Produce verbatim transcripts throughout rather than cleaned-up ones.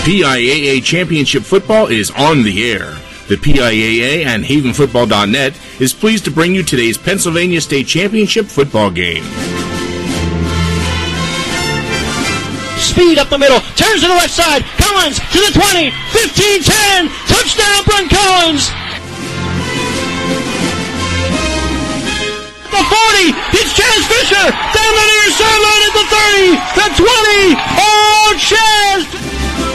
P I A A Championship Football is on the air. The P I A A and Haven Football dot net is pleased to bring you today's Pennsylvania State Championship football game. Speed up the middle, turns to the left side, Collins to the twenty, fifteen, ten, touchdown Brent Collins! The forty, it's Chaz Fisher, down the near sideline at the thirty, the twenty, oh Chaz!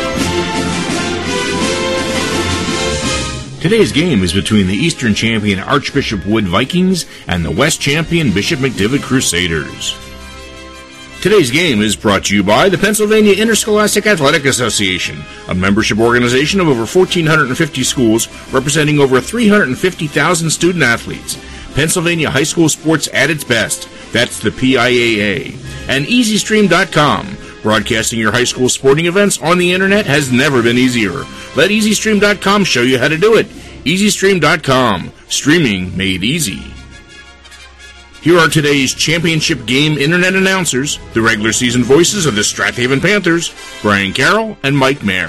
Today's game is between the Eastern champion Archbishop Wood Vikings and the West champion Bishop McDivitt Crusaders. Today's game is brought to you by the Pennsylvania Interscholastic Athletic Association, a membership organization of over one thousand four hundred fifty schools representing over three hundred fifty thousand student athletes. Pennsylvania high school sports at its best. That's the P I A A. And Easy Stream dot com. Broadcasting your high school sporting events on the internet has never been easier. Let Easy Stream dot com show you how to do it. Easy Stream dot com. Streaming made easy. Here are today's championship game internet announcers, the regular season voices of the Strathaven Panthers, Brian Carroll and Mike Mayer.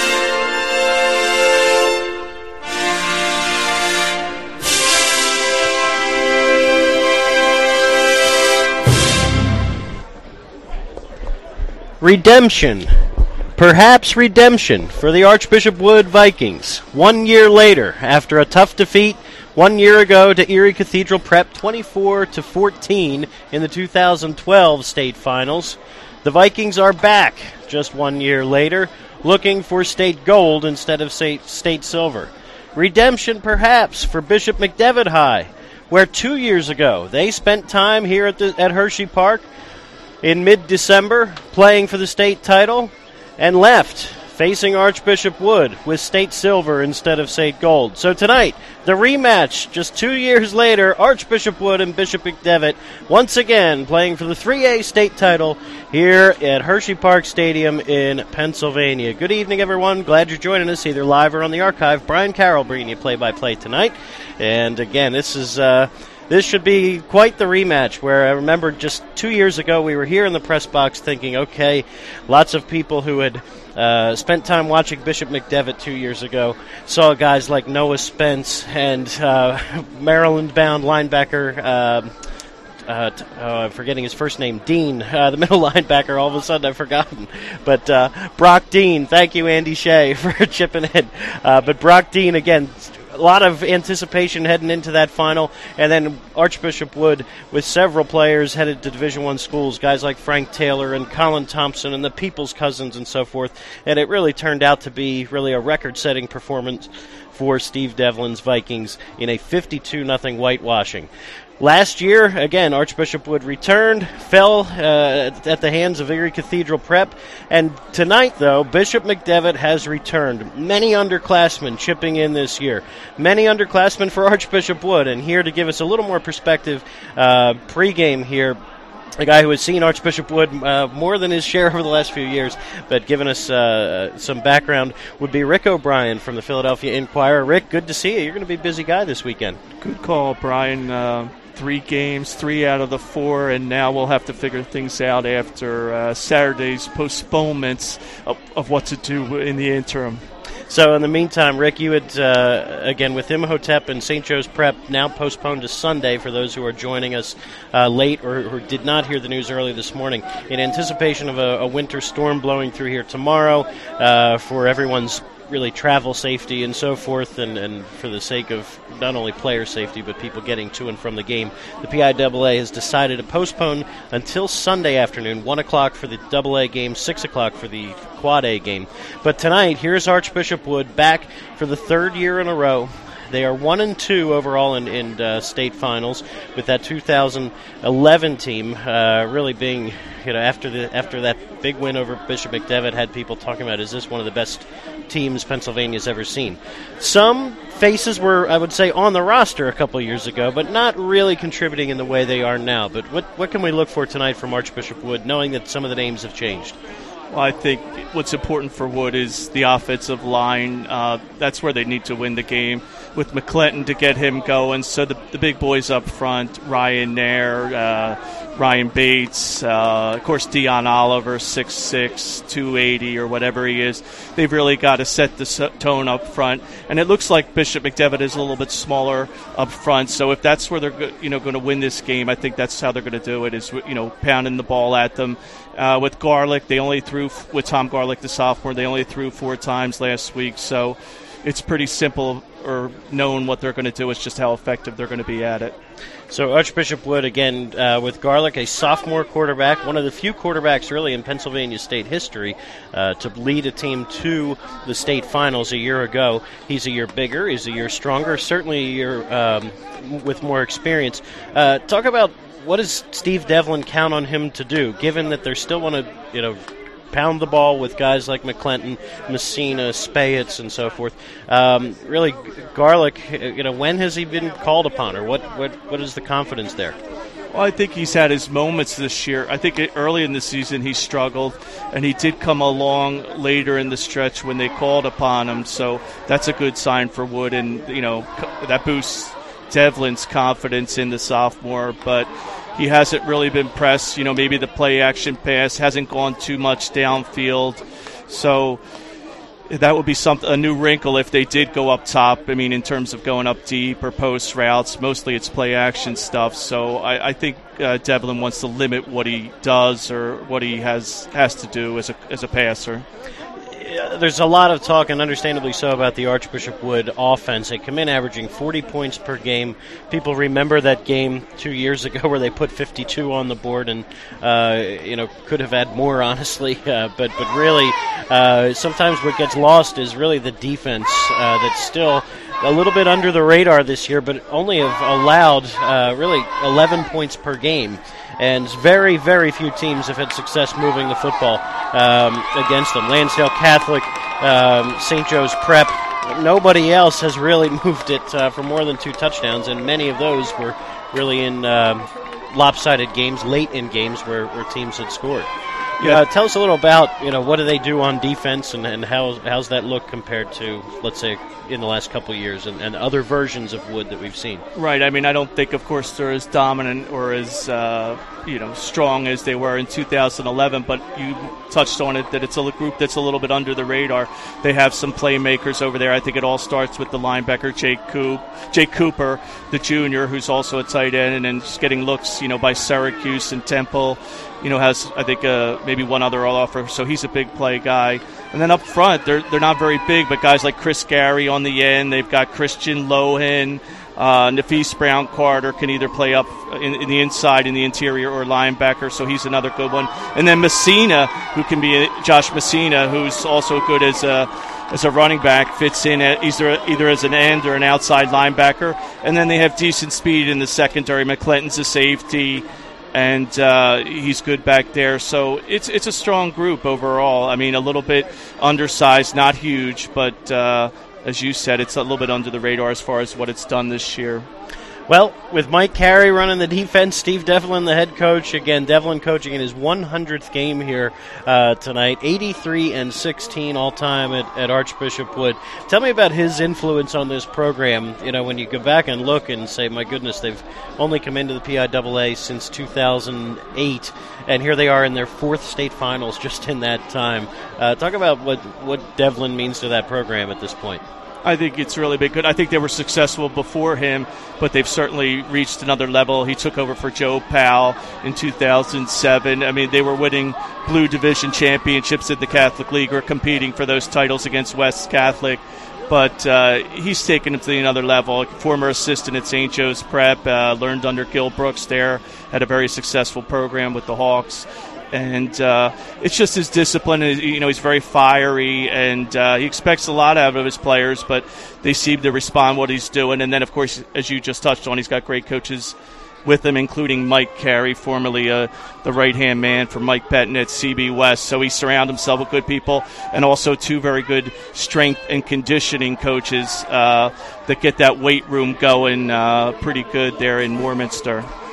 Redemption. Perhaps redemption for the Archbishop Wood Vikings. One year later, after a tough defeat one year ago to Erie Cathedral Prep, twenty-four to fourteen in the two thousand twelve state finals, the Vikings are back just one year later, looking for state gold instead of state, state silver. Redemption, perhaps, for Bishop McDevitt High, where two years ago they spent time here at, the, at Hershey Park in mid-December playing for the state title and left facing Archbishop Wood with state silver instead of state gold. So tonight, the rematch, just two years later, Archbishop Wood and Bishop McDevitt once again playing for the three A state title here at Hershey Park Stadium in Pennsylvania. Good evening, everyone. Glad you're joining us either live or on the archive. Brian Carroll bringing you play-by-play tonight. And again, this is... Uh, This should be quite the rematch, where I remember just two years ago we were here in the press box thinking, okay, lots of people who had uh, spent time watching Bishop McDevitt two years ago saw guys like Noah Spence and uh, Maryland-bound linebacker, uh, uh, t- oh, I'm forgetting his first name, Dean, uh, the middle linebacker, all of a sudden I've forgotten. But uh, Brock Dean, thank you, Andy Shea, for chipping in. Uh, but Brock Dean, again, a lot of anticipation heading into that final, and then Archbishop Wood with several players headed to Division I schools, guys like Frank Taylor and Colin Thompson and the People's Cousins and so forth, and it really turned out to be really a record-setting performance for Steve Devlin's Vikings in a fifty-two nothing whitewashing. Last year, again, Archbishop Wood returned, fell uh, at the hands of Erie Cathedral Prep, and tonight, though, Bishop McDevitt has returned. Many underclassmen chipping in this year. Many underclassmen for Archbishop Wood, and here to give us a little more perspective uh, pregame here, a guy who has seen Archbishop Wood uh, more than his share over the last few years, but giving us uh, some background would be Rick O'Brien from the Philadelphia Inquirer. Rick, good to see you. You're going to be a busy guy this weekend. Good call, Brian. Uh, three games, three out of the four, and now we'll have to figure things out after uh, Saturday's postponements of, of what to do in the interim. So in the meantime, Rick, you had, uh, again, with Imhotep and Saint Joe's Prep now postponed to Sunday for those who are joining us uh, late or who did not hear the news early this morning, in anticipation of a, a winter storm blowing through here tomorrow uh, for everyone's really travel safety and so forth, and, and for the sake of not only player safety but people getting to and from the game. The P I A A has decided to postpone until Sunday afternoon, one o'clock for the double A game, six o'clock for the quad A game. But tonight, here's Archbishop Wood back for the third year in a row. They are one and two overall in, in uh, state finals, with that two thousand eleven team uh, really being, you know, after the after that big win over Bishop McDevitt, had people talking about, is this one of the best teams Pennsylvania's ever seen? Some faces were, I would say, on the roster a couple years ago, but not really contributing in the way they are now. But what what can we look for tonight from Archbishop Wood, knowing that some of the names have changed? Well, I think what's important for Wood is the offensive line. Uh, that's where they need to win the game. with McClinton to get him going. So the, the big boys up front, Ryan Nair, uh, Ryan Bates, uh, of course Dion Oliver, six six, two eighty or whatever he is. They've really got to set the tone up front. And it looks like Bishop McDevitt is a little bit smaller up front. So if that's where they're you know going to win this game, I think that's how they're going to do it, is you know pounding the ball at them. Uh, with Garlick, they only threw, with Tom Garlick, the sophomore, they only threw four times last week. So it's pretty simple or known what they're going to do. It's just how effective they're going to be at it. So Archbishop Wood, again, uh, with Garlick, a sophomore quarterback, one of the few quarterbacks really in Pennsylvania State history uh, to lead a team to the state finals a year ago. He's a year bigger, he's a year stronger, certainly a year um, with more experience. Uh, talk about what does Steve Devlin count on him to do, given that they still want to, you know, pound the ball with guys like McClinton, Messina, Spayetz, and so forth. Um, really, Garlick, you know, when has he been called upon, or what, what, what is the confidence there? Well, I think he's had his moments this year. I think early in the season he struggled, and he did come along later in the stretch when they called upon him. So that's a good sign for Wood, and, you know, that boosts Devlin's confidence in the sophomore, but he hasn't really been pressed. You know, maybe the play-action pass hasn't gone too much downfield. So that would be something, a new wrinkle if they did go up top. I mean, in terms of going up deep or post routes, mostly it's play-action stuff. So I, I think uh, Devlin wants to limit what he does or what he has has to do as a as a passer. There's a lot of talk, and understandably so, about the Archbishop Wood offense. They come in averaging forty points per game. People remember that game two years ago where they put fifty-two on the board, and uh, you know could have had more, honestly. Uh, but but really, uh, sometimes what gets lost is really the defense uh, that's still a little bit under the radar this year, but only have allowed uh, really eleven points per game. And very, very few teams have had success moving the football um, against them. Lansdale Catholic, um, Saint Joe's Prep, nobody else has really moved it uh, for more than two touchdowns, and many of those were really in um, lopsided games, late in games where, where teams had scored. Yeah. Uh, tell us a little about, you know, what do they do on defense, and, and how how's that look compared to, let's say, in the last couple of years and, and other versions of Wood that we've seen? Right. I mean, I don't think, of course, they're as dominant or as, uh, you know, strong as they were in two thousand eleven, but you touched on it, that it's a group that's a little bit under the radar. They have some playmakers over there. I think it all starts with the linebacker, Jake, Coop, Jake Cooper, the junior, who's also a tight end, and just getting looks, you know, by Syracuse and Temple. You know, has, I think, uh, maybe one other offer, so he's a big play guy. And then up front, they're they're not very big, but guys like Chris Gary on the end, they've got Christian Lohan, uh, Nafis Brown Carter can either play up in, in the inside, in the interior, or linebacker, so he's another good one. And then Messina, who can be, a, Josh Messina, who's also good as a as a running back, fits in at either, either as an end or an outside linebacker. And then they have decent speed in the secondary. McClinton's a safety, and uh, he's good back there. So it's it's a strong group overall. I mean, a little bit undersized, not huge, but uh, as you said, it's a little bit under the radar as far as what it's done this year. Well, with Mike Carey running the defense, Steve Devlin, the head coach. Again, Devlin coaching in his one hundredth game here uh, tonight, eighty-three and sixteen all-time at, at Archbishop Wood. Tell me about his influence on this program. You know, when you go back and look and say, my goodness, they've only come into the P I A A since two thousand eight, and here they are in their fourth state finals just in that time. Uh, talk about what, what Devlin means to that program at this point. I think it's really been good. I think they were successful before him, but they've certainly reached another level. He took over for Joe Powell in two thousand seven. I mean, they were winning Blue Division championships in the Catholic League or competing for those titles against West Catholic. But uh, he's taken them to another level. Former assistant at Saint Joe's Prep, uh, learned under Gil Brooks there, had a very successful program with the Hawks. And uh, it's just his discipline. You know, he's very fiery, and uh, he expects a lot out of his players, but they seem to respond what he's doing. And then, of course, as you just touched on, he's got great coaches with him, including Mike Carey, formerly uh, the right-hand man for Mike Pettin at C B West. So he surrounds himself with good people, and also two very good strength and conditioning coaches uh, that get that weight room going uh, pretty good there in Warminster.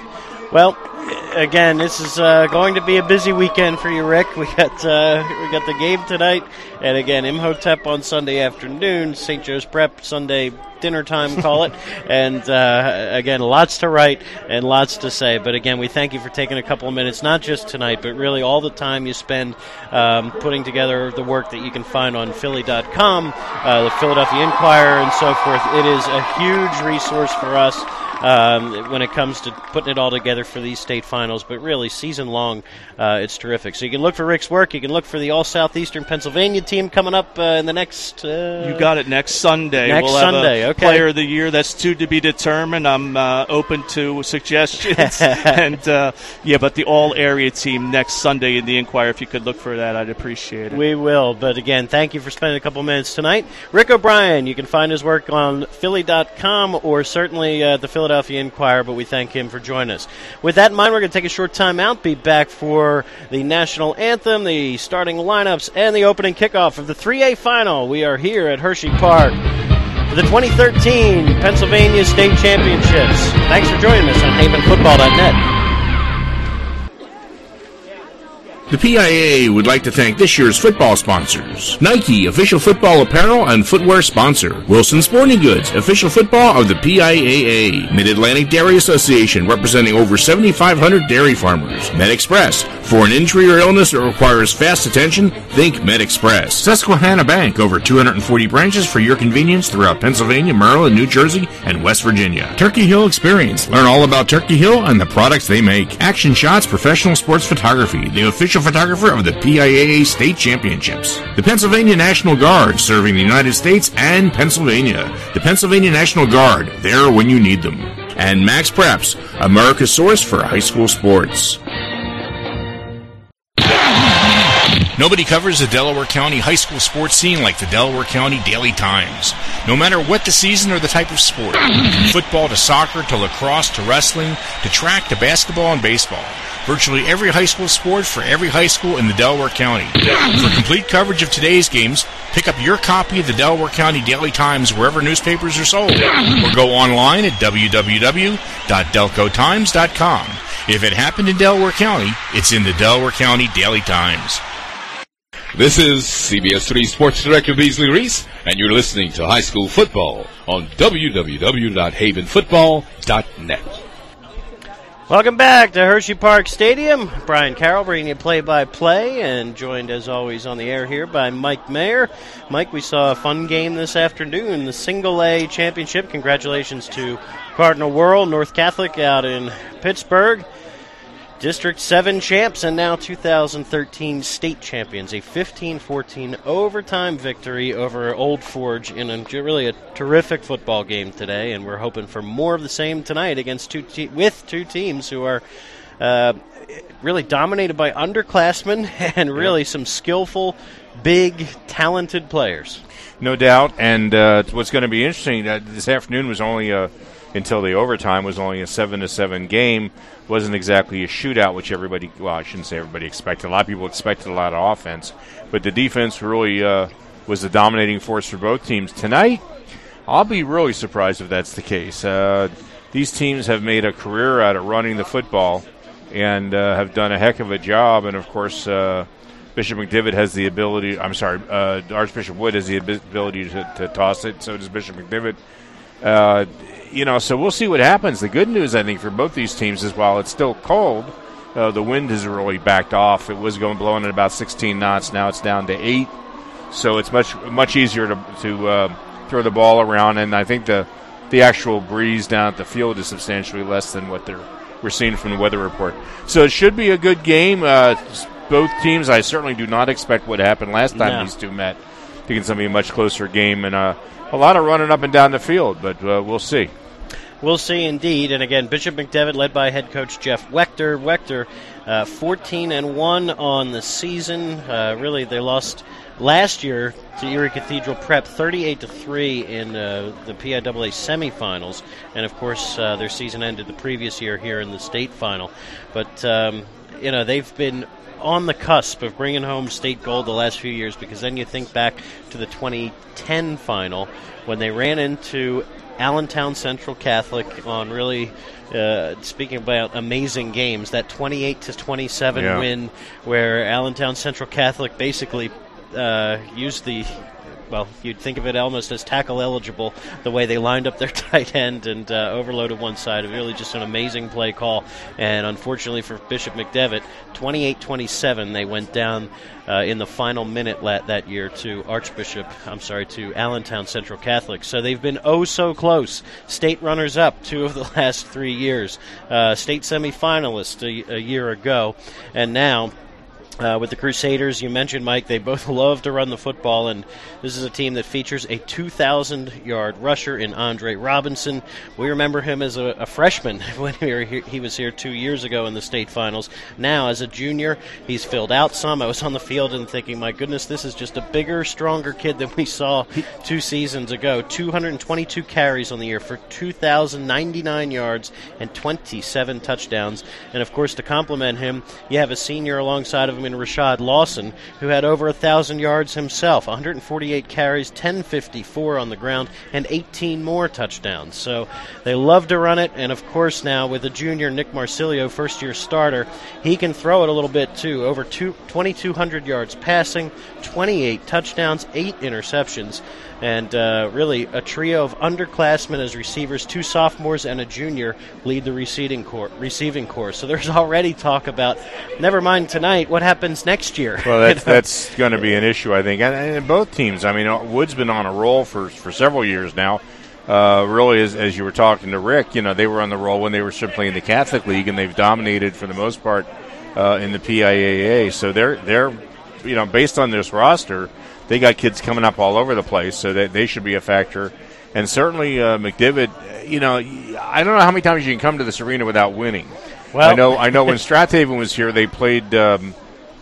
Well, again, this is uh, going to be a busy weekend for you, Rick. We got uh, we got the game tonight, and again, Imhotep on Sunday afternoon, Saint Joe's Prep Sunday dinner time, call it. And uh, again, lots to write and lots to say. But again, we thank you for taking a couple of minutes, not just tonight, but really all the time you spend um, putting together the work that you can find on Philly dot com, uh, the Philadelphia Inquirer, and so forth. It is a huge resource for us. Um, when it comes to putting it all together for these state finals, but really season long, uh, it's terrific. So you can look for Rick's work. You can look for the All Southeastern Pennsylvania team coming up uh, in the next. Uh, you got it next Sunday. Next we'll Sunday, have a okay. Player of the year. That's to to be determined. I'm uh, open to suggestions. and uh, yeah, but the all area team next Sunday in the Inquirer. If you could look for that, I'd appreciate it. We will. But again, thank you for spending a couple minutes tonight. Rick O'Brien. You can find his work on Philly dot com or certainly uh, the Philadelphia Inquirer, but we thank him for joining us. With that in mind, we're going to take a short time out, be back for the national anthem, the starting lineups, and the opening kickoff of the three A final. We are here at Hershey Park for the twenty thirteen Pennsylvania State Championships. Thanks for joining us on Haven Football dot net. The P I A A would like to thank this year's football sponsors. Nike, official football apparel and footwear sponsor. Wilson Sporting Goods, official football of the P I A A. Mid-Atlantic Dairy Association, representing over seventy-five hundred dairy farmers. MedExpress, for an injury or illness that requires fast attention, think MedExpress. Susquehanna Bank, over two hundred forty branches for your convenience throughout Pennsylvania, Maryland, New Jersey, and West Virginia. Turkey Hill Experience, learn all about Turkey Hill and the products they make. Action Shots Professional Sports Photography, the official photographer of the P I A A State Championships. The Pennsylvania National Guard, serving the United States and Pennsylvania. The Pennsylvania National Guard, there when you need them. And Max Preps, America's source for high school sports. Nobody covers the Delaware County high school sports scene like the Delaware County Daily Times. No matter what the season or the type of sport, from football to soccer to lacrosse to wrestling to track to basketball and baseball, virtually every high school sport for every high school in the Delaware County. For complete coverage of today's games, pick up your copy of the Delaware County Daily Times wherever newspapers are sold, or go online at w w w dot delco times dot com. If it happened in Delaware County, it's in the Delaware County Daily Times. This is C B S three Sports Director Beasley Reese, and you're listening to High School Football on w w w dot haven football dot net. Welcome back to Hershey Park Stadium. Brian Carroll bringing you play-by-play, and joined as always on the air here by Mike Mayer. Mike, we saw a fun game this afternoon, the Single A Championship. Congratulations to Cardinal Wuerl, North Catholic out in Pittsburgh. District seven champs and now two thousand thirteen state champions. A fifteen fourteen overtime victory over Old Forge in a really a terrific football game today, and we're hoping for more of the same tonight against two te- with two teams who are uh, really dominated by underclassmen and really some skillful, big, talented players. No doubt, and uh, what's going to be interesting, uh, this afternoon was only a, until the overtime, was only a seven to seven game. Wasn't exactly a shootout, which everybody, well, I shouldn't say everybody expected. A lot of people expected a lot of offense, but the defense really uh, was the dominating force for both teams. Tonight, I'll be really surprised if that's the case. Uh, these teams have made a career out of running the football and uh, have done a heck of a job, and of course, uh, Bishop McDivitt has the ability, I'm sorry, uh, Archbishop Wood has the ability to, to toss it, so does Bishop McDivitt. Uh, you know, so we'll see what happens. The good news, I think, for both these teams is while it's still cold, uh, the wind has really backed off. It was going blowing at about sixteen knots. Now it's down to eight. So it's much much easier to, to uh, throw the ball around. And I think the the actual breeze down at the field is substantially less than what they're, we're seeing from the weather report. So it should be a good game. Uh, both teams, I certainly do not expect what happened last time no. these two met. I think it's going to be a much closer game. And uh, a lot of running up and down the field, but uh, we'll see. We'll see indeed. And again, Bishop McDevitt led by head coach Jeff Wechter. Wechter, uh, fourteen and one on the season. Uh, really, they lost last year to Erie Cathedral Prep thirty-eight to three in uh, the P I A A semifinals. And of course, uh, their season ended the previous year here in the state final. But, um, you know, they've been on the cusp of bringing home state gold the last few years, because then you think back to the twenty ten final when they ran into Allentown Central Catholic on really, uh, speaking about amazing games, that twenty-eight to twenty-seven yeah. win where Allentown Central Catholic basically uh, used the, well, you'd think of it almost as tackle eligible, the way they lined up their tight end and uh, overloaded one side. Really just an amazing play call. And unfortunately for Bishop McDevitt, twenty-eight twenty-seven, they went down uh, in the final minute la- that year to Archbishop, I'm sorry, to Allentown Central Catholic. So they've been oh so close. State runners-up two of the last three years. Uh, state semifinalists a, a year ago. And now, Uh, with the Crusaders, you mentioned, Mike, they both love to run the football, and this is a team that features a two thousand yard rusher in Andre Robinson. We remember him as a, a freshman when we were here, he was here two years ago in the state finals. Now, as a junior, he's filled out some. I was on the field and thinking, my goodness, this is just a bigger, stronger kid than we saw two seasons ago. two hundred twenty-two carries on the year for two thousand ninety-nine yards and twenty-seven touchdowns. And, of course, to complement him, you have a senior alongside of him in Rashad Lawson, who had over one thousand yards himself, one hundred forty-eight carries, ten fifty-four on the ground, and eighteen more touchdowns. So they love to run it, and of course now with the junior Nick Marsilio, first-year starter, he can throw it a little bit too. Over twenty-two hundred yards passing, twenty-eight touchdowns, eight interceptions, and uh, really a trio of underclassmen as receivers. Two sophomores and a junior lead the receiving corps. Receiving corps. So there's already talk about, never mind tonight, what happens next year? Well, that's, that's going to be an issue, I think. And, and both teams, I mean, Wood's been on a roll for, for several years now. Uh, really, as, as you were talking to Rick, you know, they were on the roll when they were still playing the Catholic League, and they've dominated for the most part uh, in the P I A A. So they're, they're, you know, based on this roster, they got kids coming up all over the place, so that they should be a factor. And certainly uh, McDevitt, you know, I don't know how many times you can come to this arena without winning. Well, I know I know when Strathaven was here, they played um,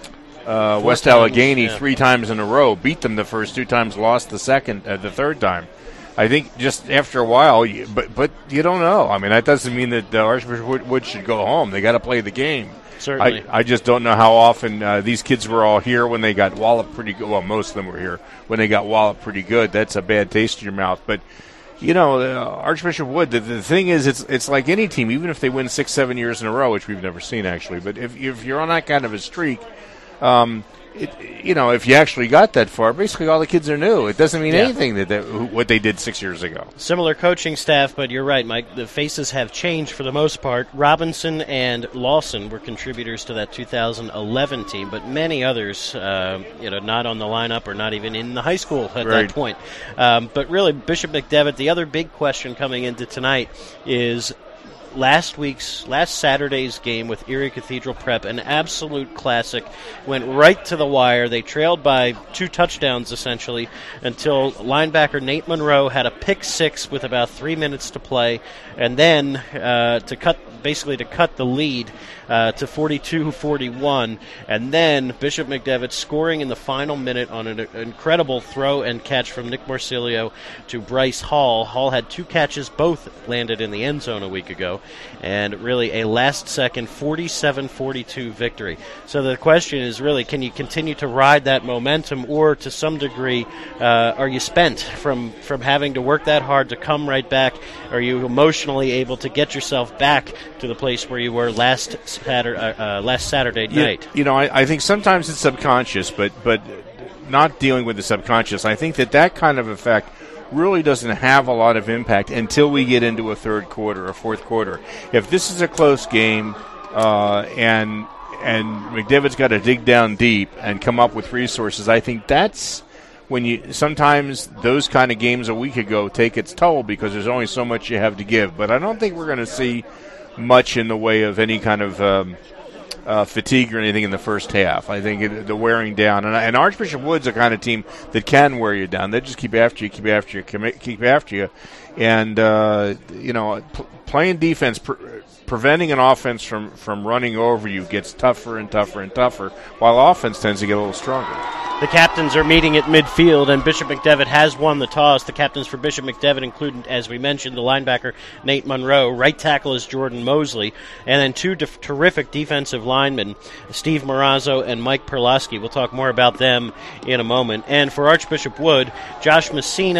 uh, West times, Allegheny yeah. three times in a row, beat them the first two times, lost the second, uh, the third time. I think just after a while, you, but but you don't know. I mean, that doesn't mean that uh, Archbishop Wood, Wood should go home. They got to play the game. Certainly. I, I just don't know how often uh, these kids were all here when they got walloped pretty good. Well, most of them were here when they got walloped pretty good. That's a bad taste in your mouth. But, you know, uh, Archbishop Wood, the, the thing is, it's it's like any team, even if they win six, seven years in a row, which we've never seen actually. But if, if you're on that kind of a streak, um, it, you know, if you actually got that far, basically all the kids are new. It doesn't mean yeah. anything that they, what they did six years ago. Similar coaching staff, but you're right, Mike. The faces have changed for the most part. Robinson and Lawson were contributors to that two thousand eleven team, but many others, uh, you know, not on the lineup or not even in the high school at right. that point. Um, but really, Bishop McDevitt, the other big question coming into tonight is last week's, last Saturday's game with Erie Cathedral Prep, an absolute classic, went right to the wire. They trailed by two touchdowns, essentially, until linebacker Nate Monroe had a pick six with about three minutes to play, and then uh, to cut, basically to cut the lead uh, to forty-two forty-one, and then Bishop McDevitt scoring in the final minute on an incredible throw and catch from Nick Marsilio to Bryce Hall. Hall had two catches, both landed in the end zone a week ago, and really a last-second forty-seven forty-two victory. So the question is really, can you continue to ride that momentum, or to some degree, uh, are you spent from, from having to work that hard to come right back? Are you emotionally able to get yourself back to the place where you were last Saturday, uh, uh, last Saturday night? You, you know, I, I think sometimes it's subconscious, but but not dealing with the subconscious. I think that that kind of effect really doesn't have a lot of impact until we get into a third quarter, a fourth quarter. If this is a close game uh, and and McDevitt's got to dig down deep and come up with resources, I think that's when you sometimes those kind of games a week ago take its toll because there's only so much you have to give. But I don't think we're going to see much in the way of any kind of um, uh, fatigue or anything in the first half. I think it, the wearing down. And, and Archbishop Wood's a kind of team that can wear you down. They just keep after you, keep after you, keep after you. And, uh, you know, p- playing defense, pre- preventing an offense from, from running over you gets tougher and tougher and tougher, while offense tends to get a little stronger. The captains are meeting at midfield, and Bishop McDevitt has won the toss. The captains for Bishop McDevitt include, as we mentioned, the linebacker Nate Monroe. Right tackle is Jordan Mosley. And then two def- terrific defensive linemen, Steve Morazzo and Mike Perlosky. We'll talk more about them in a moment. And for Archbishop Wood, Josh Messina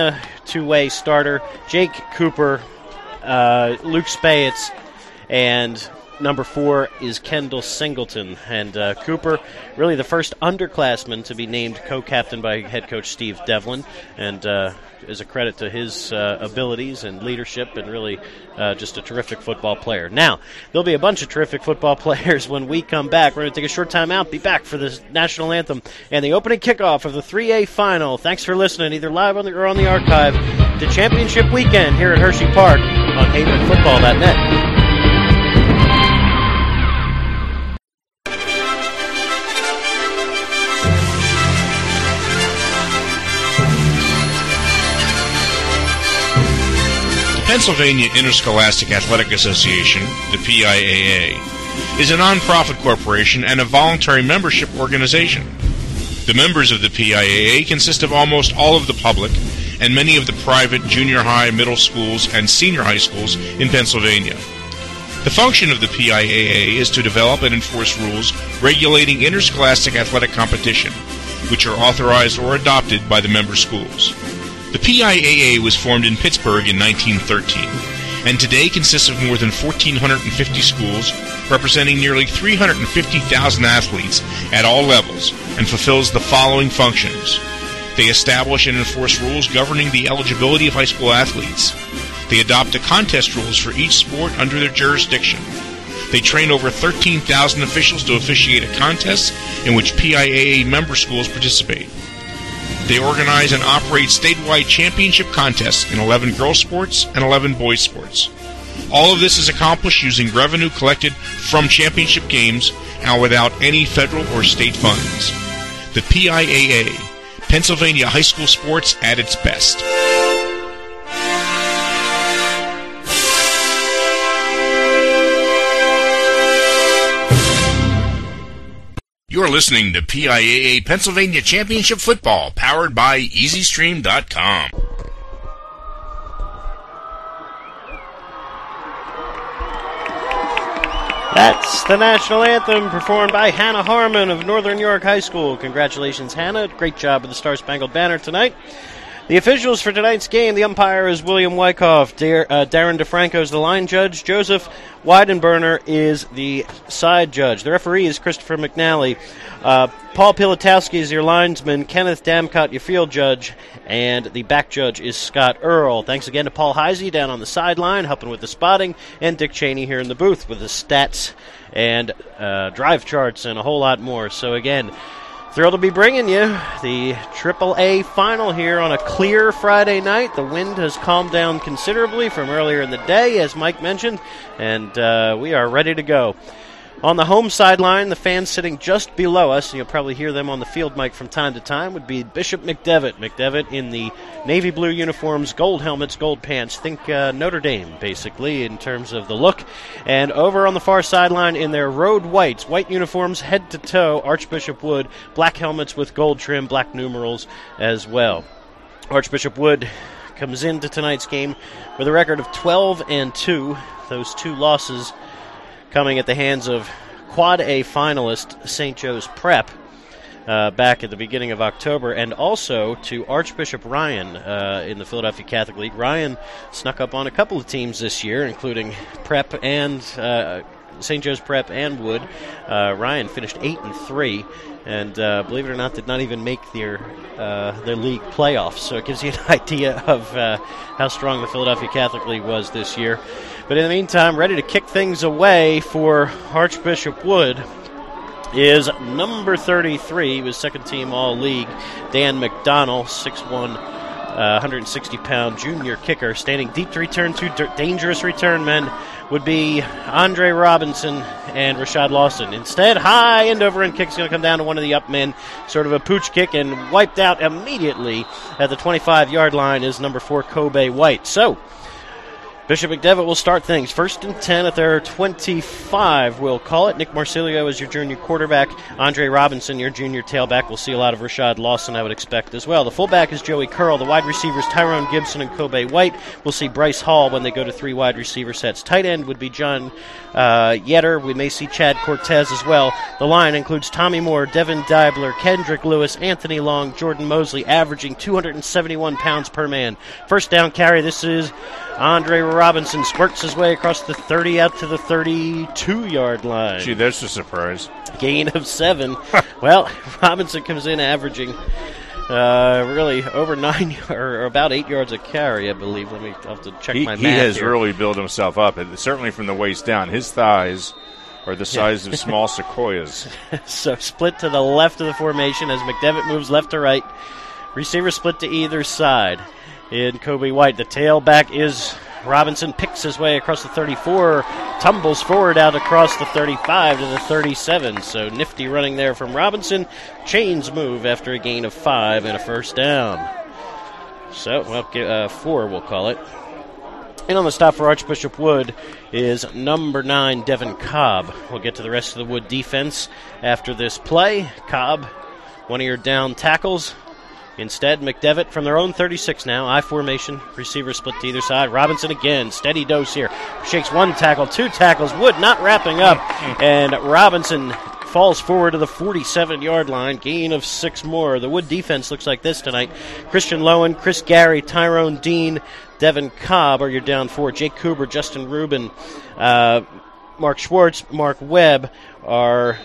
two-way starter. Jake Cooper, uh, Luke Spayetz, and number four is Kendall Singleton. And uh, Cooper, really the first underclassman to be named co-captain by head coach Steve Devlin, and uh, is a credit to his uh, abilities and leadership, and really uh, just a terrific football player. Now, there'll be a bunch of terrific football players when we come back. We're going to take a short time out, be back for the national anthem and the opening kickoff of the three A final. Thanks for listening, either live on the, or on the archive, to Championship Weekend here at Hershey Park on Haven Football dot net. Pennsylvania Interscholastic Athletic Association, the P I A A, is a nonprofit corporation and a voluntary membership organization. The members of the P I A A consist of almost all of the public and many of the private junior high, middle schools, and senior high schools in Pennsylvania. The function of the P I A A is to develop and enforce rules regulating interscholastic athletic competition, which are authorized or adopted by the member schools. The P I A A was formed in Pittsburgh in nineteen thirteen, and today consists of more than one thousand four hundred fifty schools, representing nearly three hundred fifty thousand athletes at all levels, and fulfills the following functions. They establish and enforce rules governing the eligibility of high school athletes. They adopt the contest rules for each sport under their jurisdiction. They train over thirteen thousand officials to officiate at contests in which P I A A member schools participate. They organize and operate statewide championship contests in eleven girls sports and eleven boys sports. All of this is accomplished using revenue collected from championship games and without any federal or state funds. The P I A A, Pennsylvania high school sports at its best. You're listening to P I A A Pennsylvania Championship Football, powered by easy stream dot com. That's the national anthem performed by Hannah Harmon of Northern York High School. Congratulations, Hannah. Great job with the Star Spangled Banner tonight. The officials for tonight's game, the umpire is William Wyckoff. Dar- uh, Darren DeFranco is the line judge. Joseph Weidenberner is the side judge. The referee is Christopher McNally. Uh, Paul Pilotowski is your linesman. Kenneth Damcott, your field judge. And the back judge is Scott Earl. Thanks again to Paul Heisey down on the sideline, helping with the spotting, and Dick Cheney here in the booth with the stats and uh, drive charts and a whole lot more. So again, thrilled to be bringing you the triple A final here on a clear Friday night. The wind has calmed down considerably from earlier in the day, as Mike mentioned, and uh, we are ready to go. On the home sideline, the fans sitting just below us, and you'll probably hear them on the field mic from time to time, would be Bishop McDevitt. McDevitt in the navy blue uniforms, gold helmets, gold pants. Think uh, Notre Dame, basically, in terms of the look. And over on the far sideline in their road whites, white uniforms head to toe, Archbishop Wood, black helmets with gold trim, black numerals as well. Archbishop Wood comes into tonight's game with a record of twelve and two. Those two losses coming at the hands of Quad A finalist Saint Joe's Prep uh, back at the beginning of October, and also to Archbishop Ryan uh, in the Philadelphia Catholic League. Ryan snuck up on a couple of teams this year, including Prep and uh, Saint Joe's Prep and Wood. Uh, Ryan finished eight and three, and uh, believe it or not, did not even make their uh, their league playoffs. So it gives you an idea of uh, how strong the Philadelphia Catholic League was this year. But in the meantime, ready to kick things away for Archbishop Wood is number thirty-three. He was second team All-League, Dan McDonnell, six foot one, uh, one hundred sixty pound junior kicker. Standing deep to return, two d- dangerous return men would be Andre Robinson and Rashad Lawson. Instead, high end over end kick is going to come down to one of the up men, sort of a pooch kick, and wiped out immediately at the twenty-five yard line is number four Kobe White. So, Bishop McDevitt will start things. First and ten at their twenty-five, we'll call it. Nick Marsilio is your junior quarterback. Andre Robinson, your junior tailback. We'll see a lot of Rashad Lawson, I would expect, as well. The fullback is Joey Curl. The wide receivers, Tyrone Gibson and Kobe White. We'll see Bryce Hall when they go to three wide receiver sets. Tight end would be John uh, Yetter. We may see Chad Cortez as well. The line includes Tommy Moore, Devin Dibler, Kendrick Lewis, Anthony Long, Jordan Mosley, averaging two hundred seventy-one pounds per man. First down carry, this is Andre Robinson, squirts his way across the thirty out to the thirty-two-yard line. Gee, that's a surprise. Gain of seven. Well, Robinson comes in averaging uh, really over nine or about eight yards a carry, I believe. Let me I'll have to check he, my math He has here. really built himself up, and certainly from the waist down. His thighs are the size of small sequoias. So split to the left of the formation as McDevitt moves left to right. Receiver split to either side. In Kobe White, the tailback is Robinson, picks his way across the thirty-four, tumbles forward out across the thirty-five to the thirty-seven. So nifty running there from Robinson. Chains move after a gain of five and a first down. So, well, uh, four we'll call it. And on the stop for Archbishop Wood is number nine, Devin Cobb. We'll get to the rest of the Wood defense after this play. Cobb, one of your down tackles. Instead, McDevitt from their own thirty-six now. I formation, receiver split to either side. Robinson again, steady dose here. Shakes one tackle, two tackles. Wood not wrapping up. And Robinson falls forward to the forty-seven-yard line. Gain of six more. The Wood defense looks like this tonight. Christian Lowen, Chris Gary, Tyrone Dean, Devin Cobb are your down four. Jake Cooper, Justin Rubin, uh, Mark Schwartz, Mark Webb are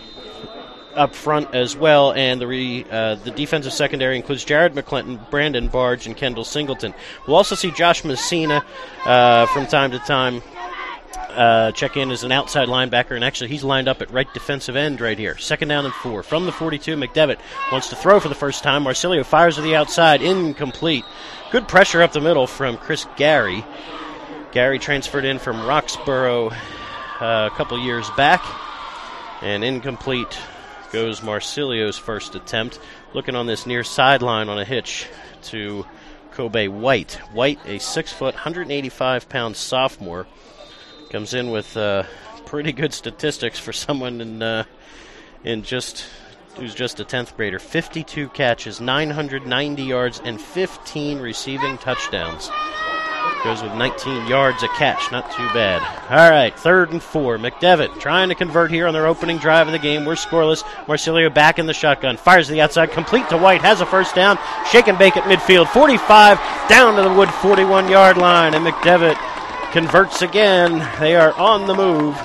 up front as well, and the re, uh, the defensive secondary includes Jared McClinton, Brandon Barge, and Kendall Singleton. We'll also see Josh Messina uh, from time to time uh, check in as an outside linebacker, and actually he's lined up at right defensive end right here. Second down and four. From the forty-two, McDevitt wants to throw for the first time. Marsilio fires to the outside, incomplete. Good pressure up the middle from Chris Gary. Gary transferred in from Roxborough uh, a couple years back, and incomplete goes Marsilio's first attempt. Looking on this near sideline on a hitch to Kobe White. White, a six-foot, one hundred eighty-five pound sophomore, comes in with uh, pretty good statistics for someone in uh, in just who's just a tenth grader. fifty-two catches, nine hundred ninety yards, and fifteen receiving touchdowns. Goes with nineteen yards a catch. Not too bad. All right, third and four. McDevitt trying to convert here on their opening drive of the game. We're scoreless. Marsilio back in the shotgun. Fires to the outside. Complete to White. Has a first down. Shake and bake at midfield. forty-five down to the Wood forty-one-yard line. And McDevitt converts again. They are on the move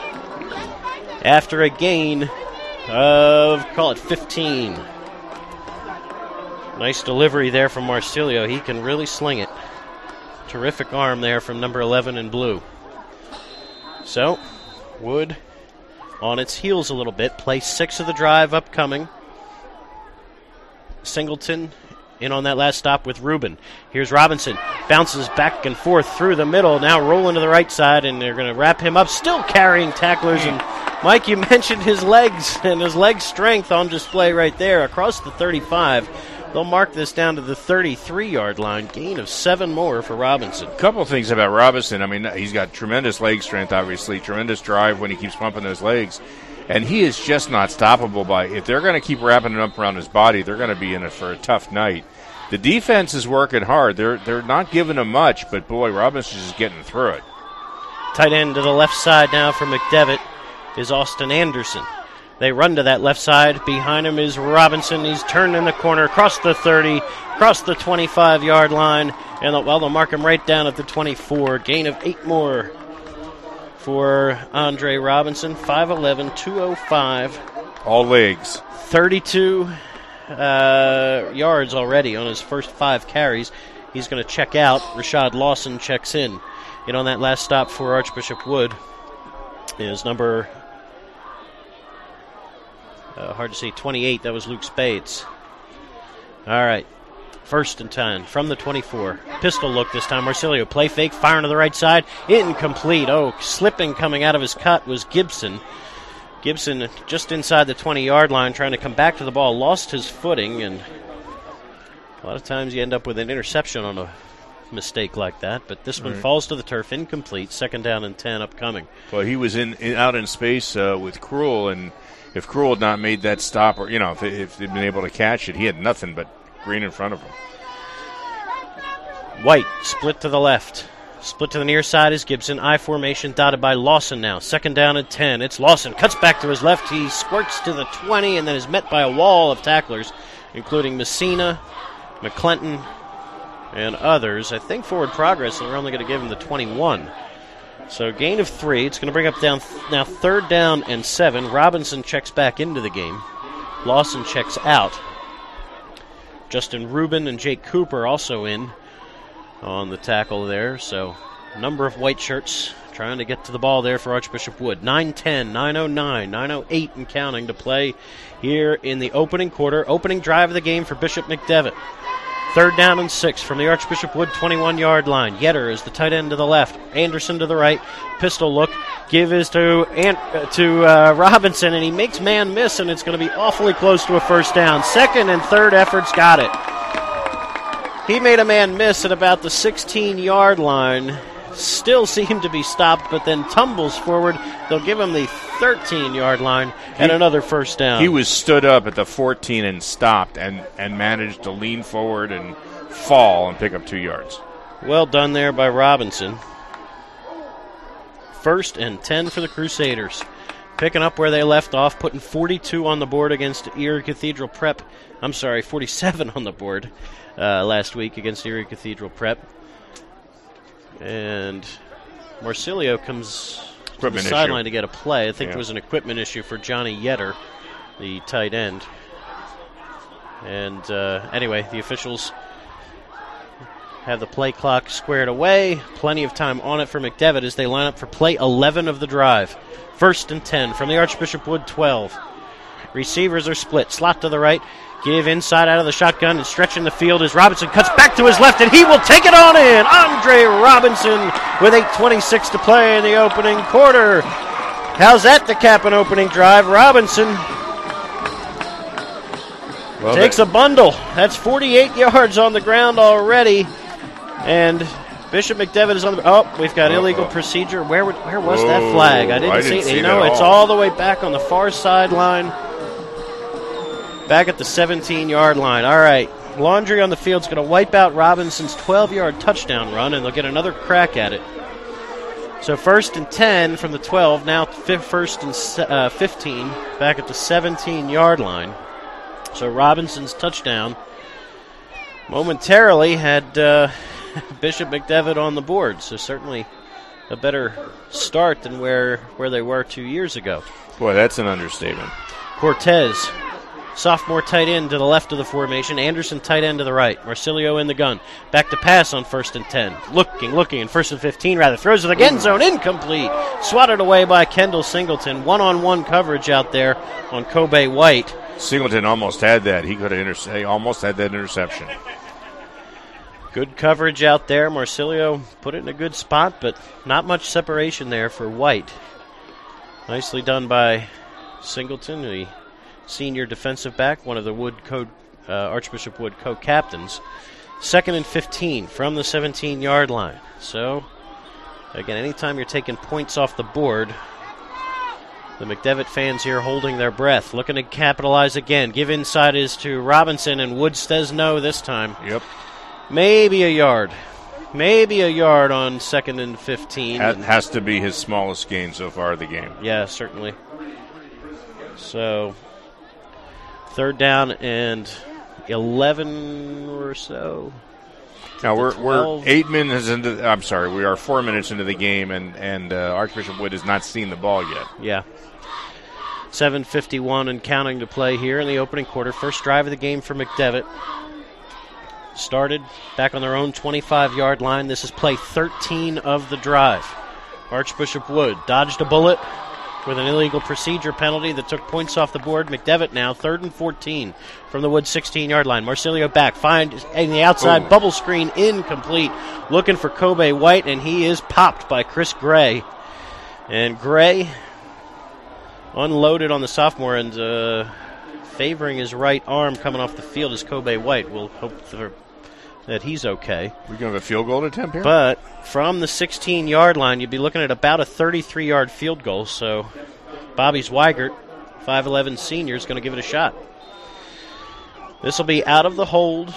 after a gain of, call it fifteen. Nice delivery there from Marsilio. He can really sling it. Terrific arm there from number eleven in blue. So, Wood on its heels a little bit. Play six of the drive upcoming. Singleton in on that last stop with Rubin. Here's Robinson. Bounces back and forth through the middle. Now rolling to the right side, and they're going to wrap him up. Still carrying tacklers. And Mike, you mentioned his legs and his leg strength on display right there across the thirty-five. They'll mark this down to the thirty-three-yard line. Gain of seven more for Robinson. A couple of things about Robinson. I mean, he's got tremendous leg strength, obviously, tremendous drive when he keeps pumping those legs. And he is just not stoppable by, if they're going to keep wrapping it up around his body, they're going to be in it for a tough night. The defense is working hard. They're they're not giving him much, but boy, Robinson's just getting through it. Tight end to the left side now for McDevitt is Austin Anderson. They run to that left side. Behind him is Robinson. He's turned in the corner, across the thirty, across the twenty-five-yard line. And they'll, well, they'll mark him right down at the twenty-four. Gain of eight more for Andre Robinson. five eleven, two oh five. All legs. thirty-two uh, yards already on his first five carries. He's going to check out. Rashad Lawson checks in. And on that last stop for Archbishop Wood is number... Uh, hard to see, twenty-eight. That was Luke Spades. All right. First and ten from the twenty-four. Pistol look this time. Marsilio play fake, firing to the right side. Incomplete. Oh, slipping coming out of his cut was Gibson. Gibson just inside the twenty-yard line trying to come back to the ball. Lost his footing, and a lot of times you end up with an interception on a mistake like that, but this one Right. falls to the turf, incomplete. Second down and ten upcoming. Well, he was in, in out in space uh, with Krul, and if Krul had not made that stop, or you know, if, if they'd been able to catch it, he had nothing but green in front of him. White split to the left. Split to the near side is Gibson. I formation dotted by Lawson now. Second down and ten. It's Lawson. Cuts back to his left. He squirts to the twenty and then is met by a wall of tacklers, including Messina, McClinton, and others. I think forward progress, and we're only going to give him the twenty-one. So gain of three. It's going to bring up down th- now third down and seven. Robinson checks back into the game. Lawson checks out. Justin Rubin and Jake Cooper also in on the tackle there. So a number of white shirts trying to get to the ball there for Archbishop Wood. nine ten, nine oh nine, nine oh eight and counting to play here in the opening quarter. Opening drive of the game for Bishop McDevitt. Third down and six from the Archbishop Wood twenty-one-yard line. Yetter is the tight end to the left. Anderson to the right. Pistol look. Give is to Ant- uh, to uh, Robinson, and he makes man miss, and it's going to be awfully close to a first down. Second and third efforts got it. He made a man miss at about the sixteen-yard line. Still seemed to be stopped, but then tumbles forward. They'll give him the thirteen-yard line and He- another first down. He was stood up at the fourteen and stopped, and, and managed to lean forward and fall and pick up two yards. Well done there by Robinson. First and ten for the Crusaders. Picking up where they left off, putting forty-two on the board against Erie Cathedral Prep. I'm sorry, forty-seven on the board uh, last week against Erie Cathedral Prep. And Marsilio comes to the Equipment issue. sideline to get a play. I think Yeah. it was an equipment issue for Johnny Yetter, the tight end. And uh, anyway, the officials have the play clock squared away. Plenty of time on it for McDevitt as they line up for play eleven of the drive. First and ten from the Archbishop Wood twelve. Receivers are split. Slot to the right. Give inside out of the shotgun and stretching the field as Robinson cuts back to his left, and he will take it on in. Andre Robinson with eight twenty-six to play in the opening quarter. How's that to cap an opening drive? Robinson Well, takes a bundle. That's forty-eight yards on the ground already. And Bishop McDevitt is on the... Oh, we've got Uh-oh. illegal procedure. Where would, where was that Whoa, flag? I didn't, I see didn't it. see You that know, at it's all. all the way back on the far sideline. Back at the seventeen-yard line. All right. Laundry on the field is going to wipe out Robinson's twelve-yard touchdown run, and they'll get another crack at it. So first and ten from the twelve, now fi- first and se- uh, fifteen, back at the seventeen-yard line. So Robinson's touchdown momentarily had uh, Bishop McDevitt on the board. So certainly a better start than where, where they were two years ago. Boy, that's an understatement. Cortez, sophomore tight end to the left of the formation. Anderson tight end to the right. Marsilio in the gun. Back to pass on first and ten. Looking, looking, and first and fifteen rather. Throws to the end zone. Incomplete. Swatted away by Kendall Singleton. One-on-one coverage out there on Kobe White. Singleton almost had that. He could have inter- he almost had that interception. Good coverage out there. Marsilio put it in a good spot, but not much separation there for White. Nicely done by Singleton, the senior defensive back, one of the Wood co- uh, Archbishop Wood co-captains. Second and fifteen from the seventeen-yard line. So, again, anytime you're taking points off the board, the McDevitt fans here holding their breath, looking to capitalize again. Give inside is to Robinson, and Wood says no this time. Yep. Maybe a yard. Maybe a yard on second and fifteen. That has to be his smallest gain so far of the game. Yeah, certainly. So, third down and eleven or so. Now we're we're twelve. eight minutes into. I'm sorry, we are four minutes into the game, and and uh, Archbishop Wood has not seen the ball yet. Yeah. seven fifty-one and counting to play here in the opening quarter. First drive of the game for McDevitt. Started back on their own twenty-five-yard line. This is play thirteen of the drive. Archbishop Wood dodged a bullet with an illegal procedure penalty that took points off the board. McDevitt now third and fourteen from the Wood sixteen-yard line. Marsilio back, find in the outside Ooh. bubble screen, incomplete. Looking for Kobe White, and he is popped by Chris Gray. And Gray unloaded on the sophomore and uh, favoring his right arm coming off the field is Kobe White. We'll hope for that he's okay. We're going to have a field goal attempt here? But from the sixteen-yard line, you'd be looking at about a thirty-three-yard field goal. So Bobby Zweigert, five eleven senior, is going to give it a shot. This will be out of the hold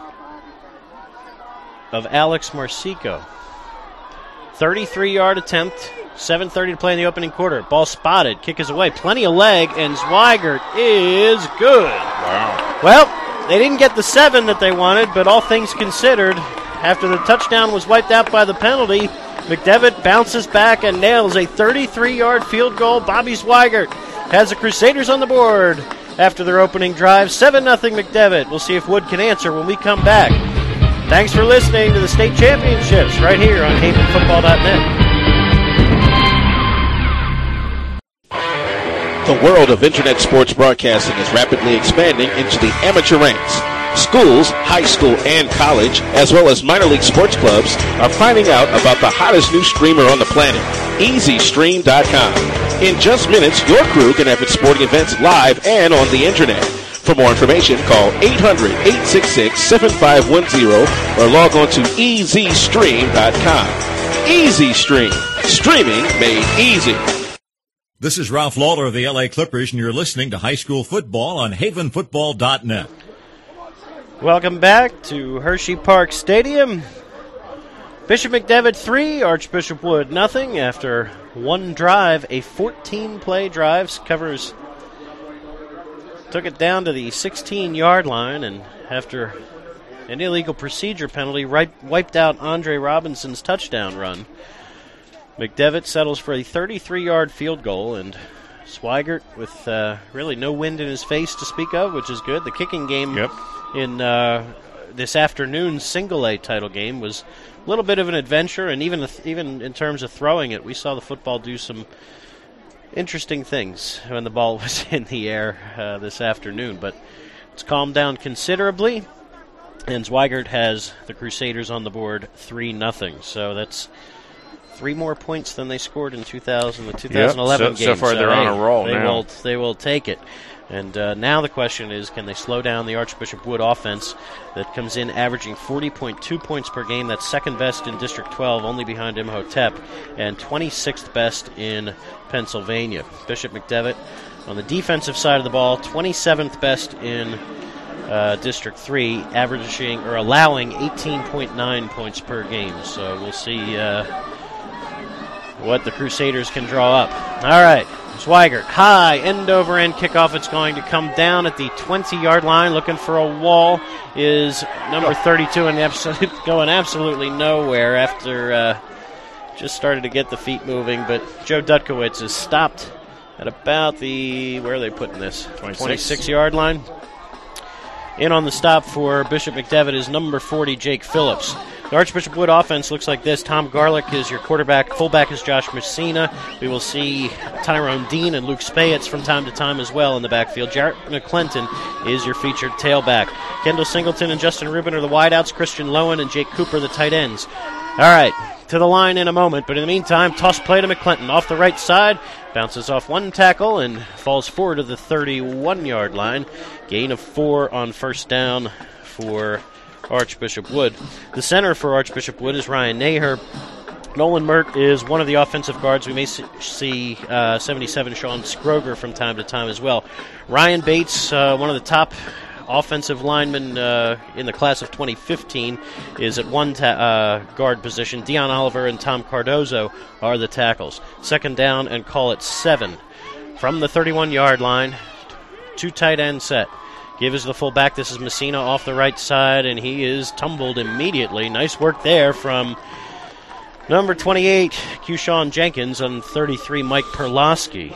of Alex Marsico. thirty-three-yard attempt, seven thirty to play in the opening quarter. Ball spotted, kick is away, plenty of leg, and Zweigert is good. Wow. Well, they didn't get the seven that they wanted, but all things considered, after the touchdown was wiped out by the penalty, McDevitt bounces back and nails a thirty-three-yard field goal. Bobby Zweigert has the Crusaders on the board after their opening drive. seven nothing McDevitt. We'll see if Wood can answer when we come back. Thanks for listening to the state championships right here on Haven Football dot net. The world of internet sports broadcasting is rapidly expanding into the amateur ranks. Schools, high school, and college, as well as minor league sports clubs, are finding out about the hottest new streamer on the planet, easy stream dot com. In just minutes, your crew can have its sporting events live and on the internet. For more information, call eight hundred, eight six six, seven five one zero or log on to easy stream dot com. EasyStream, streaming made easy. This is Ralph Lawler of the L A Clippers, and you're listening to High School Football on Haven Football dot net. Welcome back to Hershey Park Stadium. Bishop McDevitt three, Archbishop Wood nothing. After one drive, a fourteen-play drive, covers took it down to the sixteen-yard line, and after an illegal procedure penalty, right, wiped out Andre Robinson's touchdown run. McDevitt settles for a thirty-three-yard field goal, and Zweigert with uh, really no wind in his face to speak of, which is good. The kicking game Yep. in uh, this afternoon's single A title game was a little bit of an adventure, and even even in terms of throwing it, we saw the football do some interesting things when the ball was in the air uh, this afternoon. But it's calmed down considerably, and Zweigert has the Crusaders on the board three nothing. So that's three more points than they scored in two thousand, the twenty eleven Yep, so, game. so far they're hey, on a roll they now. Will, they will take it. And uh, now the question is, can they slow down the Archbishop Wood offense that comes in averaging forty point two points per game? That's second best in District twelve, only behind Imhotep, and twenty-sixth best in Pennsylvania. Bishop McDevitt on the defensive side of the ball, twenty-seventh best in uh, District three, averaging or allowing eighteen point nine points per game. So we'll see uh, what the Crusaders can draw up. All right. Zweigert, high, end-over-end kickoff. It's going to come down at the twenty-yard line. Looking for a wall is number thirty-two, and absolute, going absolutely nowhere after uh, just started to get the feet moving. But Joe Dutkowitz is stopped at about the, where are they putting this? twenty-six-yard line. In on the stop for Bishop McDevitt is number forty, Jake Phillips. The Archbishop Wood offense looks like this. Tom Garlick is your quarterback. Fullback is Josh Messina. We will see Tyrone Dean and Luke Spayetz from time to time as well in the backfield. Jarrett McClinton is your featured tailback. Kendall Singleton and Justin Rubin are the wideouts. Christian Lowen and Jake Cooper the tight ends. All right, to the line in a moment. But in the meantime, toss play to McClinton off the right side. Bounces off one tackle and falls forward to the thirty-one-yard line. Gain of four on first down for Archbishop Wood. The center for Archbishop Wood is Ryan Naher. Nolan Mert is one of the offensive guards. We may see uh, seventy-seven Sean Scroger from time to time as well. Ryan Bates, uh, one of the top offensive linemen uh, in the class of twenty fifteen, is at one ta- uh, guard position. Dion Oliver and Tom Cardozo are the tackles. Second down and call it seven. From the thirty-one-yard line, two tight end set. Give is the fullback. This is Messina off the right side, and he is tumbled immediately. Nice work there from number twenty-eight, Q-Sean Jenkins, on thirty-three, Mike Perlosky.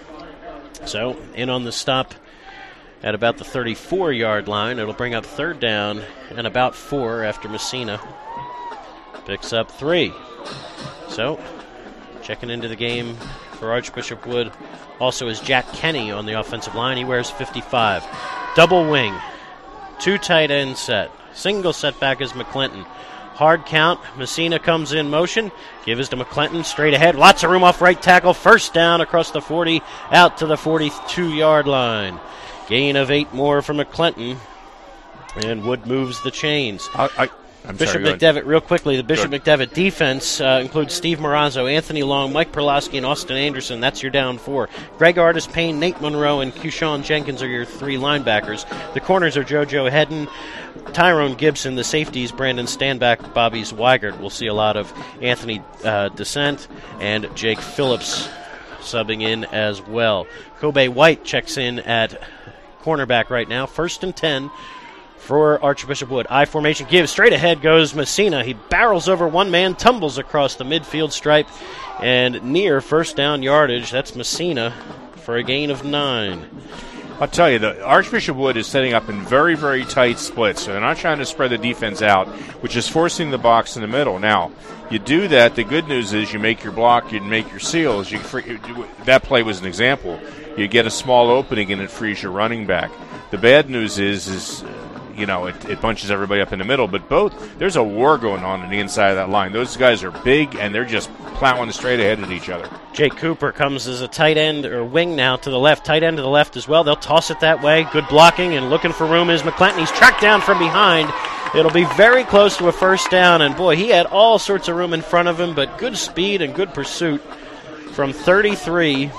So, in on the stop at about the thirty-four-yard line. It'll bring up third down and about four after Messina picks up three. So, checking into the game for Archbishop Wood also is Jack Kenny on the offensive line. He wears fifty-five. Double wing, two tight end set. Single setback is McClinton. Hard count. Messina comes in motion. Give is to McClinton straight ahead. Lots of room off right tackle. First down across the forty, out to the forty-two-yard line. Gain of eight more for McClinton. And Wood moves the chains. I, I, I'm Bishop sorry, McDevitt, real quickly, the Bishop Good. McDevitt defense uh, includes Steve Marazzo, Anthony Long, Mike Perlowski, and Austin Anderson. That's your down four. Greg Artis Payne, Nate Monroe, and Keyshawn Jenkins are your three linebackers. The corners are JoJo Hedden, Tyrone Gibson. The safeties, Brandon Standback, Bobby Zweigert. We'll see a lot of Anthony uh, Descent and Jake Phillips subbing in as well. Kobe White checks in at cornerback right now. First and ten. For Archbishop Wood. I formation gives. Straight ahead goes Messina. He barrels over one man, tumbles across the midfield stripe, and near first down yardage. That's Messina for a gain of nine. I'll tell you, the Archbishop Wood is setting up in very, very tight splits, so they're not trying to spread the defense out, which is forcing the box in the middle. Now, you do that. The good news is you make your block, you make your seals. You, that play was an example. You get a small opening, and it frees your running back. The bad news is, is you know, it, it bunches everybody up in the middle. But both, there's a war going on on the inside of that line. Those guys are big, and they're just plowing straight ahead at each other. Jake Cooper comes as a tight end or wing now to the left. Tight end to the left as well. They'll toss it that way. Good blocking and looking for room is McClinton. He's tracked down from behind. It'll be very close to a first down. And, boy, he had all sorts of room in front of him, but good speed and good pursuit from thirty-three.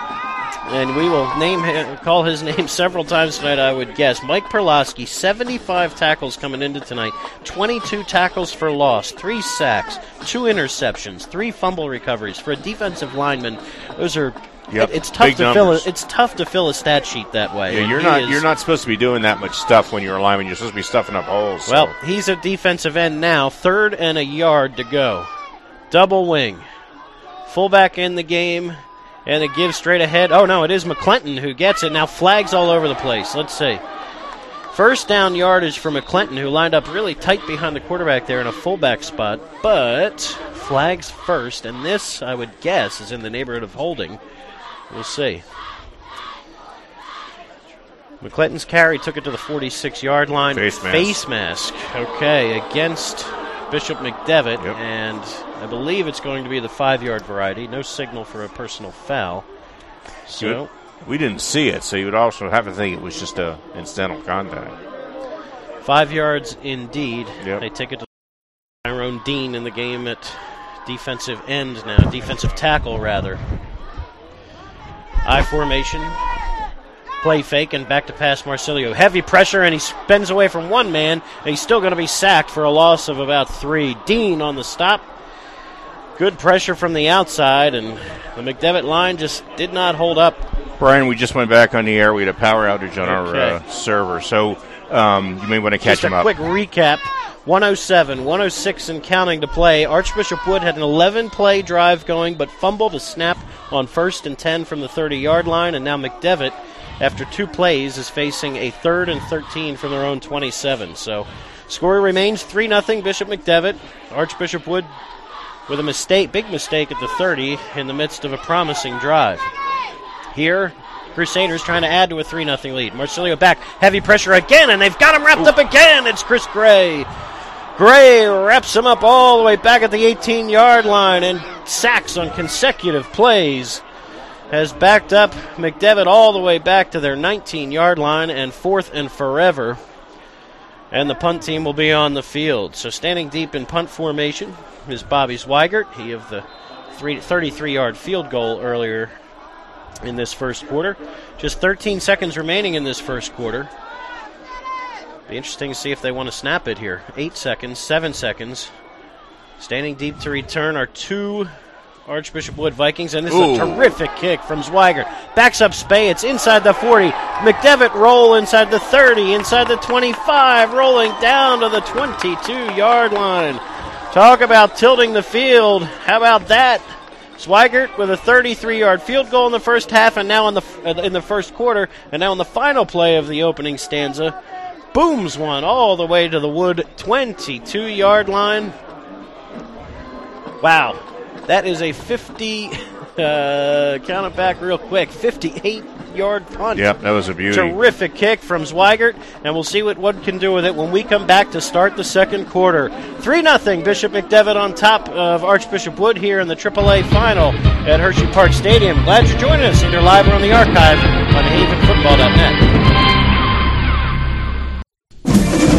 And we will name him, call his name several times tonight, I would guess. Mike Perlowski, seventy-five tackles coming into tonight, twenty-two tackles for loss, three sacks, two interceptions, three fumble recoveries. For a defensive lineman, those are Yep. it, it's tough Big to fill. A, numbers. it's tough to fill a stat sheet that way. Yeah, And you're he not is- you're not supposed to be doing that much stuff when you're a lineman. You're supposed to be stuffing up holes. so- Well, he's a defensive end now. Third and a yard to go. Double wing. Fullback in the game. And it gives straight ahead. Oh, no, it is McClinton who gets it. Now flags all over the place. Let's see. First down yardage for McClinton, who lined up really tight behind the quarterback there in a fullback spot. But flags first. And this, I would guess, is in the neighborhood of holding. We'll see. McClinton's carry took it to the forty-six-yard line. Face mask. Face mask. Okay, against Bishop McDevitt. Yep. And I believe it's going to be the five-yard variety. No signal for a personal foul. So we didn't see it, so you would also have to think it was just a incidental contact. five yards indeed. Yep. They take it to Tyrone Dean in the game at defensive end now. Defensive tackle, rather. I formation. Play fake and back to pass Marsilio. Heavy pressure, and he spins away from one man, and he's still going to be sacked for a loss of about three. Dean on the stop. Good pressure from the outside, and the McDevitt line just did not hold up. Brian, we just went back on the air. We had a power outage on our Okay. uh, server, so um, you may want to catch Just him a up. quick recap. one oh seven, one oh six and counting to play. Archbishop Wood had an eleven-play drive going, but fumbled a snap on first and ten from the thirty-yard line, and now McDevitt, after two plays, is facing a third and thirteen from their own twenty-seven. So, score remains three nothing Bishop McDevitt. Archbishop Wood with a mistake, big mistake at the thirty in the midst of a promising drive. Here, Crusaders trying to add to a three nothing lead. Marsilio back, heavy pressure again, and they've got him wrapped up again. It's Chris Gray. Gray wraps him up all the way back at the eighteen-yard line, and sacks on consecutive plays has backed up McDevitt all the way back to their nineteen-yard line, and fourth and forever. And the punt team will be on the field. So standing deep in punt formation is Bobby Zweigert. He of the thirty-three-yard field goal earlier in this first quarter. Just thirteen seconds remaining in this first quarter. Be interesting to see if they want to snap it here. Eight seconds, seven seconds. Standing deep to return are two Archbishop Wood Vikings, and this Ooh. is a terrific kick from Zweigert. Backs up Spey, it's inside the forty. McDevitt roll inside the thirty, inside the twenty-five, rolling down to the twenty-two-yard line. Talk about tilting the field. How about that? Zweigert with a thirty-three-yard field goal in the first half, and now in the uh, in the first quarter, and now in the final play of the opening stanza, booms one all the way to the Wood twenty-two-yard line. Wow, that is a fifty. Uh, count it back real quick. fifty-eight-yard punt. Yep, that was a beauty. Terrific kick from Zweigert, and we'll see what Wood can do with it when we come back to start the second quarter. three nothing Bishop McDevitt on top of Archbishop Wood here in the triple A final at Hershey Park Stadium. Glad you're joining us, either live or on the archive on haven football dot net.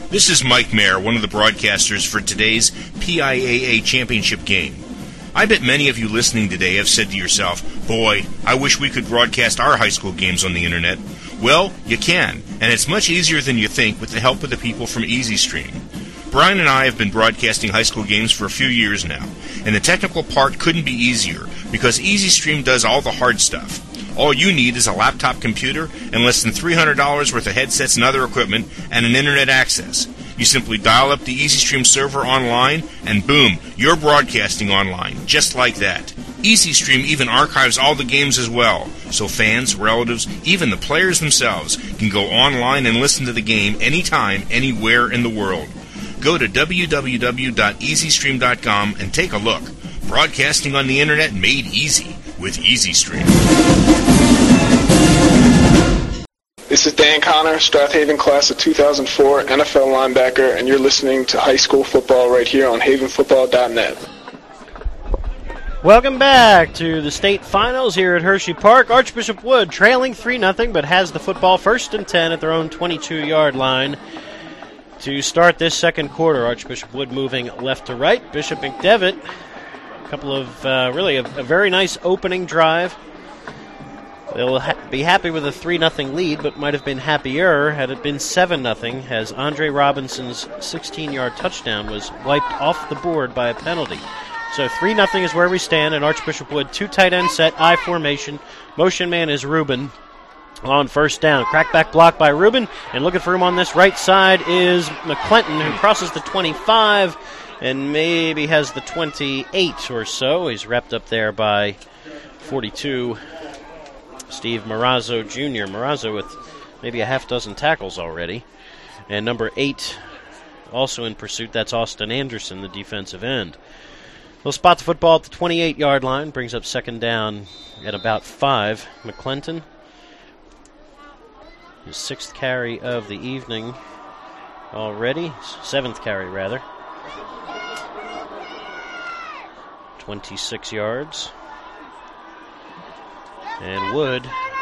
This is Mike Mayer, one of the broadcasters for today's P I A A championship game. I bet many of you listening today have said to yourself, boy, I wish we could broadcast our high school games on the internet. Well, you can, and it's much easier than you think with the help of the people from EasyStream. Brian and I have been broadcasting high school games for a few years now, and the technical part couldn't be easier because EasyStream does all the hard stuff. All you need is a laptop computer and less than three hundred dollars worth of headsets and other equipment and an internet access. You simply dial up the EasyStream server online and boom, you're broadcasting online, just like that. EasyStream even archives all the games as well, so fans, relatives, even the players themselves can go online and listen to the game anytime, anywhere in the world. Go to w w w dot easy stream dot com and take a look. Broadcasting on the internet made easy with EasyStream. This is Dan Connor, Strathaven class of two thousand four, N F L linebacker, and you're listening to High School Football right here on haven football dot net. Welcome back to the state finals here at Hershey Park. Archbishop Wood trailing three nothing, but has the football first and ten at their own twenty-two-yard line to start this second quarter. Archbishop Wood moving left to right. Bishop McDevitt, a couple of, uh, really, a, a very nice opening drive. They'll ha- be happy with a three nothing lead, but might have been happier had it been seven nothing, as Andre Robinson's sixteen-yard touchdown was wiped off the board by a penalty. So three nothing is where we stand, and Archbishop Wood, two tight end set, I formation. Motion man is Rubin on first down. Crackback block by Rubin, and looking for him on this right side is McClinton, who crosses the twenty-five and maybe has the twenty-eight or so. He's wrapped up there by forty-two. Steve Marazzo Junior Marazzo with maybe a half dozen tackles already. And number eight also in pursuit. That's Austin Anderson, the defensive end. They'll spot the football at the twenty-eight-yard line. Brings up second down at about five. McClinton, his sixth carry of the evening already. Seventh carry, rather. twenty-six yards. And Wood,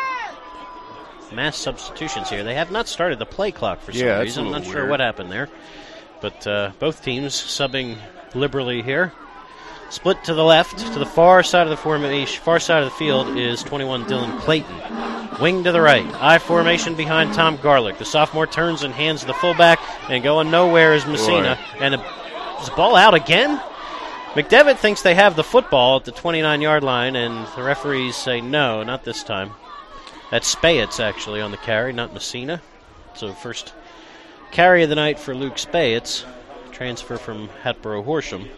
mass substitutions here. They have not started the play clock for some yeah, reason. I'm not weird. sure what happened there. But uh, both teams subbing liberally here. Split to the left, to the far side of the formation, far side of the field is twenty-one Dylan Clayton. Wing to the right, I formation behind Tom Garlick. The sophomore turns and hands the fullback, and going nowhere is Messina. Boy. And a, is the ball out again? McDevitt thinks they have the football at the twenty-nine-yard line, and the referees say no, not this time. That's Spayetz, actually, on the carry, not Messina. So first carry of the night for Luke Spayetz, transfer from Hatboro Horsham.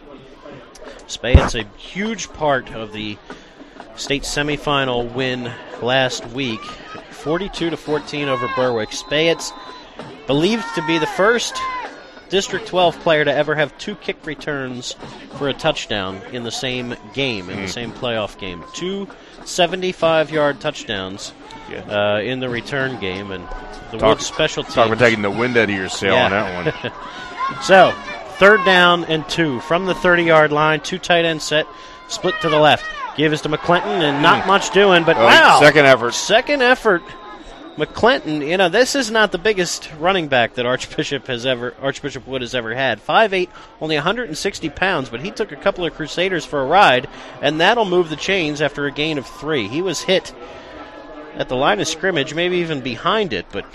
Spayetz, a huge part of the state semifinal win last week, forty-two to fourteen over Berwick. Spayetz, believed to be the first District twelve player to ever have two kick returns for a touchdown in the same game, in mm. the same playoff game. Two seventy-five-yard touchdowns yeah. uh, in the return game, and the talk, Wood special teams. Talk about taking the wind out of your sail yeah. on that one. So, third down and two from the thirty-yard line. Two tight end set, split to the left. Give us to McClinton, and not mm. much doing, but oh, wow. Second effort. Second effort. McClinton, you know, this is not the biggest running back that Archbishop has ever, Archbishop Wood has ever had. five eight, only one hundred sixty pounds, but he took a couple of Crusaders for a ride, and that'll move the chains after a gain of three. He was hit at the line of scrimmage, maybe even behind it, but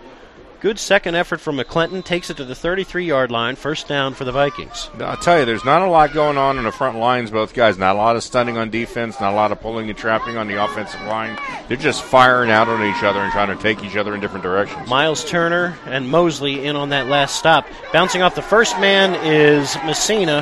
good second effort from McClinton, takes it to the thirty-three-yard line, first down for the Vikings. I'll tell you, there's not a lot going on in the front lines, both guys. Not a lot of stunning on defense, not a lot of pulling and trapping on the offensive line. They're just firing out on each other and trying to take each other in different directions. Miles Turner and Mosley in on that last stop. Bouncing off the first man is Messina,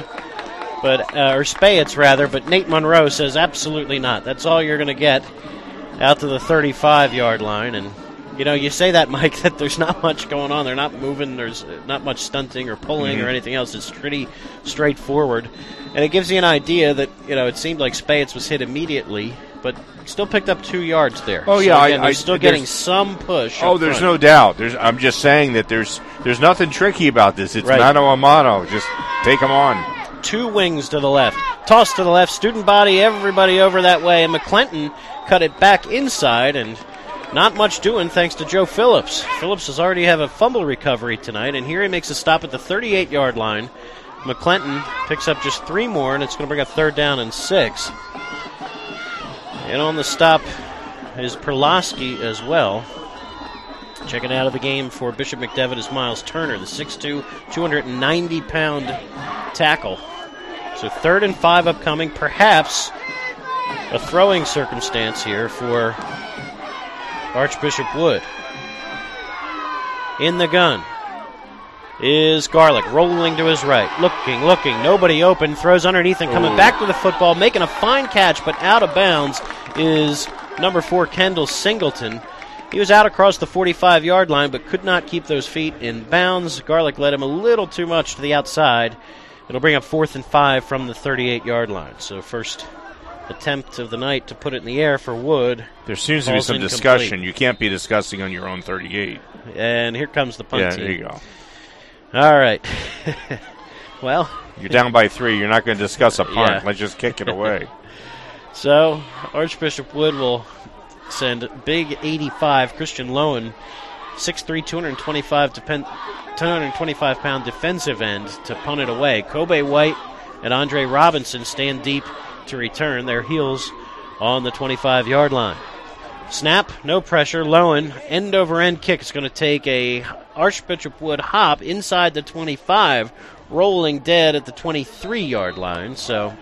but uh, or Spayetz, rather, but Nate Monroe says absolutely not. That's all you're going to get out to the thirty-five-yard line, and you know, you say that, Mike, that there's not much going on. They're not moving. There's not much stunting or pulling mm-hmm. or anything else. It's pretty straightforward. And it gives you an idea that, you know, it seemed like Spayetz was hit immediately, but still picked up two yards there. Oh, so yeah. Again, I, I, still getting some push. Oh, there's front. no doubt. There's, I'm just saying that there's there's nothing tricky about this. It's right. mano a mano. Just take them on. Two wings to the left. Toss to the left. Student body, everybody over that way. And McClinton cut it back inside and not much doing thanks to Joe Phillips. Phillips has already have a fumble recovery tonight, and here he makes a stop at the thirty-eight-yard line. McClinton picks up just three more, and it's going to bring up third down and six. And on the stop is Perlosky as well. Checking out of the game for Bishop McDevitt is Miles Turner, the six two, two hundred ninety pound tackle. So third and five upcoming, perhaps a throwing circumstance here for Archbishop Wood. In the gun is Garlick, rolling to his right, looking, looking, nobody open, throws underneath and coming Ooh. back to the football, making a fine catch, but out of bounds is number four, Kendall Singleton. He was out across the forty-five-yard line, but could not keep those feet in bounds. Garlick led him a little too much to the outside. It'll bring up fourth and five from the thirty-eight-yard line. So first attempt of the night to put it in the air for Wood. There seems to be some incomplete. discussion. You can't be discussing on your own thirty-eight. And here comes the punt yeah, team. there you go. All right. Well, you're down by three. You're not going to discuss a punt. Yeah. Let's just kick it away. So Archbishop Wood will send big eighty-five Christian Lowen, six three, two hundred twenty-five pound defensive end to punt it away. Kobe White and Andre Robinson stand deep to return their heels on the twenty-five-yard line. Snap, no pressure. Lowen, end over end kick. It's going to take a Archbishop Wood hop inside the twenty-five, rolling dead at the twenty-three-yard line. So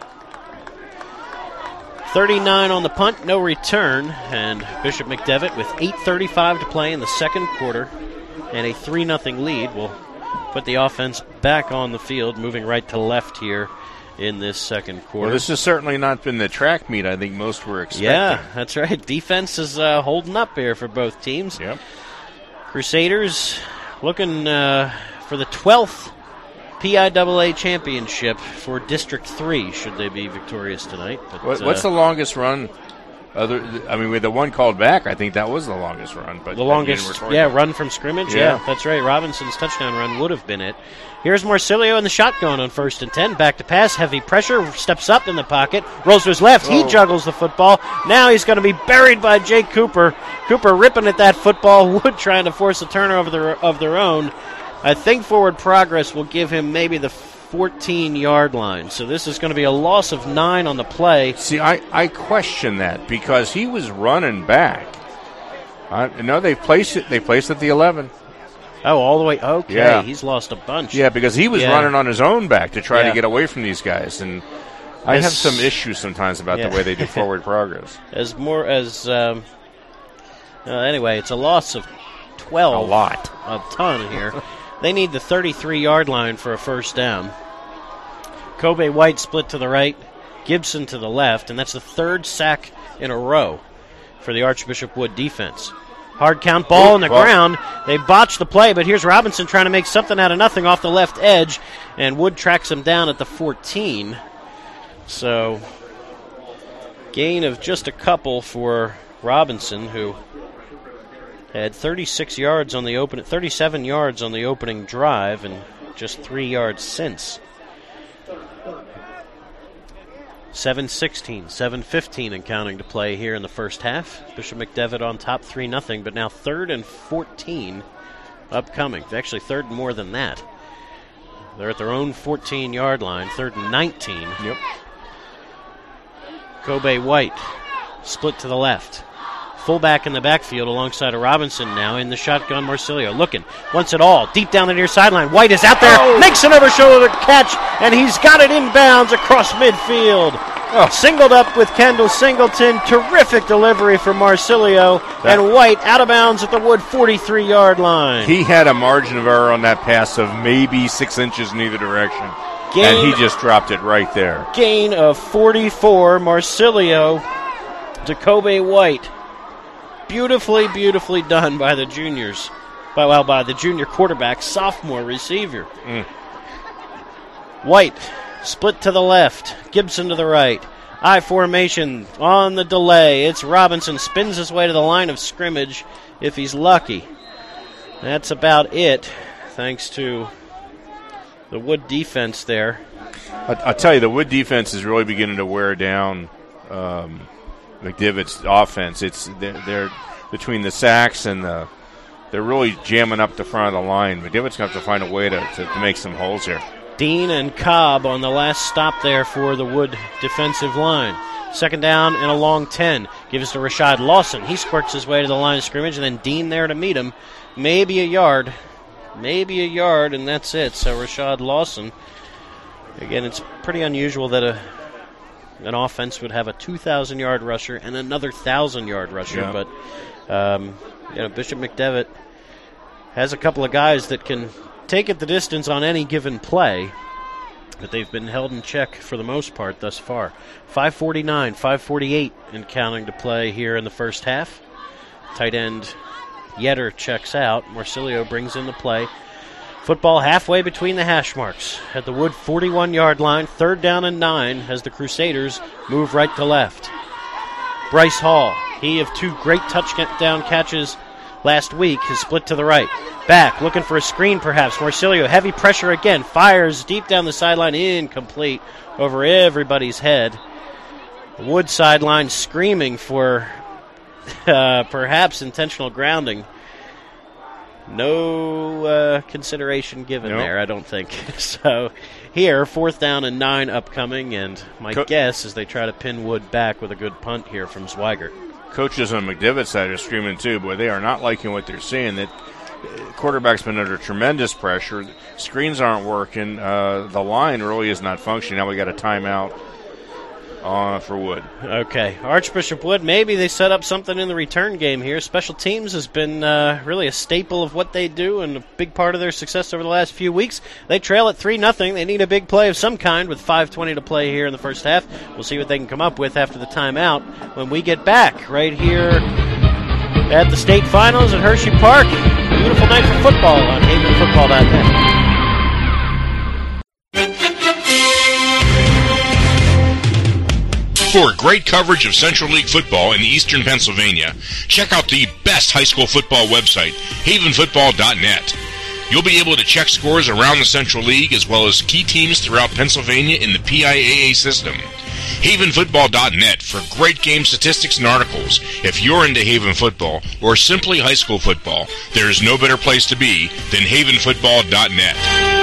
thirty-nine on the punt, no return, and Bishop McDevitt with eight thirty-five to play in the second quarter and a three nothing lead will put the offense back on the field, moving right to left here in this second quarter. Well, this has certainly not been the track meet I think most were expecting. Yeah, that's right. Defense is uh, holding up here for both teams. Yep. Crusaders looking uh, for the twelfth P I A A championship for District three, should they be victorious tonight. But, what, what's uh, the longest run? Other, I mean, with the one called back, I think that was the longest run. But the longest, yeah, run from scrimmage. Yeah. yeah, that's right. Robinson's touchdown run would have been it. Here's Marsilio in the shotgun on first and ten. Back to pass, heavy pressure, steps up in the pocket, rolls to his left. Oh. He juggles the football. Now he's going to be buried by Jake Cooper. Cooper ripping at that football. Wood trying to force a turnover of their, of their own. I think forward progress will give him maybe the fourteen-yard line. So this is going to be a loss of nine on the play. See, I, I question that because he was running back. I know they placed it. They placed it at the eleven. Oh, all the way. Okay, yeah. He's lost a bunch. Yeah, because he was yeah. running on his own back to try yeah. to get away from these guys, and I as, have some issues sometimes about yeah. the way they do forward progress. As more as um, uh, anyway, it's a loss of twelve. A lot, a ton here. They need the thirty-three-yard line for a first down. Kobe White split to the right, Gibson to the left, and that's the third sack in a row for the Archbishop Wood defense. Hard count ball Ooh, on the ball. ground. They botched the play, but here's Robinson trying to make something out of nothing off the left edge, and Wood tracks him down at the fourteen. So, gain of just a couple for Robinson, who had thirty-six yards on the open, thirty-seven yards on the opening drive, and just three yards since. seven sixteen, seven fifteen and counting to play here in the first half. Bishop McDevitt on top three nothing, but now third and fourteen upcoming. Actually, third and more than that. They're at their own fourteen-yard line, third and nineteen. Yep. Kobe White split to the left. Fullback in the backfield alongside of Robinson now in the shotgun. Marsilio looking, wants it all, deep down the near sideline. White is out there, oh. makes an over-shoulder catch, and he's got it inbounds across midfield. Oh. Singled up with Kendall Singleton. Terrific delivery for Marsilio, that, and White out of bounds at the Wood forty-three-yard line. He had a margin of error on that pass of maybe six inches in either direction, gain, and he just dropped it right there. Gain of forty-four, Marsilio to Kobe White. Beautifully, beautifully done by the juniors. By, well, by the junior quarterback, sophomore receiver. Mm. White, split to the left. Gibson to the right. I formation on the delay. It's Robinson. Spins his way to the line of scrimmage if he's lucky. That's about it, thanks to the Wood defense there. I, I'll tell you, the Wood defense is really beginning to wear down um, McDevitt's offense. It's they're, they're between the sacks and the, they're really jamming up the front of the line. McDivitt's going to have to find a way to, to, to make some holes here. Dean and Cobb on the last stop there for the Wood defensive line. Second down and a long ten. Gives to Rashad Lawson. He squirts his way to the line of scrimmage, and then Dean there to meet him. Maybe a yard. Maybe a yard, and that's it. So Rashad Lawson. Again, it's pretty unusual that a an offense would have a two thousand yard rusher and another one thousand yard rusher. Yeah. But um, you know, Bishop McDevitt has a couple of guys that can take it the distance on any given play. But they've been held in check for the most part thus far. five forty-nine, five forty-eight and counting to play here in the first half. Tight end Yetter checks out. Marcilio brings in the play. Football halfway between the hash marks at the Wood forty-one yard line. Third down and nine as the Crusaders move right to left. Bryce Hall, he of two great touchdown catches last week, has split to the right. Back, looking for a screen perhaps. Marcilio, heavy pressure again. Fires deep down the sideline, incomplete over everybody's head. The Wood sideline screaming for uh, perhaps intentional grounding. No uh, consideration given nope. there, I don't think. So here, fourth down and nine upcoming, and my Co- guess is they try to pin Wood back with a good punt here from Zweigert. Coaches on McDivitt's side are screaming too, boy, they are not liking what they're seeing. That quarterback's been under tremendous pressure. Screens aren't working. Uh, the line really is not functioning. Now we got a timeout uh, for Wood. Okay, Archbishop Wood, maybe they set up something in the return game here. Special teams has been uh, really a staple of what they do and a big part of their success over the last few weeks. They trail at three nothing. They need a big play of some kind with five twenty to play here in the first half. We'll see what they can come up with after the timeout when we get back right here at the state finals at Hershey Park. Beautiful night for football on Haven Football dot net. For great coverage of Central League football in Eastern Pennsylvania, check out the best high school football website, Haven Football dot net. You'll be able to check scores around the Central League as well as key teams throughout Pennsylvania in the P I A A system. Haven Football dot net for great game statistics and articles. If you're into Haven football or simply high school football, there is no better place to be than Haven Football dot net.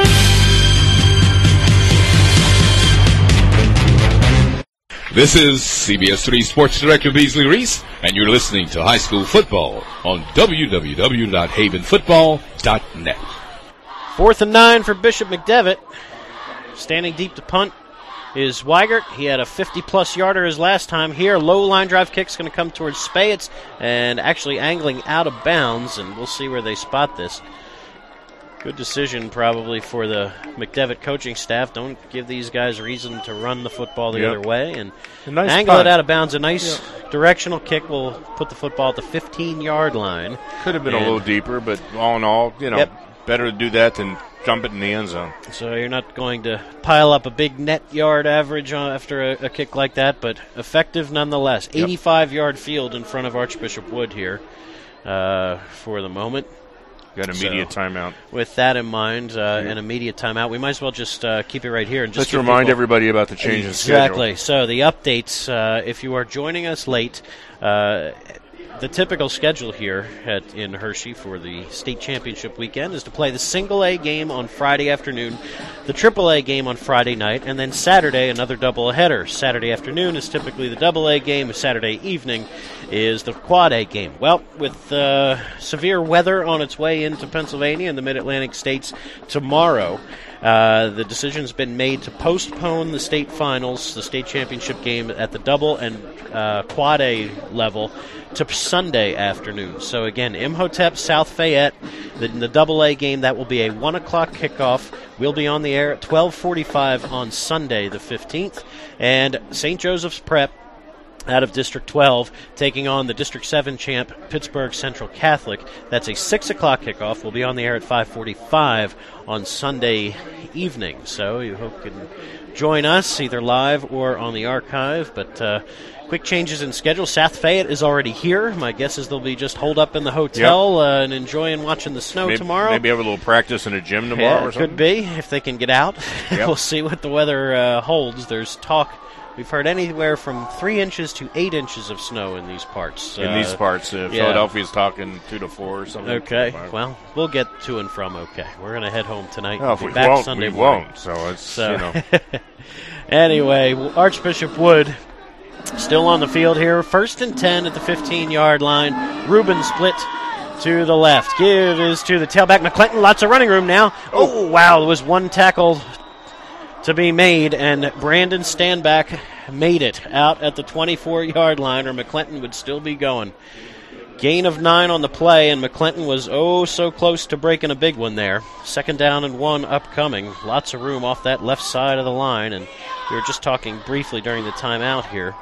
This is C B S three Sports Director Beasley Reese, and you're listening to High School Football on w w w dot haven football dot net. Fourth and nine for Bishop McDevitt. Standing deep to punt is Weigert. He had a fifty-plus yarder his last time. Here, low line drive kick's going to come towards Spayetz and actually angling out of bounds, and we'll see where they spot this. Good decision probably for the McDevitt coaching staff. Don't give these guys reason to run the football the yep. other way. And nice angle punt. it out of bounds. A nice yep. directional kick will put the football at the fifteen yard line. Could have been and a little deeper, but all in all, you know, yep. better to do that than jump it in the end zone. So you're not going to pile up a big net yard average after a, a kick like that, but effective nonetheless. Yep. eighty-five yard field in front of Archbishop Wood here uh, for the moment. Got an immediate so, timeout. With that in mind, uh, yeah. an immediate timeout, we might as well just uh, keep it right here. And just Let's remind people, everybody about the change in schedule. Exactly. So the updates, uh, if you are joining us late, uh, the typical schedule here at, in Hershey for the state championship weekend is to play the single A game on Friday afternoon, the triple A game on Friday night, and then Saturday another double header. Saturday afternoon is typically the double A game. Saturday evening is the quad A game. Well, with uh, severe weather on its way into Pennsylvania and the Mid-Atlantic states tomorrow, Uh, the decision's been made to postpone the state finals, the state championship game at the double and uh, quad A level to Sunday afternoon. So again, Imhotep, South Fayette, the, the double A game, that will be a one o'clock kickoff. We'll be on the air at twelve forty-five on Sunday the fifteenth. And Saint Joseph's Prep out of District twelve, taking on the District seven champ, Pittsburgh Central Catholic. That's a six o'clock kickoff. We'll be on the air at five forty-five on Sunday evening. So you hope you can join us either live or on the archive. But uh, quick changes in schedule. South Fayette is already here. My guess is they'll be just holed up in the hotel yep. uh, and enjoying watching the snow maybe, tomorrow. Maybe have a little practice in a gym tomorrow yeah, or something. Could be, if they can get out. Yep. We'll see what the weather uh, holds. There's talk we've heard anywhere from three inches to eight inches of snow in these parts. In uh, these parts, uh, yeah. Philadelphia's talking two to four or something. Okay, well, we'll get to and from okay. We're going to head home tonight. Well, and if be we back won't, Sunday we morning. won't. So it's, So, you know. Anyway, Archbishop Wood still on the field here. First and ten at the fifteen-yard line. Rubin split to the left. Give is to the tailback, McClinton. Lots of running room now. Oh, wow, there was one tackle to be made, and Brandon Standback made it out at the twenty-four-yard line, or McClinton would still be going. Gain of nine on the play, and McClinton was oh so close to breaking a big one there. Second down and one upcoming. Lots of room off that left side of the line, and we were just talking briefly during the timeout here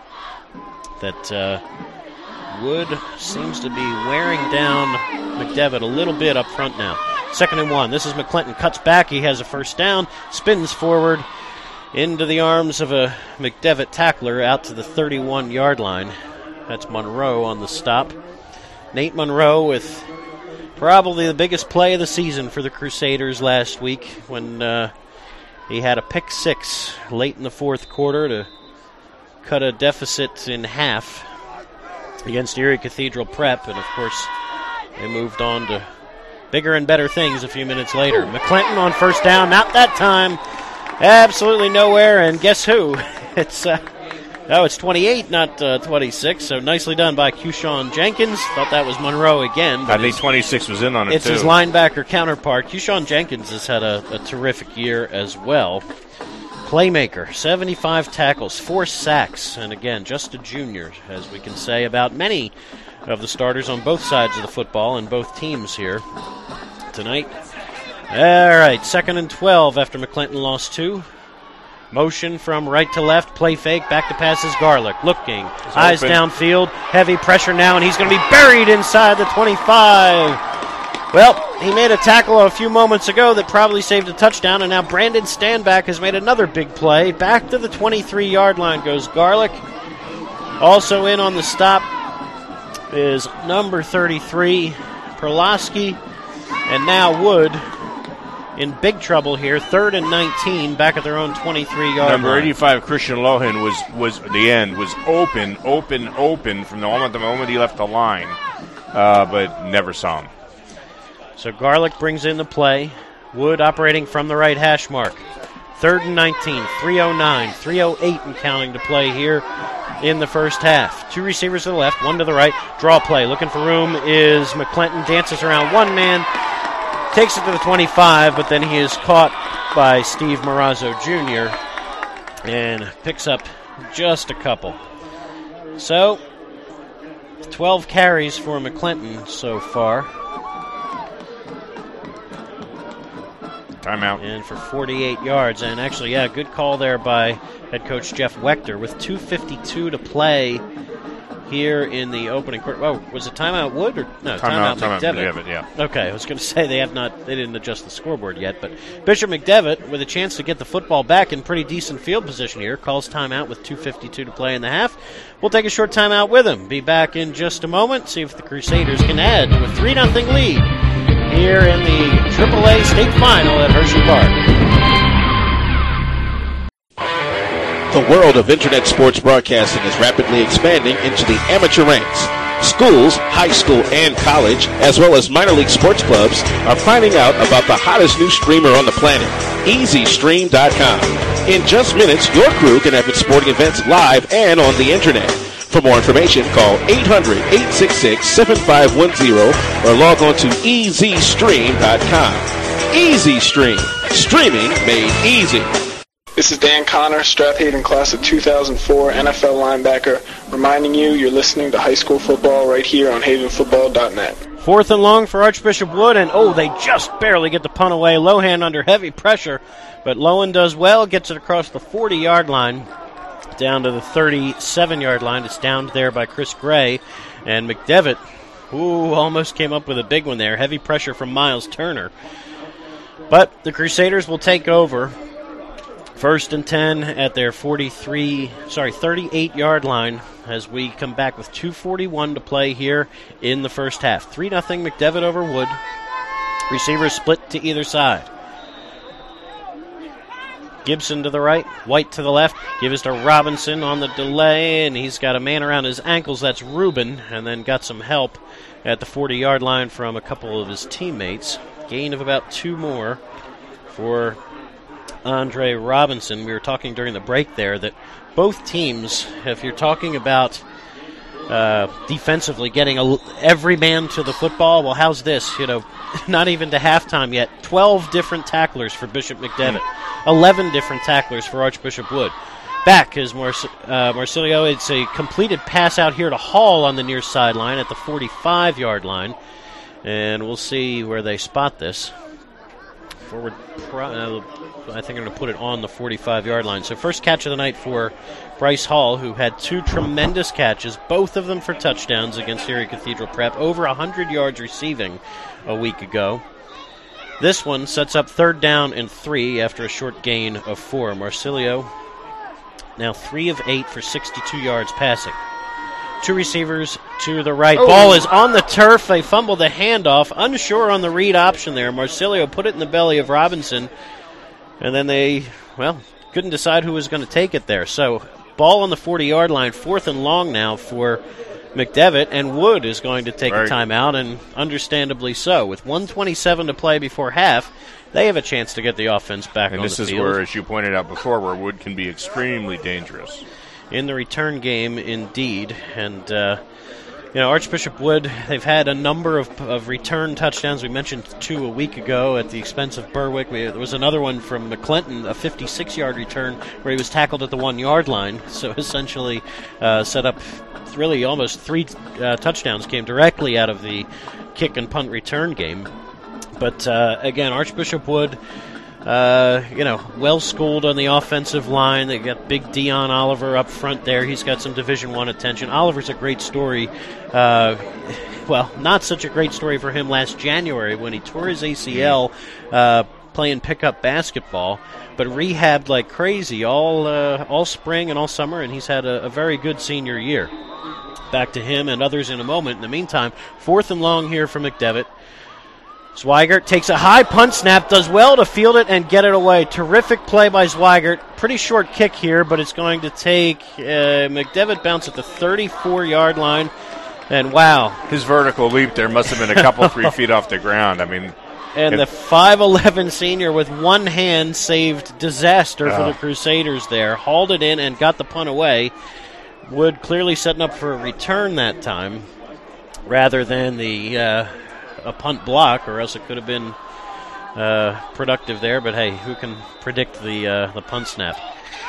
that uh, Wood seems to be wearing down McDevitt a little bit up front now. Second and one. This is McClinton. Cuts back. He has a first down. Spins forward into the arms of a McDevitt tackler out to the thirty-one-yard line. That's Monroe on the stop. Nate Monroe with probably the biggest play of the season for the Crusaders last week when uh, he had a pick six late in the fourth quarter to cut a deficit in half against Erie Cathedral Prep. And, of course, they moved on to bigger and better things a few minutes later. McClinton on first down. Not that time. Absolutely nowhere. And guess who? It's... Uh, Oh, it's twenty-eight, not uh, twenty-six, so nicely done by Kushawn Jenkins. Thought that was Monroe again. I think twenty-six was in on it, it's too. It's his linebacker counterpart. Kushawn Jenkins has had a, a terrific year as well. Playmaker, seventy-five tackles, four sacks, and again, just a junior, as we can say about many of the starters on both sides of the football and both teams here tonight. All right, second and twelve after McClinton lost two. Motion from right to left, play fake, back to passes Garlick, looking, He's eyes open. downfield, heavy pressure now, and he's going to be buried inside the twenty-five. Well, he made a tackle a few moments ago that probably saved a touchdown, and now Brandon Standback has made another big play. Back to the twenty-three-yard line goes Garlick. Also in on the stop is number thirty-three, Perlowski, and now Wood in big trouble here, third and nineteen, back at their own twenty-three-yard Number line. eighty-five, Christian Lohan, was was the end was open, open, open from the moment the moment he left the line, uh, but never saw him. So Garlick brings in the play. Wood operating from the right hash mark. Third and nineteen, three oh nine, three oh eight and counting to play here in the first half. Two receivers to the left, one to the right. Draw play. Looking for room is McClinton. Dances around one man. Takes it to the twenty-five, but then he is caught by Steve Marazzo Junior and picks up just a couple. So, twelve carries for McClinton so far. Timeout. And for forty-eight yards. And actually, yeah, good call there by head coach Jeff Wechter with two fifty-two to play here in the opening quarter. Oh, was it timeout Wood or no? Timeout, Timeout, timeout McDevitt. McDevitt, yeah. Okay, I was going to say they have not. They didn't adjust the scoreboard yet, but Bishop McDevitt with a chance to get the football back in pretty decent field position here calls timeout with two fifty-two to play in the half. We'll take a short timeout with him. Be back in just a moment. See if the Crusaders can add to a three nothing lead here in the triple A state final at Hershey Park. The world of internet sports broadcasting is rapidly expanding into the amateur ranks. Schools, high school, and college, as well as minor league sports clubs, are finding out about the hottest new streamer on the planet, easy stream dot com. In just minutes, your crew can have its sporting events live and on the internet. For more information, call eight hundred, eight six six, seven five one zero or log on to easy stream dot com. EasyStream, streaming made easy. This is Dan Connor, Strathaven class of two thousand four N F L linebacker, reminding you you're listening to high school football right here on haven football dot net. Fourth and long for Archbishop Wood, and oh, they just barely get the punt away. Lohan under heavy pressure, but Lohan does well, gets it across the forty-yard line, down to the thirty-seven-yard line. It's downed there by Chris Gray, and McDevitt, ooh, almost came up with a big one there. Heavy pressure from Miles Turner. But the Crusaders will take over. First and ten at their forty-three, sorry, thirty-eight-yard line as we come back with two forty-one to play here in the first half. three nothing McDevitt over Wood. Receivers split to either side. Gibson to the right, White to the left. Gives to Robinson on the delay, and he's got a man around his ankles. That's Rubin, and then got some help at the forty-yard line from a couple of his teammates. Gain of about two more for Andre Robinson. We were talking during the break there that both teams, if you're talking about uh, defensively getting a, every man to the football, well, how's this? You know, not even to halftime yet. twelve different tacklers for Bishop McDevitt. eleven different tacklers for Archbishop Wood. Back is Marc- uh, Marcilio. It's a completed pass out here to Hall on the near sideline at the forty-five-yard line. And we'll see where they spot this. Forward, pro- uh, I think I'm going to put it on the forty-five-yard line. So first catch of the night for Bryce Hall, who had two tremendous catches, both of them for touchdowns against Erie Cathedral Prep, over one hundred yards receiving a week ago. This one sets up third down and three after a short gain of four. Marcilio now three of eight for sixty-two yards passing. Two receivers to the right. Oh. Ball is on the turf. They fumble the handoff. Unsure on the read option there. Marcilio put it in the belly of Robinson. And then they, well, couldn't decide who was going to take it there. So ball on the forty-yard line. Fourth and long now for McDevitt. And Wood is going to take right. a timeout, and understandably so. With one twenty-seven to play before half, they have a chance to get the offense back and on the field. And this is where, as you pointed out before, where Wood can be extremely dangerous. In the return game, indeed. And, uh, you know, Archbishop Wood, they've had a number of, of return touchdowns. We mentioned two a week ago at the expense of Berwick. We, there was another one from McClinton, a fifty-six-yard return where he was tackled at the one-yard line. So essentially uh, set up really almost three uh, touchdowns came directly out of the kick and punt return game. But, uh, again, Archbishop Wood... Uh, you know, well schooled on the offensive line. They got big Dion Oliver up front there. He's got some Division One attention. Oliver's a great story. Uh, well, not such a great story for him last January when he tore his A C L uh, playing pickup basketball, but rehabbed like crazy all uh, all spring and all summer, and he's had a, a very good senior year. Back to him and others in a moment. In the meantime, fourth and long here for McDevitt. Zweigert takes a high punt snap, does well to field it and get it away. Terrific play by Zweigert. Pretty short kick here, but it's going to take uh, McDevitt bounce at the thirty-four-yard line. And wow. His vertical leap there must have been a couple, three feet off the ground. I mean, And the five eleven senior with one hand saved disaster uh. for the Crusaders there. Hauled it in and got the punt away. Wood clearly setting up for a return that time rather than the... Uh, a punt block, or else it could have been uh, productive there. But hey, who can predict the uh, the punt snap?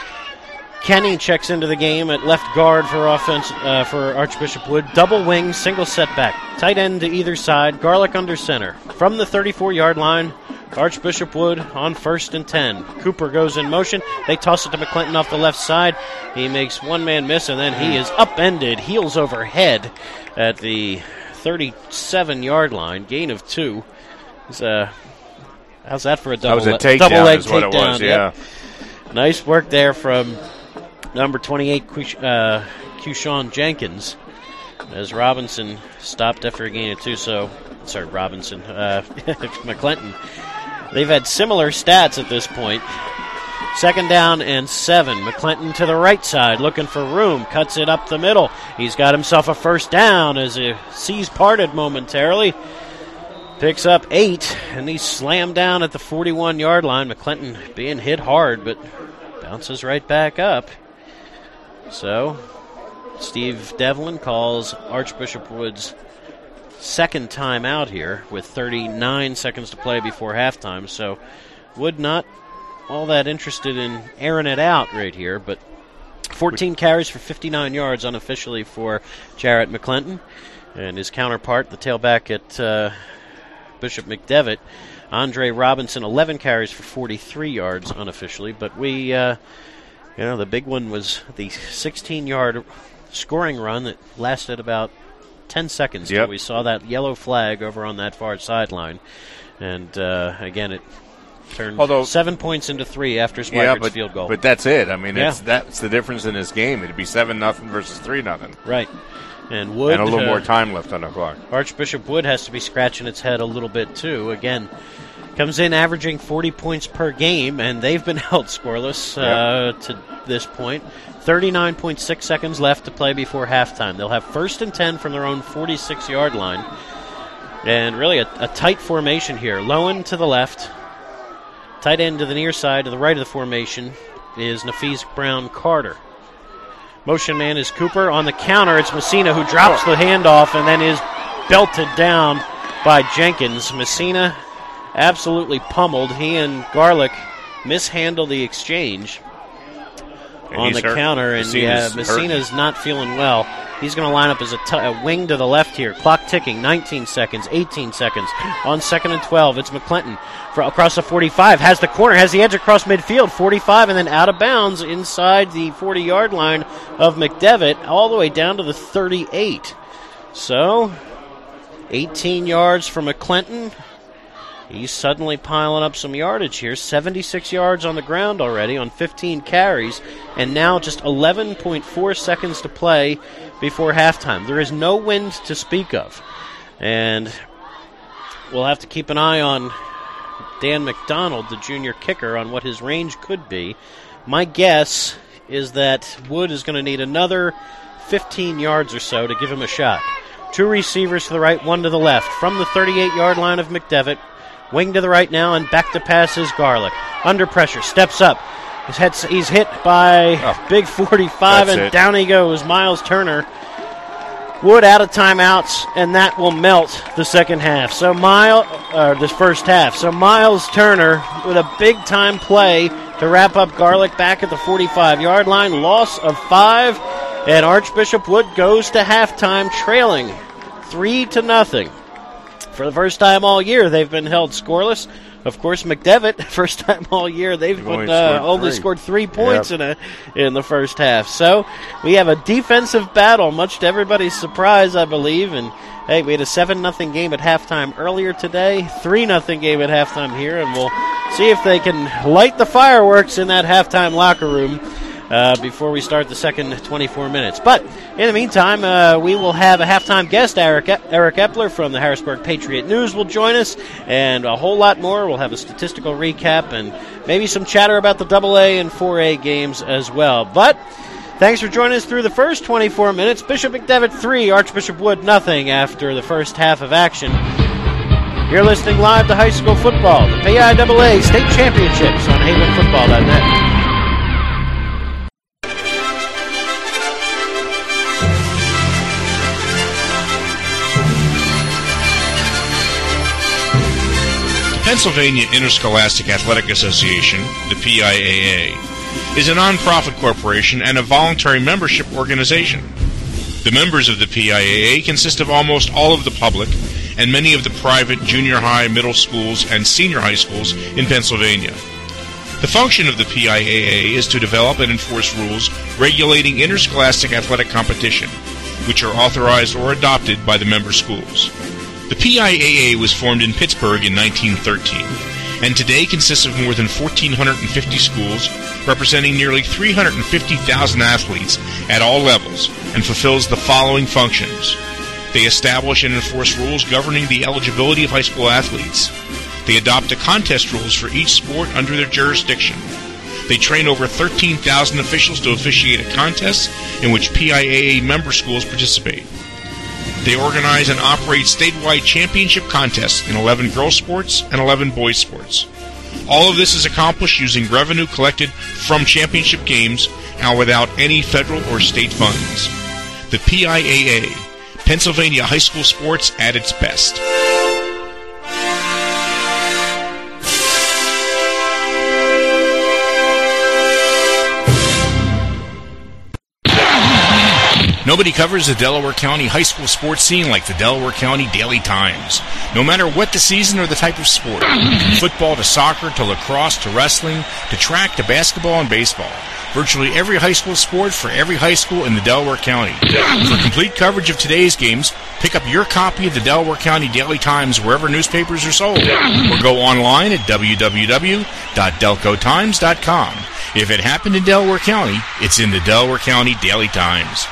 Kenny checks into the game at left guard for offense uh, for Archbishop Wood. Double wing, single setback. Tight end to either side. Garlick under center. From the thirty-four-yard line, Archbishop Wood on first and ten. Cooper goes in motion. They toss it to McClinton off the left side. He makes one man miss, and then he is upended, heels over head at the thirty-seven-yard line, gain of two. Uh, how's that for a double? That was a takedown, double leg is what takedown. it was. Yeah, yep. Nice work there from number twenty-eight, uh, Q-Sean Jenkins, as Robinson stopped after a gain of two. So, sorry, Robinson, uh, McClinton. They've had similar stats at this point. Second down and seven. McClinton to the right side, looking for room. Cuts it up the middle. He's got himself a first down as the seas parted momentarily. Picks up eight, and he's slammed down at the forty-one-yard line. McClinton being hit hard, but bounces right back up. So, Steve Devlin calls Archbishop Wood's second time out here with thirty-nine seconds to play before halftime. So, Wood not all that interested in airing it out right here, but fourteen carries for fifty-nine yards unofficially for Jarrett McClinton. And his counterpart, the tailback at uh, Bishop McDevitt, Andre Robinson, eleven carries for forty-three yards unofficially. But we, uh, you know, the big one was the sixteen-yard scoring run that lasted about ten seconds. Yep. We saw that yellow flag over on that far sideline. And, uh, again, it turned Although, seven points into three after Sweigert's yeah, but, field goal. But that's it. I mean, yeah. it's, that's the difference in this game. It'd be seven nothing versus three nothing. Right. And Wood, and a little uh, more time left on the clock. Archbishop Wood has to be scratching its head a little bit too. Again, Comes in averaging forty points per game, and they've been held scoreless uh, yep. to this point. thirty-nine point six seconds left to play before halftime. They'll have first and ten from their own forty-six-yard line. And really a, a tight formation here. Lowen to the left. Tight end to the near side. To the right of the formation is Nafis Brown-Carter. Motion man is Cooper. On the counter, it's Messina who drops the handoff and then is belted down by Jenkins. Messina absolutely pummeled. He and Garlick mishandle the exchange and on the hurt. counter, and Messina's yeah, Messina's not feeling well. He's going to line up as a, t- a wing to the left here. Clock ticking, nineteen seconds, eighteen seconds. On second and twelve, it's McClinton for, across the forty-five. Has the corner, has the edge across midfield, forty-five, and then out of bounds inside the forty-yard line of McDevitt, all the way down to the thirty-eight. So, eighteen yards for McClinton. He's suddenly piling up some yardage here. seventy-six yards on the ground already on fifteen carries, and now just eleven point four seconds to play before halftime. There is no wind to speak of, and we'll have to keep an eye on Dan McDonald, the junior kicker, on what his range could be. My guess is that Wood is going to need another fifteen yards or so to give him a shot. Two receivers to the right, one to the left. From the thirty-eight-yard line of McDevitt, wing to the right now, and back to pass is Garlick. Under pressure, steps up. He's hit, he's hit by oh, big forty-five, and it. Down he goes. Miles Turner. Wood out of timeouts, and that will melt the second half. So Miles, uh, this first half. So Miles Turner with a big-time play to wrap up Garlick back at the forty-five-yard line. Loss of five, and Archbishop Wood goes to halftime trailing three to nothing. For the first time all year, they've been held scoreless. Of course, McDevitt, first time all year, they've been, only, uh, scored, only three. scored three points yep. in a in the first half. So we have a defensive battle, much to everybody's surprise, I believe. And, hey, we had a seven nothing game at halftime earlier today, three nothing game at halftime here, and we'll see if they can light the fireworks in that halftime locker room Uh, before we start the second twenty-four minutes. But in the meantime, uh, we will have a halftime guest. Eric, Eric Epler from the Harrisburg Patriot News will join us, and a whole lot more. We'll have a statistical recap and maybe some chatter about the double A and four A games as well. But thanks for joining us through the first twenty-four minutes. Bishop McDevitt three, Archbishop Wood nothing after the first half of action. You're listening live to high school football, the P I A A state championships on Haven Football dot net. Pennsylvania Interscholastic Athletic Association, the P I A A, is a non-profit corporation and a voluntary membership organization. The members of the P I A A consist of almost all of the public and many of the private junior high, middle schools, and senior high schools in Pennsylvania. The function of the P I A A is to develop and enforce rules regulating interscholastic athletic competition, which are authorized or adopted by the member schools. The P I A A was formed in Pittsburgh in nineteen thirteen, and today consists of more than one thousand four hundred fifty schools, representing nearly three hundred fifty thousand athletes at all levels, and fulfills the following functions. They establish and enforce rules governing the eligibility of high school athletes. They adopt the contest rules for each sport under their jurisdiction. They train over thirteen thousand officials to officiate at contests in which P I A A member schools participate. They organize and operate statewide championship contests in eleven girls sports and eleven boys sports. All of this is accomplished using revenue collected from championship games and without any federal or state funds. The P I A A, Pennsylvania high school sports at its best. Nobody covers the Delaware County high school sports scene like the Delaware County Daily Times. No matter what the season or the type of sport, from football to soccer to lacrosse to wrestling to track to basketball and baseball, virtually every high school sport for every high school in the Delaware County. For complete coverage of today's games, pick up your copy of the Delaware County Daily Times wherever newspapers are sold, or go online at w w w dot delco times dot com. If it happened in Delaware County, it's in the Delaware County Daily Times.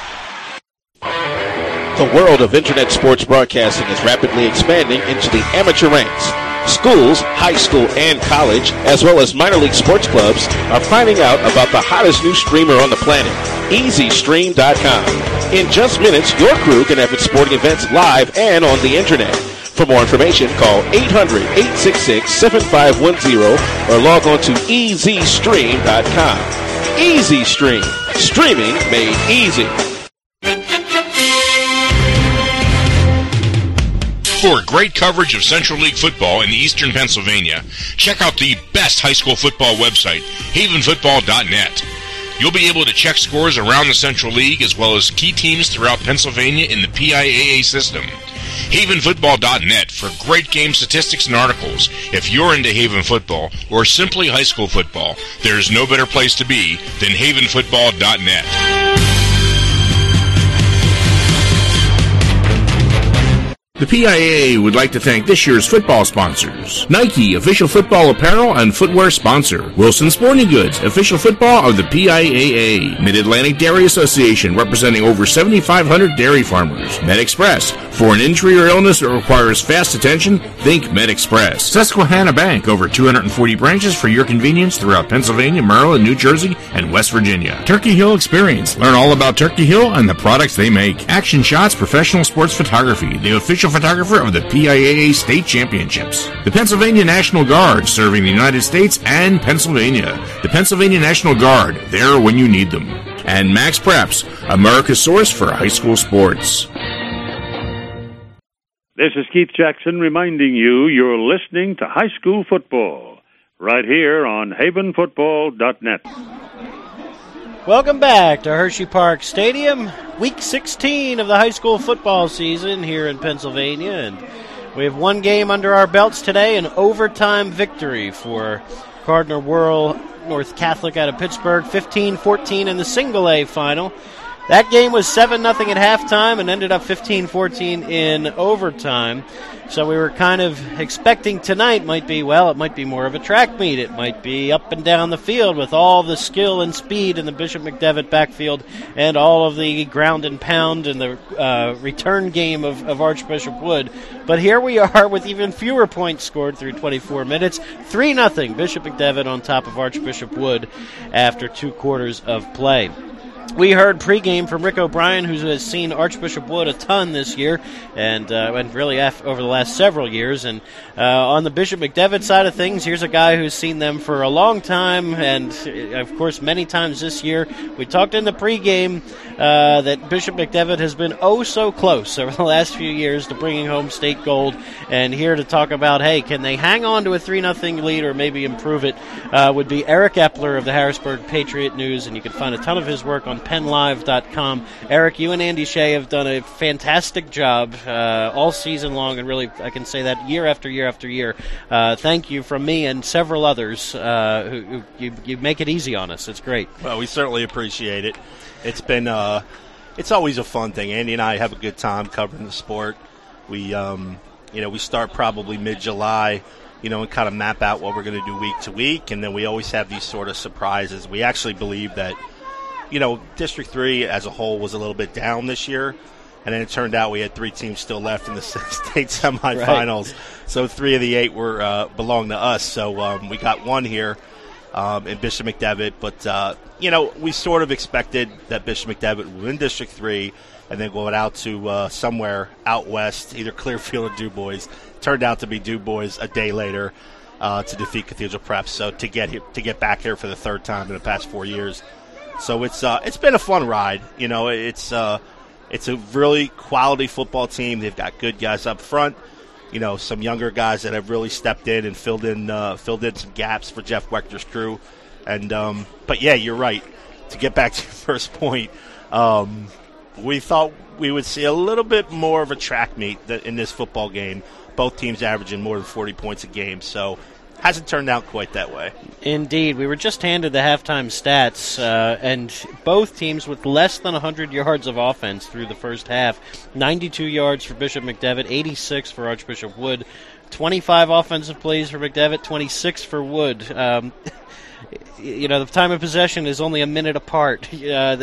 The world of internet sports broadcasting is rapidly expanding into the amateur ranks. Schools, high school, and college, as well as minor league sports clubs, are finding out about the hottest new streamer on the planet, easy stream dot com. In just minutes, your crew can have its sporting events live and on the internet. For more information, call eight hundred, eight six six, seven five one zero or log on to easy stream dot com. Easy Stream. Streaming made easy. For great coverage of Central League football in Eastern Pennsylvania, check out the best high school football website, haven football dot net. You'll be able to check scores around the Central League as well as key teams throughout Pennsylvania in the P I A A system. haven football dot net for great game statistics and articles. If you're into Haven football or simply high school football, there's no better place to be than haven football dot net. The P I A A would like to thank this year's football sponsors. Nike, official football apparel and footwear sponsor. Wilson Sporting Goods, official football of the P I A A. Mid-Atlantic Dairy Association, representing over seventy-five hundred dairy farmers. MedExpress, for an injury or illness that requires fast attention, think MedExpress. Susquehanna Bank, over two hundred forty branches for your convenience throughout Pennsylvania, Maryland, New Jersey, and West Virginia. Turkey Hill Experience, learn all about Turkey Hill and the products they make. Action Shots Professional Sports Photography, the official photographer of the P I A A State Championships. The Pennsylvania National Guard, serving the United States and Pennsylvania. The Pennsylvania National Guard, there when you need them. And Max Preps, America's source for high school sports. This is Keith Jackson reminding you you're listening to High School Football right here on haven football dot net. Welcome back to Hershey Park Stadium, week sixteen of the high school football season here in Pennsylvania, and we have one game under our belts today, an overtime victory for Gardner Wuerl North Catholic out of Pittsburgh, fifteen fourteen in the single A final. That game was seven nothing at halftime and ended up fifteen fourteen in overtime. So we were kind of expecting tonight might be, well, it might be more of a track meet. It might be up and down the field with all the skill and speed in the Bishop McDevitt backfield and all of the ground and pound and the uh, return game of, of Archbishop Wood. But here we are with even fewer points scored through twenty-four minutes. three nothing Bishop McDevitt on top of Archbishop Wood after two quarters of play. We heard pregame from Rick O'Brien, who has seen Archbishop Wood a ton this year, and uh, and really af- over the last several years. And uh, on the Bishop McDevitt side of things, here's a guy who's seen them for a long time, and of course many times this year. We talked in the pregame uh, that Bishop McDevitt has been oh so close over the last few years to bringing home state gold. And here to talk about, hey, can they hang on to a three nothing lead or maybe improve it, uh, would be Eric Epler of the Harrisburg Patriot News, and you can find a ton of his work on penn live dot com. Eric, you and Andy Shea have done a fantastic job uh, all season long, and really, I can say that year after year after year. Uh, thank you from me and several others uh, who, who you, you make it easy on us. It's great. Well, we certainly appreciate it. It's been, uh, it's always a fun thing. Andy and I have a good time covering the sport. We, um, you know, we start probably mid-July, you know, and kind of map out what we're going to do week to week, and then we always have these sort of surprises. We actually believe that, you know, District three as a whole was a little bit down this year, and then it turned out we had three teams still left in the state semifinals. Right. So three of the eight were uh, belong to us. So um, we got one here um, in Bishop McDevitt. But, uh, you know, we sort of expected that Bishop McDevitt would win District three and then go out to uh, somewhere out west, either Clearfield or DuBois. Turned out to be DuBois a day later uh, to defeat Cathedral Prep. So to get here, to get back here for the third time in the past four years. So it's uh, it's been a fun ride. You know, it's uh, it's a really quality football team. They've got good guys up front. You know, some younger guys that have really stepped in and filled in uh, filled in some gaps for Jeff Wechter's crew. And um, but yeah, you're right. To get back to your first point, um, we thought we would see a little bit more of a track meet in this football game. Both teams averaging more than forty points a game. So. Hasn't turned out quite that way. Indeed. We were just handed the halftime stats, uh, and both teams with less than one hundred yards of offense through the first half. ninety-two yards for Bishop McDevitt, eighty-six for Archbishop Wood. twenty-five offensive plays for McDevitt, twenty-six for Wood. Um, you know, the time of possession is only a minute apart. Uh, the,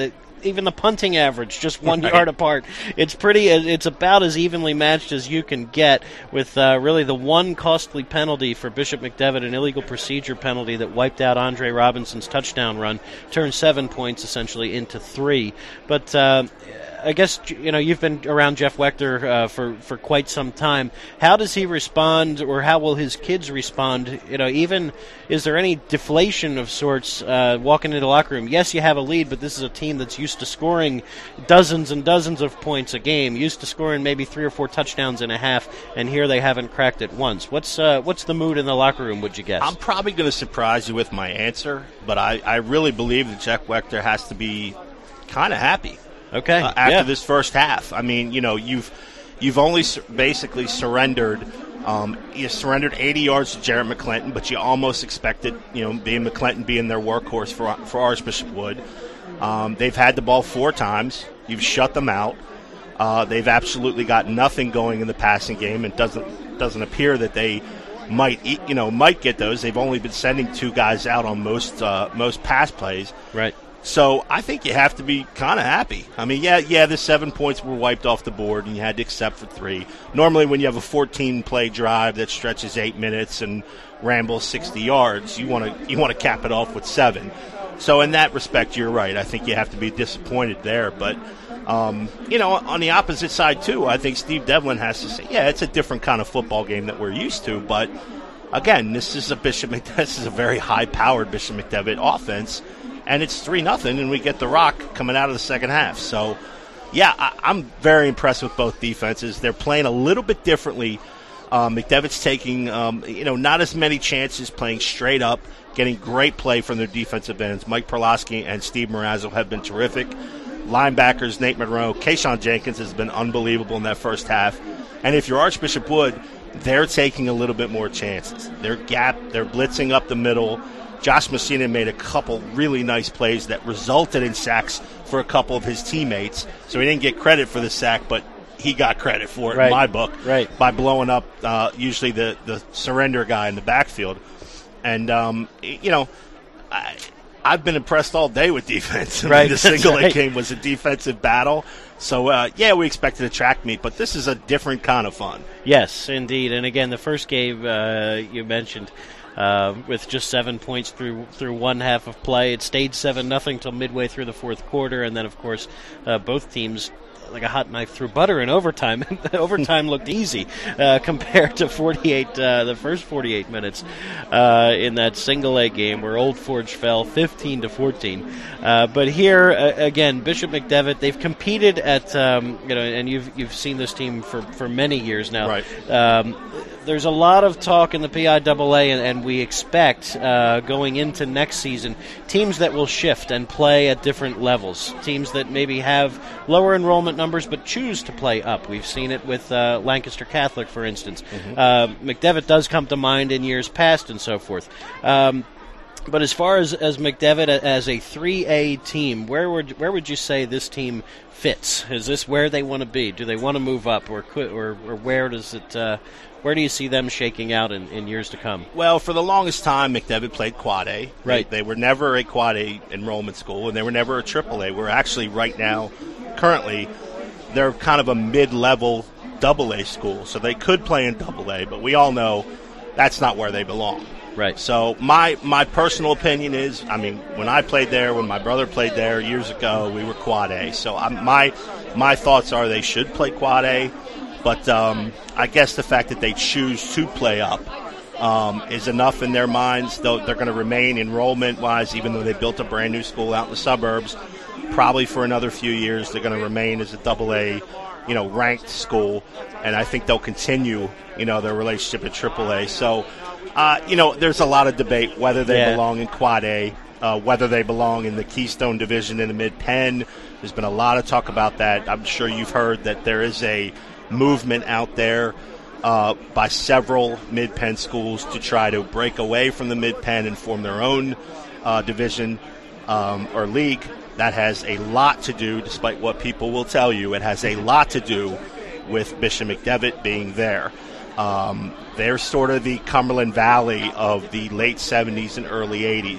even the punting average, just one Right. yard apart. It's pretty. It's about as evenly matched as you can get, with uh, really the one costly penalty for Bishop McDevitt, an illegal procedure penalty that wiped out Andre Robinson's touchdown run, turned seven points essentially into three. But uh, I guess, you know, you've been around Jeff Wechter uh, for, for quite some time. How does he respond, or how will his kids respond? You know, even, is there any deflation of sorts uh, walking into the locker room? Yes, you have a lead, but this is a team that's used to scoring dozens and dozens of points a game, used to scoring maybe three or four touchdowns in a half, and here they haven't cracked it once. What's uh, what's the mood in the locker room, would you guess? I'm probably going to surprise you with my answer, but I, I really believe that Jeff Wechter has to be kind of happy. Okay. Uh, after yeah. this first half, I mean, you know, you've you've only sur- basically surrendered. Um, you surrendered eighty yards to Jarrett McClinton, but you almost expected, you know, being McClinton being their workhorse for for Archbishop Wood. Um, they've had the ball four times. You've shut them out. Uh, they've absolutely got nothing going in the passing game. It doesn't doesn't appear that they might eat, you know might get those. They've only been sending two guys out on most uh, most pass plays. Right. So I think you have to be kind of happy. I mean, yeah, yeah, the seven points were wiped off the board, and you had to accept for three. Normally, when you have a fourteen-play drive that stretches eight minutes and rambles sixty yards, you want to you want to cap it off with seven. So in that respect, you're right. I think you have to be disappointed there. But, um, you know, on the opposite side, too, I think Steve Devlin has to say, yeah, it's a different kind of football game that we're used to. But, again, this is a Bishop McDevitt, this is a very high-powered Bishop McDevitt offense. And it's three nothing, and we get the rock coming out of the second half. So, yeah, I, I'm very impressed with both defenses. They're playing a little bit differently. Um, McDevitt's taking, um, you know, not as many chances, playing straight up, getting great play from their defensive ends. Mike Perlosky and Steve Marazzo have been terrific. Linebackers, Nate Monroe, Kayshawn Jenkins has been unbelievable in that first half. And if you're Archbishop Wood, they're taking a little bit more chances. They're gap, they're blitzing up the middle. Josh Messina made a couple really nice plays that resulted in sacks for a couple of his teammates. So he didn't get credit for the sack, but he got credit for it right. in my book right. by blowing up uh, usually the, the surrender guy in the backfield. And, um, you know, I, I've been impressed all day with defense. I mean, right. the single right. game was a defensive battle. So, uh, yeah, we expected a track meet, but this is a different kind of fun. Yes, indeed. And, again, the first game uh, you mentioned, Uh, with just seven points through through one half of play. It stayed seven nothing till midway through the fourth quarter, and then, of course, uh, both teams, like a hot knife through butter in overtime. Overtime looked easy uh, compared to forty-eight, uh, the first forty-eight minutes uh, in that single A game where Old Forge fell fifteen to fourteen. Uh, but here uh, again, Bishop McDevitt, they've competed at um, you know, and you've you've seen this team for, for many years now. Right. Um, there's a lot of talk in the P I A A, and, and we expect uh, going into next season teams that will shift and play at different levels. Teams that maybe have lower enrollment numbers but choose to play up. We've seen it with uh, Lancaster Catholic, for instance. Mm-hmm. Uh, McDevitt does come to mind in years past and so forth. Um, but as far as, as McDevitt as a three A team, where would where would you say this team fits? Is this where they want to be? Do they want to move up, or could, or, or where does it? Uh, where do you see them shaking out in, in years to come? Well, for the longest time, McDevitt played Quad A. Right. They, they were never a Quad A enrollment school, and they were never a Triple A. We're actually right now, currently, they're kind of a mid-level Double A school, so they could play in Double A, but we all know that's not where they belong. Right. So my my personal opinion is, I mean, when I played there, when my brother played there years ago, we were Quad A. So I'm, my my thoughts are they should play Quad A, but um, I guess the fact that they choose to play up um, is enough in their minds. Though they're going to remain enrollment-wise, even though they built a brand new school out in the suburbs, probably for another few years they're going to remain as a Double A, you know, ranked school, and I think they'll continue, you know, their relationship at Triple A. So. Uh, you know, there's a lot of debate whether they yeah. belong in Quad A, uh, whether they belong in the Keystone Division in the Mid-Penn. There's been a lot of talk about that. I'm sure you've heard that there is a movement out there uh, by several Mid-Penn schools to try to break away from the Mid-Penn and form their own uh, division um, or league. That has a lot to do, despite what people will tell you, it has a lot to do with Bishop McDevitt being there. Um, they're sort of the Cumberland Valley of the late seventies and early eighties.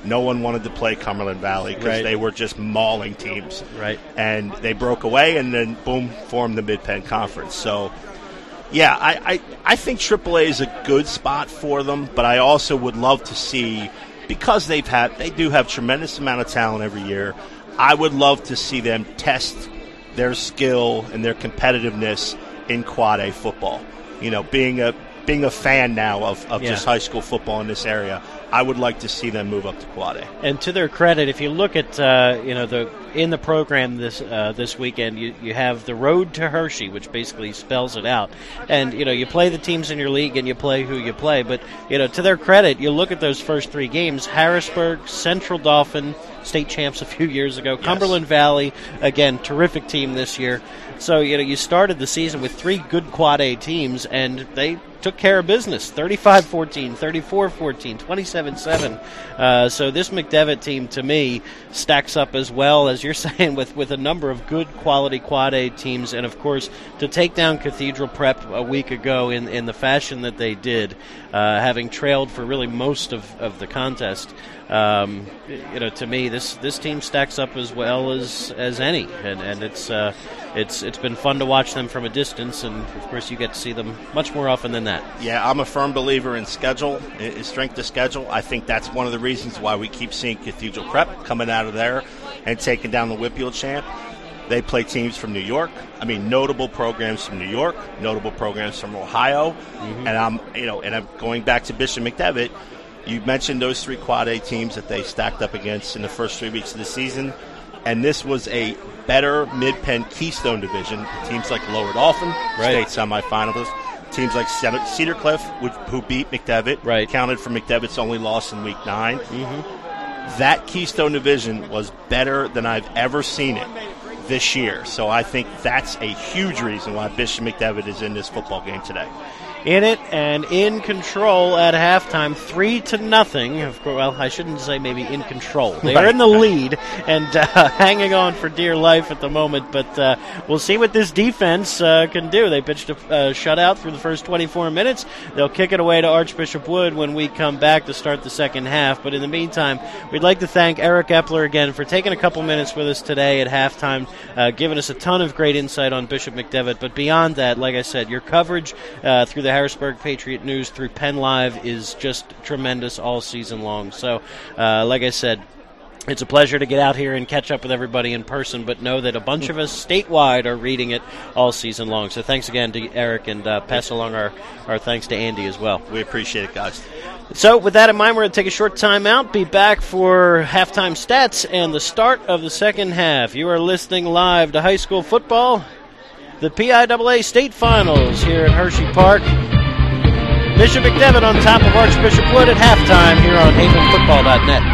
no one wanted to play Cumberland Valley because Right. they were just mauling teams. Right. And they broke away and then, boom, formed the Mid-Penn Conference. So, yeah, I, I, I think triple A is a good spot for them, but I also would love to see, because they've had, they do have tremendous amount of talent every year, I would love to see them test their skill and their competitiveness in Quad A football. You know, being a being a fan now of, of Yeah. just high school football in this area, I would like to see them move up to Quad A. And to their credit, if you look at uh, you know the in the program this uh, this weekend, you, you have the Road to Hershey, which basically spells it out. And you know you play the teams in your league and you play who you play. But you know to their credit, you look at those first three games: Harrisburg, Central Dauphin, state champs a few years ago, Yes. Cumberland Valley, again terrific team this year. So you know you started the season with three good Quad A teams, and they took care of business, thirty-five fourteen, thirty-four fourteen, twenty-seven seven. Uh, so this McDevitt team, to me, stacks up as well, as you're saying, with, with a number of good quality Quad A teams. And, of course, to take down Cathedral Prep a week ago in, in the fashion that they did, uh, having trailed for really most of, of the contest, um, you know, to me, this, this team stacks up as well as, as any. And, and it's, uh, it's, it's been fun to watch them from a distance. And, of course, you get to see them much more often than that. Yeah, I'm a firm believer in schedule, in strength of schedule. I think that's one of the reasons why we keep seeing Cathedral Prep coming out of there and taking down the Whitfield champ. They play teams from New York. I mean, notable programs from New York, notable programs from Ohio, Mm-hmm. and I'm, you know, and I'm going back to Bishop McDevitt. You mentioned those three Quad A teams that they stacked up against in the first three weeks of the season, and this was a better Mid-Penn Keystone division. Teams like Lower Dauphin, Right. state semifinalists. Teams like Cedar Cliff, which, who beat McDevitt, Right. counted for McDevitt's only loss in week nine. Mm-hmm. That Keystone division was better than I've ever seen it this year. So I think that's a huge reason why Bishop McDevitt is in this football game today. In it and in control at halftime, three to nothing. Of course, well, I shouldn't say maybe in control. They are Right. in the lead and uh, hanging on for dear life at the moment. But uh, we'll see what this defense uh, can do. They pitched a uh, shutout through the first twenty-four minutes. They'll kick it away to Archbishop Wood when we come back to start the second half. But in the meantime, we'd like to thank Eric Epler again for taking a couple minutes with us today at halftime, uh, giving us a ton of great insight on Bishop McDevitt. But beyond that, like I said, your coverage uh, through the Harrisburg Patriot News through Penn Live is just tremendous all season long. So, uh, like I said, it's a pleasure to get out here and catch up with everybody in person, but know that a bunch of us statewide are reading it all season long. So thanks again to Eric, and uh, pass along our, our thanks to Andy as well. We appreciate it, guys. So with that in mind, we're going to take a short time out, be back for halftime stats and the start of the second half. You are listening live to high school football, the P I A A state finals here at Hershey Park. Bishop McDevitt on top of Archbishop Wood at halftime here on Haven Football dot net.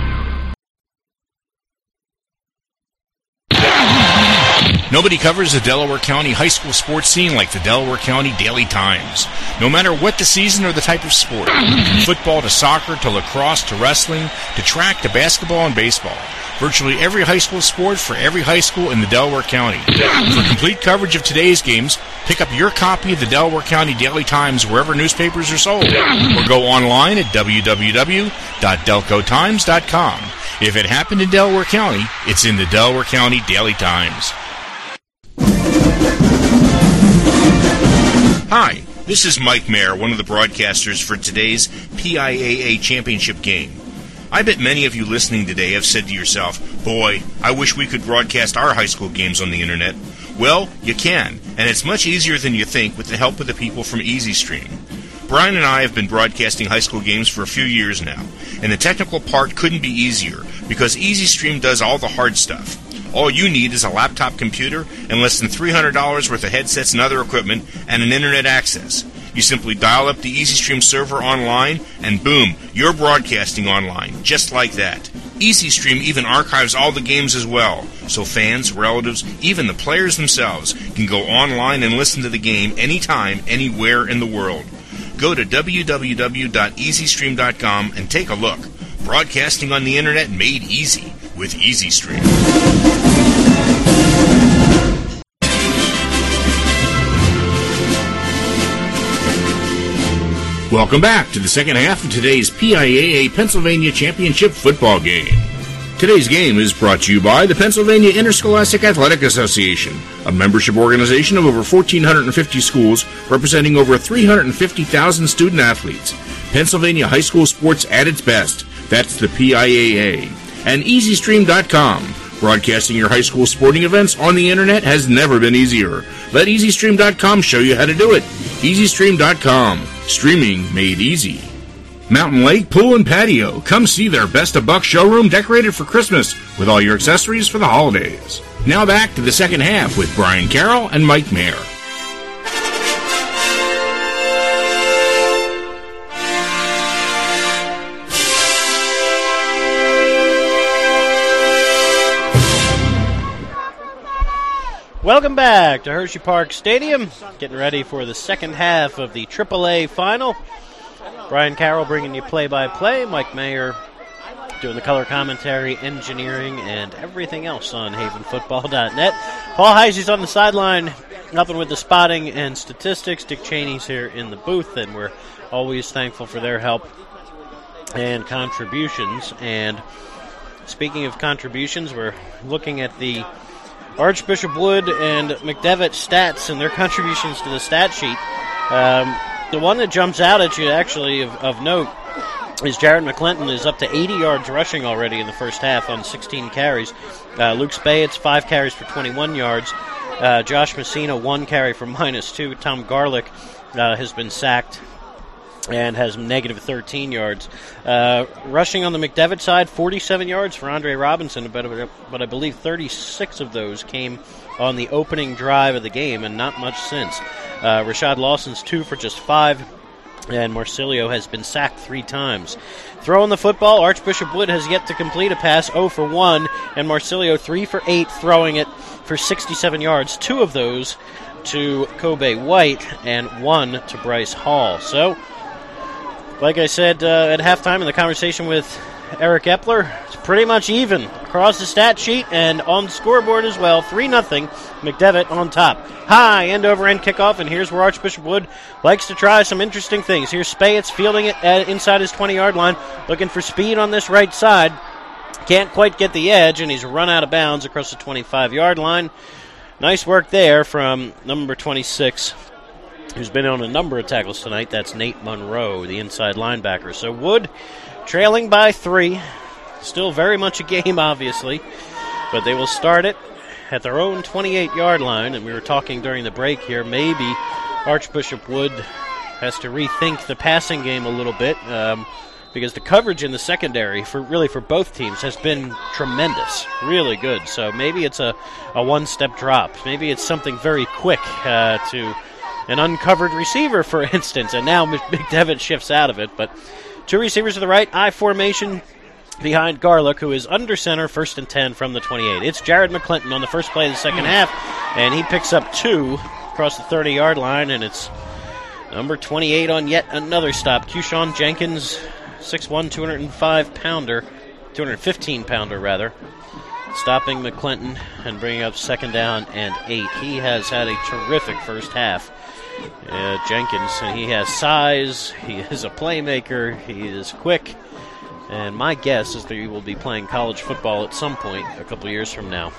Nobody covers the Delaware County high school sports scene like the Delaware County Daily Times. No matter what the season or the type of sport, from football to soccer to lacrosse to wrestling to track to basketball and baseball, virtually every high school sport for every high school in the Delaware County. For complete coverage of today's games, pick up your copy of the Delaware County Daily Times wherever newspapers are sold, or go online at w w w dot delco times dot com. If it happened in Delaware County, it's in the Delaware County Daily Times. Hi, this is Mike Mayer, one of the broadcasters for today's P I A A championship game. I bet many of you listening today have said to yourself, boy, I wish we could broadcast our high school games on the internet. Well, you can, and it's much easier than you think with the help of the people from EasyStream. Brian and I have been broadcasting high school games for a few years now, and the technical part couldn't be easier because EasyStream does all the hard stuff. All you need is a laptop computer and less than three hundred dollars worth of headsets and other equipment and an internet access. You simply dial up the EasyStream server online and boom, you're broadcasting online, just like that. EasyStream even archives all the games as well, so fans, relatives, even the players themselves can go online and listen to the game anytime, anywhere in the world. Go to w w w dot easy stream dot com and take a look. Broadcasting on the internet made easy with EasyStream. Welcome back to the second half of today's P I A A Pennsylvania Championship football game. Today's game is brought to you by the Pennsylvania Interscholastic Athletic Association, a membership organization of over one thousand four hundred fifty schools representing over three hundred fifty thousand student athletes. Pennsylvania high school sports at its best. That's the P I A A. And easy stream dot com. Broadcasting your high school sporting events on the internet has never been easier. Let easy stream dot com show you how to do it. easy stream dot com. Streaming made easy. Mountain Lake Pool and Patio. Come see their Best of Buck showroom decorated for Christmas with all your accessories for the holidays. Now back to the second half with Brian Carroll and Mike Mayer. Welcome back to Hershey Park Stadium. Getting ready for the second half of the triple A final. Brian Carroll bringing you play-by-play. Mike Mayer doing the color commentary, engineering, and everything else on haven football dot net. Paul Heisey's on the sideline, helping with the spotting and statistics. Dick Cheney's here in the booth, and we're always thankful for their help and contributions. And speaking of contributions, we're looking at the Archbishop Wood and McDevitt stats and their contributions to the stat sheet. Um, the one that jumps out at you, actually, of, of note, is Jared McClinton is up to eighty yards rushing already in the first half on sixteen carries. Uh, Luke Spayet's five carries for twenty-one yards. Uh, Josh Messina, one carry for minus two. Tom Garlick uh, has been sacked and has negative thirteen yards. Uh, rushing on the McDevitt side, forty-seven yards for Andre Robinson, but, but I believe thirty-six of those came on the opening drive of the game, and not much since. Uh, Rashad Lawson's two for just five, and Marsilio has been sacked three times. Throwing the football, Archbishop Wood has yet to complete a pass, zero for one, and Marsilio three for eight, throwing it for sixty-seven yards. Two of those to Kobe White, and one to Bryce Hall. So, like I said uh, at halftime in the conversation with Eric Epler, it's pretty much even across the stat sheet and on the scoreboard as well. three nothing, McDevitt on top. High end-over-end kickoff, and here's where Archbishop Wood likes to try some interesting things. Here's Spayet's fielding it at inside his twenty-yard line, looking for speed on this right side. Can't quite get the edge, and he's run out of bounds across the twenty-five-yard line. Nice work there from number twenty-six, who's been on a number of tackles tonight. That's Nate Monroe, the inside linebacker. So Wood trailing by three. Still very much a game, obviously. But they will start it at their own twenty-eight-yard line. And we were talking during the break here, maybe Archbishop Wood has to rethink the passing game a little bit. Um, because the coverage in the secondary, for really for both teams, has been tremendous. Really good. So maybe it's a, a one-step drop. Maybe it's something very quick uh, to an uncovered receiver, for instance, and now McDevitt shifts out of it. But two receivers to the right, I formation behind Garlick, who is under center, first and ten from the twenty-eight. It's Jared McClinton on the first play of the second half, and he picks up two across the thirty-yard line, and it's number twenty-eight on yet another stop. Keyshawn Jenkins, six one, two hundred five pounder, two hundred fifteen pounder rather, stopping McClinton and bringing up second down and eight. He has had a terrific first half. Uh, Jenkins, he has size, he is a playmaker, he is quick, and my guess is that he will be playing college football at some point a couple years from now.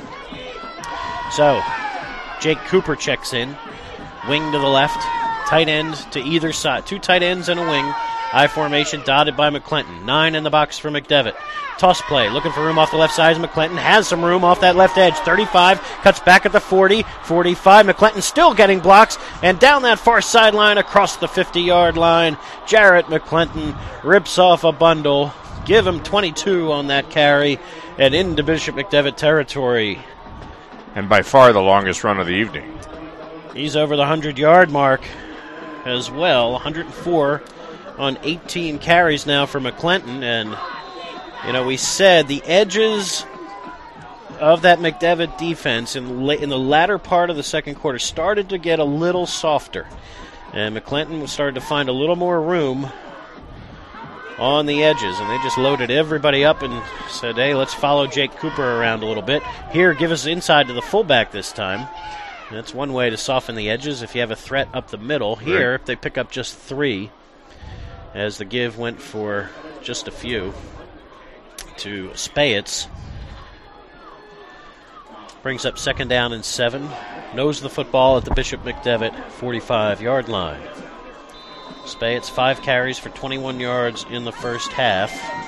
So, Jake Cooper checks in, wing to the left, tight end to either side, two tight ends and a wing. I formation dotted by McClinton. Nine in the box for McDevitt. Toss play, looking for room off the left side. McClinton has some room off that left edge. thirty-five, cuts back at the forty, forty-five. McClinton still getting blocks, and down that far sideline across the fifty-yard line. Jarrett McClinton rips off a bundle. Give him twenty-two on that carry, and into Bishop McDevitt territory. And by far the longest run of the evening. He's over the hundred-yard mark as well, one hundred four on eighteen carries now for McClinton. And, you know, we said the edges of that McDevitt defense in, la- in the latter part of the second quarter started to get a little softer. And McClinton started to find a little more room on the edges, and they just loaded everybody up and said, hey, let's follow Jake Cooper around a little bit. Here, give us inside to the fullback this time. And that's one way to soften the edges if you have a threat up the middle. Here, right. If they pick up just three, as the give went for just a few to Spayetz. Brings up second down and seven. Knows the football at the Bishop McDevitt forty-five-yard line. Spayetz, five carries for twenty-one yards in the first half.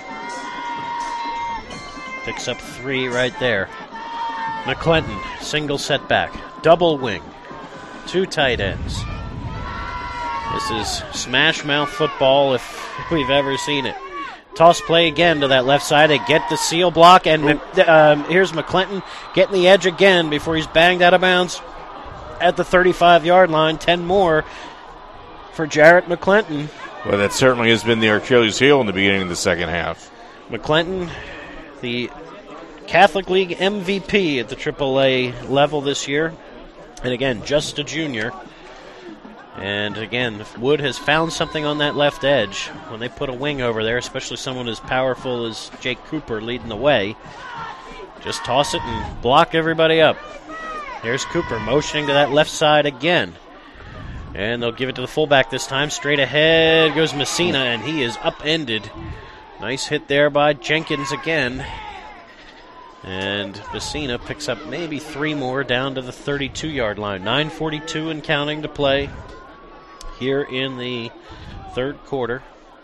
Picks up three right there. McClinton, single setback. Double wing. Two tight ends. This is smash mouth football if we've ever seen it. Toss play again to that left side. They get the seal block, and um, here's McClinton getting the edge again before he's banged out of bounds at the thirty-five-yard line. Ten more for Jarrett McClinton. Well, that certainly has been the Achilles heel in the beginning of the second half. McClinton, the Catholic League M V P at the triple A level this year. And again, just a junior. And again, Wood has found something on that left edge when they put a wing over there, especially someone as powerful as Jake Cooper leading the way. Just toss it and block everybody up. Here's Cooper motioning to that left side again. And they'll give it to the fullback this time. Straight ahead goes Messina, and he is upended. Nice hit there by Jenkins again. And Messina picks up maybe three more down to the thirty-two-yard line. nine forty-two and counting to play here in the third quarter.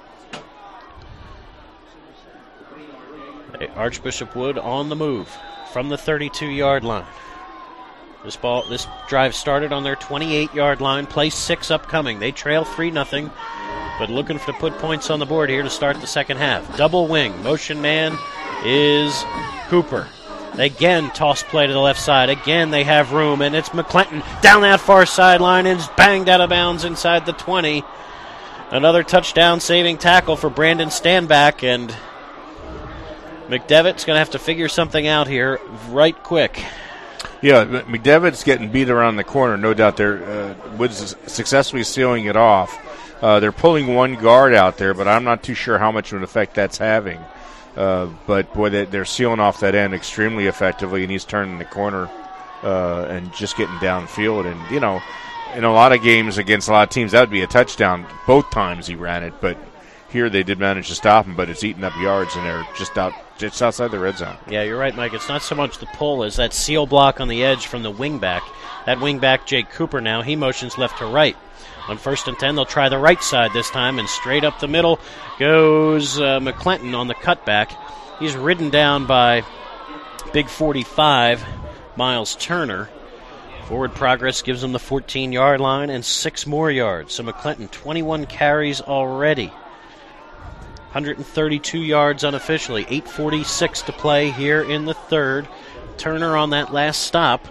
Archbishop Wood on the move from the thirty-two-yard line. This ball, this drive started on their twenty-eight-yard line. Play six upcoming. They trail three nothing, but looking to put points on the board here to start the second half. Double wing. Motion man is Cooper. Again, toss play to the left side. Again, they have room, and it's McClinton down that far sideline and is banged out of bounds inside the twenty. Another touchdown-saving tackle for Brandon Standback, and McDevitt's going to have to figure something out here right quick. Yeah, McDevitt's getting beat around the corner. No doubt they're uh, Woods successfully sealing it off. Uh, they're pulling one guard out there, but I'm not too sure how much of an effect that's having. Uh, but, boy, they, they're sealing off that end extremely effectively, and he's turning the corner uh, and just getting downfield. And, you know, in a lot of games against a lot of teams, that would be a touchdown. Both times he ran it, but here they did manage to stop him, but it's eating up yards, and they're just out, just outside the red zone. Yeah, you're right, Mike. It's not so much the pull as that seal block on the edge from the wingback. That wingback, Jake Cooper now, he motions left to right. On first and ten, they'll try the right side this time, and straight up the middle goes uh, McClinton on the cutback. He's ridden down by big forty-five, Miles Turner. Forward progress gives him the fourteen-yard line and six more yards. So McClinton, twenty-one carries already. one hundred thirty-two yards unofficially. eight forty-six to play here in the third. Turner on that last stop.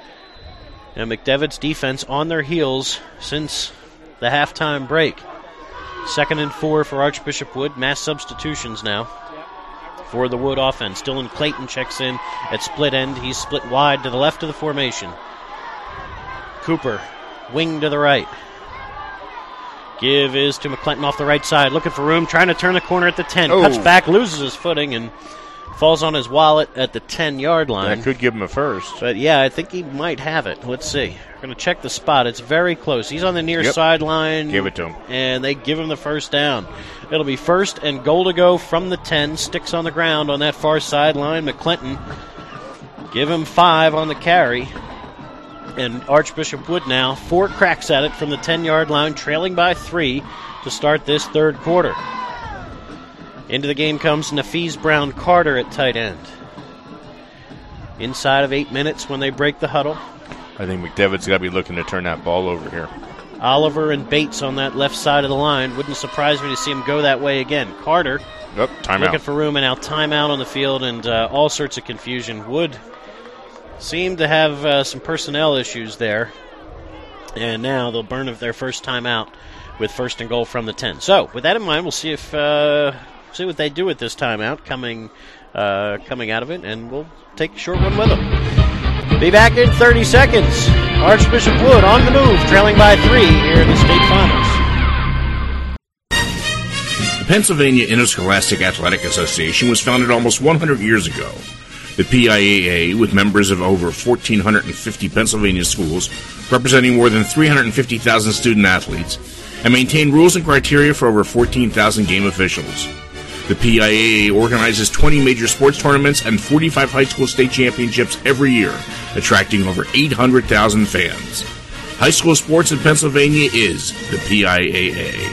And McDevitt's defense on their heels since the halftime break. Second and four for Archbishop Wood. Mass substitutions now for the Wood offense. Dylan Clayton checks in at split end. He's split wide to the left of the formation. Cooper, wing to the right. Give is to McClinton off the right side. Looking for room, trying to turn the corner at the ten. Oh. Cuts back, loses his footing, and falls on his wallet at the ten-yard line. That could give him a first. But, yeah, I think he might have it. Let's see. We're going to check the spot. It's very close. He's on the near yep. sideline. Give it to him. And they give him the first down. It'll be first and goal to go from the ten. Sticks on the ground on that far sideline. McClinton, give him five on the carry. And Archbishop Wood now, four cracks at it from the ten-yard line, trailing by three to start this third quarter. Into the game comes Nafees Brown Carter at tight end. Inside of eight minutes when they break the huddle. I think McDevitt's got to be looking to turn that ball over here. Oliver and Bates on that left side of the line. Wouldn't surprise me to see him go that way again. Carter Yep, timeout. looking for room, and now timeout on the field, and uh, all sorts of confusion. Wood seemed to have uh, some personnel issues there, and now they'll burn their first timeout with first and goal from the ten. So, with that in mind, we'll see if uh, see what they do with this timeout coming uh, coming out of it, and we'll take a short one with them. Be back in thirty seconds. Archbishop Wood on the move, trailing by three here in the state finals. The Pennsylvania Interscholastic Athletic Association was founded almost one hundred years ago. The P I A A, with members of over one thousand four hundred fifty Pennsylvania schools, representing more than three hundred fifty thousand student athletes, and maintain rules and criteria for over fourteen thousand game officials. The P I A A organizes twenty major sports tournaments and forty-five high school state championships every year, attracting over eight hundred thousand fans. High school sports in Pennsylvania is the P I A A.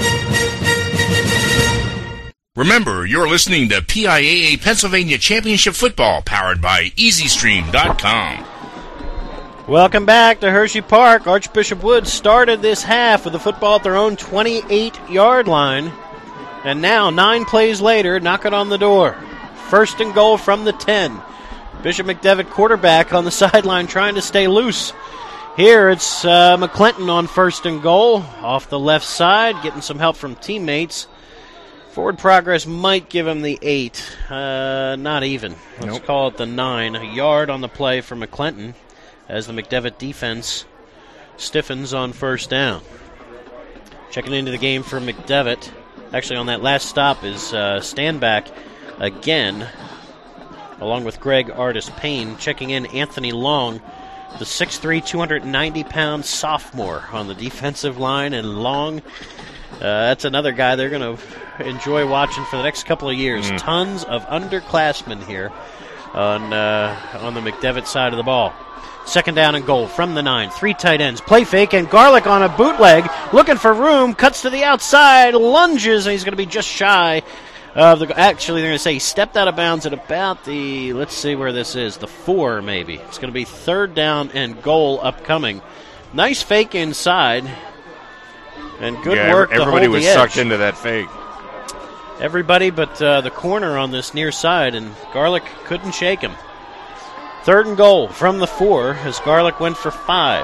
Remember, you're listening to P I A A Pennsylvania Championship Football, powered by easy stream dot com. Welcome back to Hershey Park. Archbishop Wood started this half with the football at their own twenty-eight-yard line. And now, nine plays later, knock it on the door. First and goal from the ten. Bishop McDevitt, quarterback, on the sideline trying to stay loose. Here it's uh, McClinton on first and goal. Off the left side, getting some help from teammates. Forward progress might give him the eight. Uh, not even. Let's nope. call it the nine. A yard on the play for McClinton as the McDevitt defense stiffens on first down. Checking into the game for McDevitt. Actually, on that last stop is uh, Standback again, along with Greg Artis-Payne. Checking in Anthony Long, the six three, two hundred ninety pound sophomore on the defensive line. And Long, uh, that's another guy they're going to enjoy watching for the next couple of years. Mm. Tons of underclassmen here on, uh, on the McDevitt side of the ball. Second down and goal from the nine. Three tight ends. Play fake, and Garlick on a bootleg. Looking for room. Cuts to the outside. Lunges, and he's going to be just shy of the... Actually, they're going to say he stepped out of bounds at about the... Let's see where this is. The four, maybe. It's going to be third down and goal upcoming. Nice fake inside. And good yeah, work to everybody hold was the edge. sucked into that fake. Everybody but uh, the corner on this near side, and Garlick couldn't shake him. Third and goal from the four as Garlick went for five.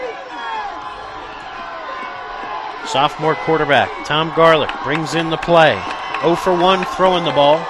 Sophomore quarterback Tom Garlick brings in the play. oh for one throwing the ball.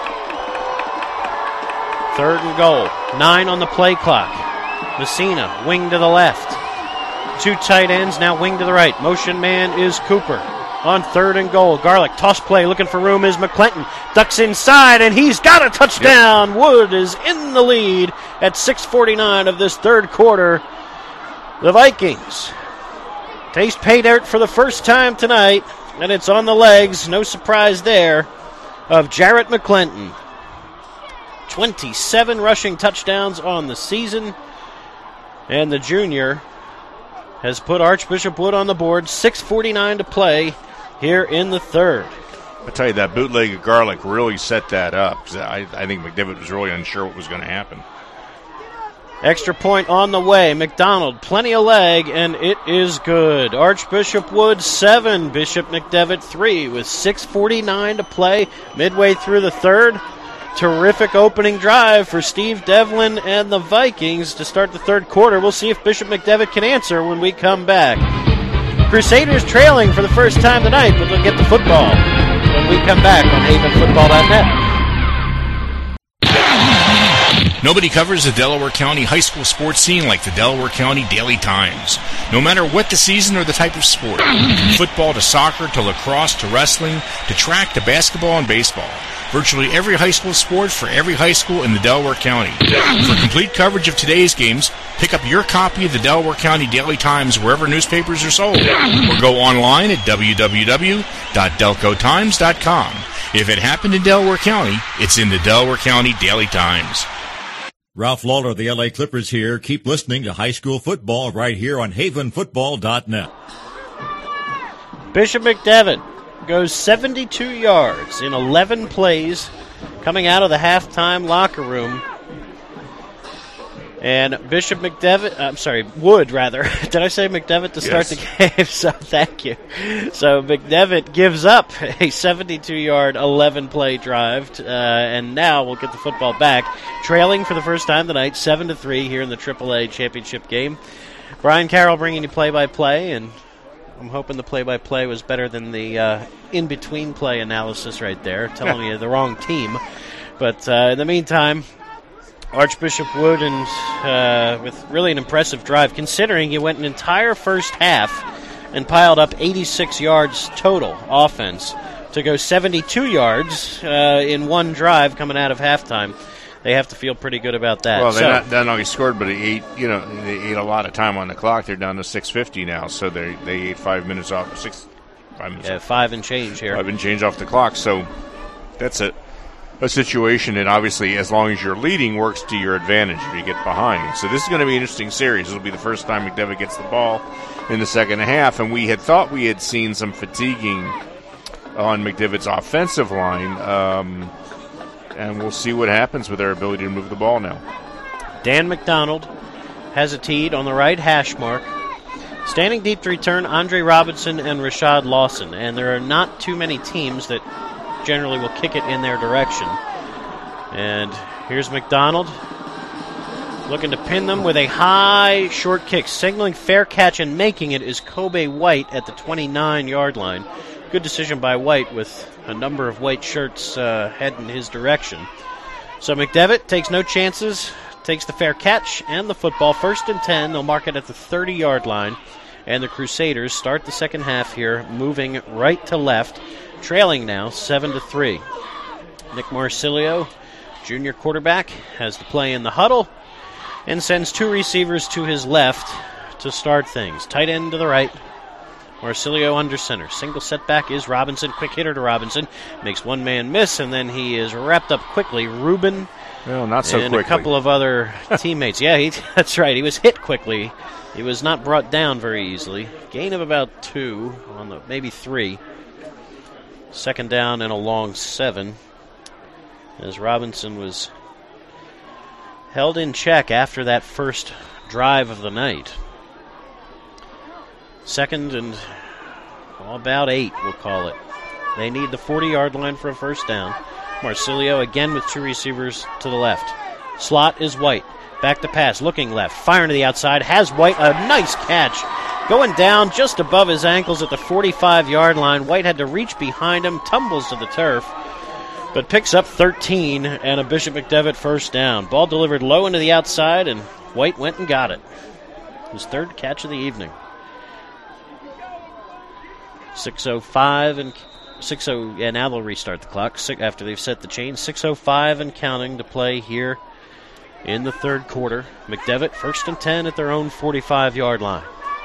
Third and goal. Nine on the play clock. Messina, wing to the left. Two tight ends, now wing to the right. Motion man is Cooper. On third and goal, Garlick, toss play, looking for room is McClinton. Ducks inside, and he's got a touchdown. Yep. Wood is in the lead at six forty-nine of this third quarter. The Vikings taste pay dirt for the first time tonight, and it's on the legs, no surprise there, of Jarrett McClinton. twenty-seven rushing touchdowns on the season, and the junior has put Archbishop Wood on the board. six forty-nine to play here in the third. I'll tell you, that bootleg of Garlick really set that up. 'Cause I, I think McDevitt was really unsure what was going to happen. Extra point on the way. McDonald, plenty of leg, and it is good. Archbishop Wood seven, Bishop McDevitt three, with six forty-nine to play midway through the third. Terrific opening drive for Steve Devlin and the Vikings to start the third quarter. We'll see if Bishop McDevitt can answer when we come back. Crusaders trailing for the first time tonight, but they'll get the football when we come back on haven football dot net. Nobody covers the Delaware County high school sports scene like the Delaware County Daily Times. No matter what the season or the type of sport, from football to soccer to lacrosse to wrestling to track to basketball and baseball, virtually every high school sport for every high school in the Delaware County. For complete coverage of today's games, pick up your copy of the Delaware County Daily Times wherever newspapers are sold, or go online at w w w dot delco times dot com. If it happened in Delaware County, it's in the Delaware County Daily Times. Ralph Lawler of the L A Clippers here. Keep listening to high school football right here on haven football dot net. Bishop McDevitt goes seventy-two yards in eleven plays coming out of the halftime locker room. And Bishop McDevitt, I'm sorry, Wood, rather. Did I say McDevitt to start yes. the game? So thank you. So McDevitt gives up a seventy-two-yard, eleven-play drive, uh, and now we'll get the football back. Trailing for the first time tonight, seven to three here in the triple A championship game. Brian Carroll bringing you play-by-play, and I'm hoping the play-by-play was better than the uh, in-between play analysis right there, telling you the wrong team. But uh, in the meantime, Archbishop Wood, and uh, with really an impressive drive, considering you went an entire first half and piled up eighty-six yards total offense to go seventy-two yards uh, in one drive coming out of halftime. They have to feel pretty good about that. Well, they so, not, not only scored, but they ate, you know, they ate a lot of time on the clock. They're down to six fifty now, so they they ate five minutes off, six five minutes. Yeah, five and change here. Five and change off the clock. So that's a, a situation that obviously, as long as you're leading, works to your advantage if you get behind. So this is going to be an interesting series. This will be the first time McDevitt gets the ball in the second half, and we had thought we had seen some fatiguing on McDevitt's offensive line, um, and we'll see what happens with their ability to move the ball now. Dan McDonald has a teed on the right hash mark. Standing deep to return, Andre Robinson and Rashad Lawson. And there are not too many teams that generally will kick it in their direction. And here's McDonald looking to pin them with a high short kick. Signaling fair catch and making it is Kobe White at the twenty-nine-yard line. Good decision by White with a number of white shirts uh, heading his direction. So McDevitt takes no chances, takes the fair catch and the football. First and ten, they'll mark it at the thirty-yard line. And the Crusaders start the second half here, moving right to left, trailing now seven to three. Nick Marsilio, junior quarterback, has the play in the huddle and sends two receivers to his left to start things. Tight end to the right, Marsilio under center. Single setback is Robinson. Quick hitter to Robinson. Makes one man miss, and then he is wrapped up quickly. Rubin well, not so and quickly. a couple of other teammates. Yeah, he, that's right. He was hit quickly. He was not brought down very easily. Gain of about two, on the maybe three. Second down and a long seven. As Robinson was held in check after that first drive of the night. Second and well, about eight, we'll call it. They need the forty-yard line for a first down. Marsilio again with two receivers to the left. Slot is White. Back to pass, looking left, firing to the outside, has White, a nice catch. Going down just above his ankles at the forty-five-yard line. White had to reach behind him, tumbles to the turf, but picks up thirteen and a Bishop McDevitt first down. Ball delivered low into the outside, and White went and got it. His third catch of the evening. six oh five and six oh, yeah, now they'll restart the clock six, after they've set the chain. six oh five and counting to play here in the third quarter. McDevitt first and ten at their own forty-five-yard line.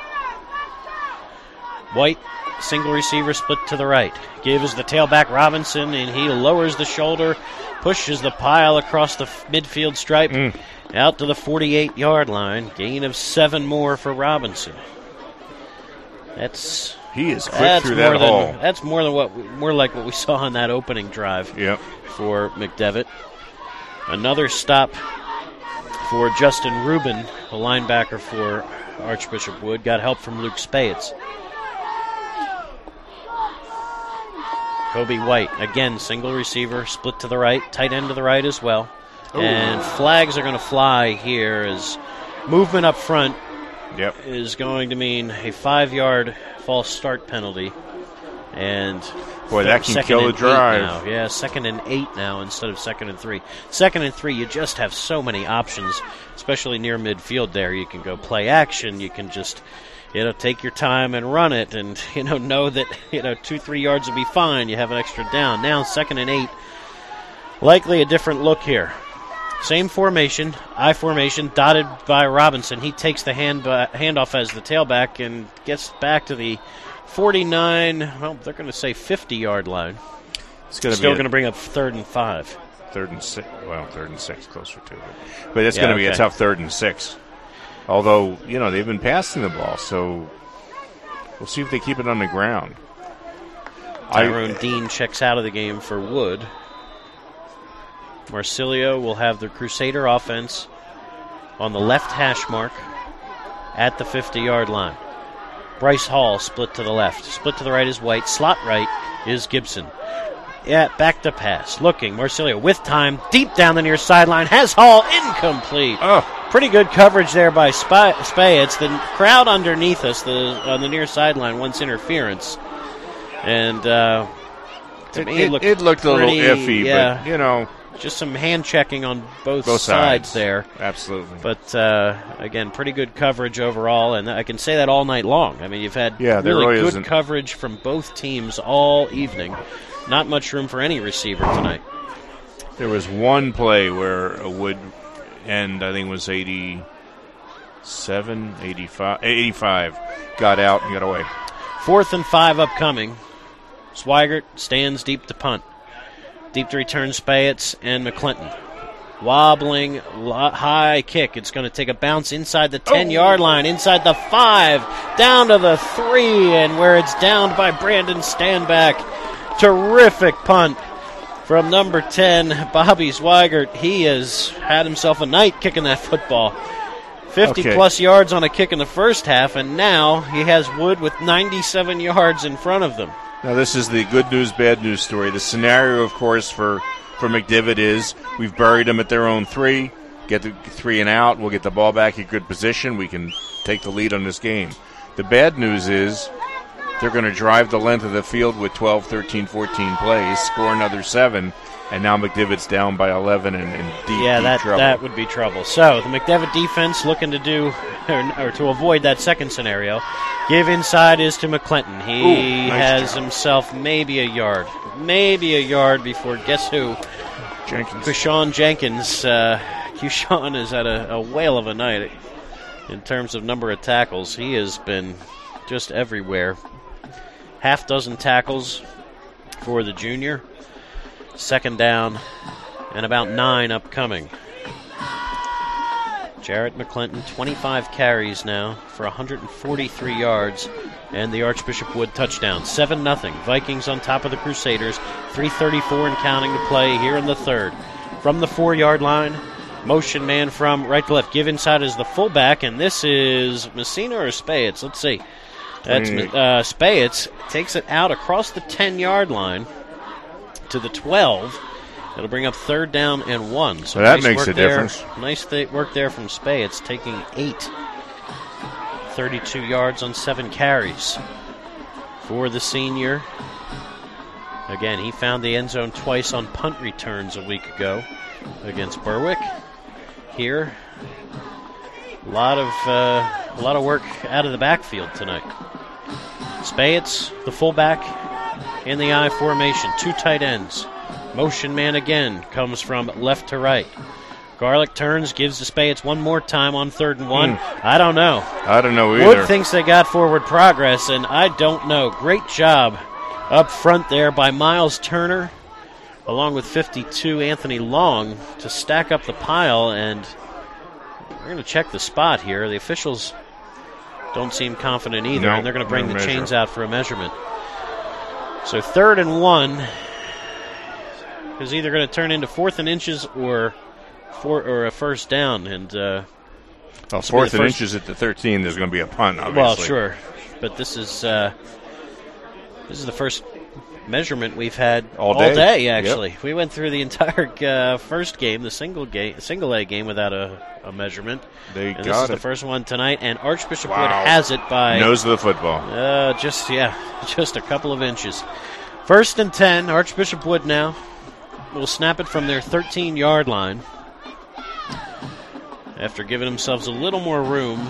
White, single receiver split to the right. Gives the tailback Robinson, and he lowers the shoulder, pushes the pile across the f- midfield stripe, mm. out to the forty-eight-yard line. Gain of seven more for Robinson. That's he is quick through that than, hole. That's more than what more like what we saw on that opening drive. Yep. For McDevitt. Another stop for Justin Rubin, the linebacker for Archbishop Wood. Got help from Luke Spayetz. Kobe White, again, single receiver, split to the right, tight end to the right as well. Ooh. And flags are going to fly here as movement up front yep. is going to mean a five-yard false start penalty. And boy, that can kill a drive. Now. Yeah, second and eight now instead of second and three. Second and three, you just have so many options, especially near midfield there. You can go play action. You can just, you know, take your time and run it and, you know, know that, you know, two, three yards will be fine. You have an extra down. Now second and eight, likely a different look here. Same formation, I formation, dotted by Robinson. He takes the hand uh, handoff as the tailback and gets back to the forty-nine, well, they're going to say fifty-yard line. It's gonna Still be going to bring up third and five. Third and six, well, third and six, closer to it. But it's Yeah, going to be okay. a tough third and six. Although, you know, they've been passing the ball, so we'll see if they keep it on the ground. Tyrone Dean checks out of the game for Wood. Marsilio will have the Crusader offense on the left hash mark at the fifty-yard line. Bryce Hall split to the left. Split to the right is White. Slot right is Gibson. Yeah, back to pass. Looking, Marsilio with time, deep down the near sideline, has Hall incomplete. Oh. Pretty good coverage there by Spayetz. The crowd underneath us, the on the near sideline, wants interference. And uh, to It, me, it, it looked, it looked a little pretty, iffy, yeah, but, you know. just some hand checking on both, Both sides. sides. there. Absolutely. But, uh, again, pretty good coverage overall, and I can say that all night long. I mean, you've had Yeah, there really really good isn't. coverage from both teams all evening. Not much room for any receiver tonight. There was one play where a Wood end, I think it was eighty-seven, eighty-five, eighty-five, got out and got away. Fourth and five upcoming Swigert stands deep to punt. Deep to return Spayetz and McClinton. Wobbling high kick. It's going to take a bounce inside the ten-yard line, inside the five, down to the three, and where it's downed by Brandon Standback. Terrific punt from number ten, Bobby Swigert. He has had himself a night kicking that football. fifty-plus okay. yards on a kick in the first half, and now he has Wood with ninety-seven yards in front of them. Now this is the good news, bad news story. The scenario, of course, for for McDivitt is we've buried them at their own three, get the three and out, we'll get the ball back in good position, we can take the lead on this game. The bad news is they're going to drive the length of the field with twelve, thirteen, fourteen plays, score another seven, and now McDivitt's down by eleven and in deep, yeah, deep that, trouble. that would be trouble. So the McDevitt defense looking to do, or, or to avoid that second scenario, give inside is to McClinton. He Ooh, nice has job. himself maybe a yard, maybe a yard before guess who? Jenkins. Quishon Jenkins. Uh, Quishon is at a, a whale of a night in terms of number of tackles. He has been just everywhere. Half dozen tackles for the junior. Second down and about nine upcoming. Jarrett McClinton, twenty-five carries now for one hundred forty-three yards and the Archbishop Wood touchdown. seven nothing. Vikings on top of the Crusaders. three thirty-four and counting to play here in the third. From the four-yard line, motion man from right to left. Give inside is the fullback, and this is Messina or Spayetz? Let's see. That's uh, Spayetz. Takes it out across the ten-yard line to the twelve. It'll bring up third down and one. So well, that nice makes work a there. difference. Nice th- work there from Spayetz, taking eight. thirty-two yards on seven carries for the senior. Again, he found the end zone twice on punt returns a week ago against Berwick. Here, a lot of uh, a lot of work out of the backfield tonight. Spayetz, the fullback, in the I formation. Two tight ends. Motion man again comes from left to right. Garlick turns, gives to Spayetz one more time on third and one. Hmm. I don't know. I don't know either. Wood thinks they got forward progress, and I don't know. Great job up front there by Miles Turner, along with fifty-two, Anthony Long, to stack up the pile, and we're going to check the spot here. The officials don't seem confident either, no, and they're going to bring no the measure. chains out for a measurement. So third and one is either going to turn into fourth and inches or four, or a first down. And uh, well, fourth and inches at the thirteen, there's going to be a punt, obviously. Well, sure. But this is uh, this is the first measurement we've had all all day, day actually. Yep. We went through the entire uh, first game, the single game, single A game, without a, a measurement. They and got this is it. the first one tonight, and Archbishop Wow. Wood has it by nose of the football. Uh, just yeah, just a couple of inches. First and ten. Archbishop Wood now will snap it from their thirteen-yard line after giving themselves a little more room.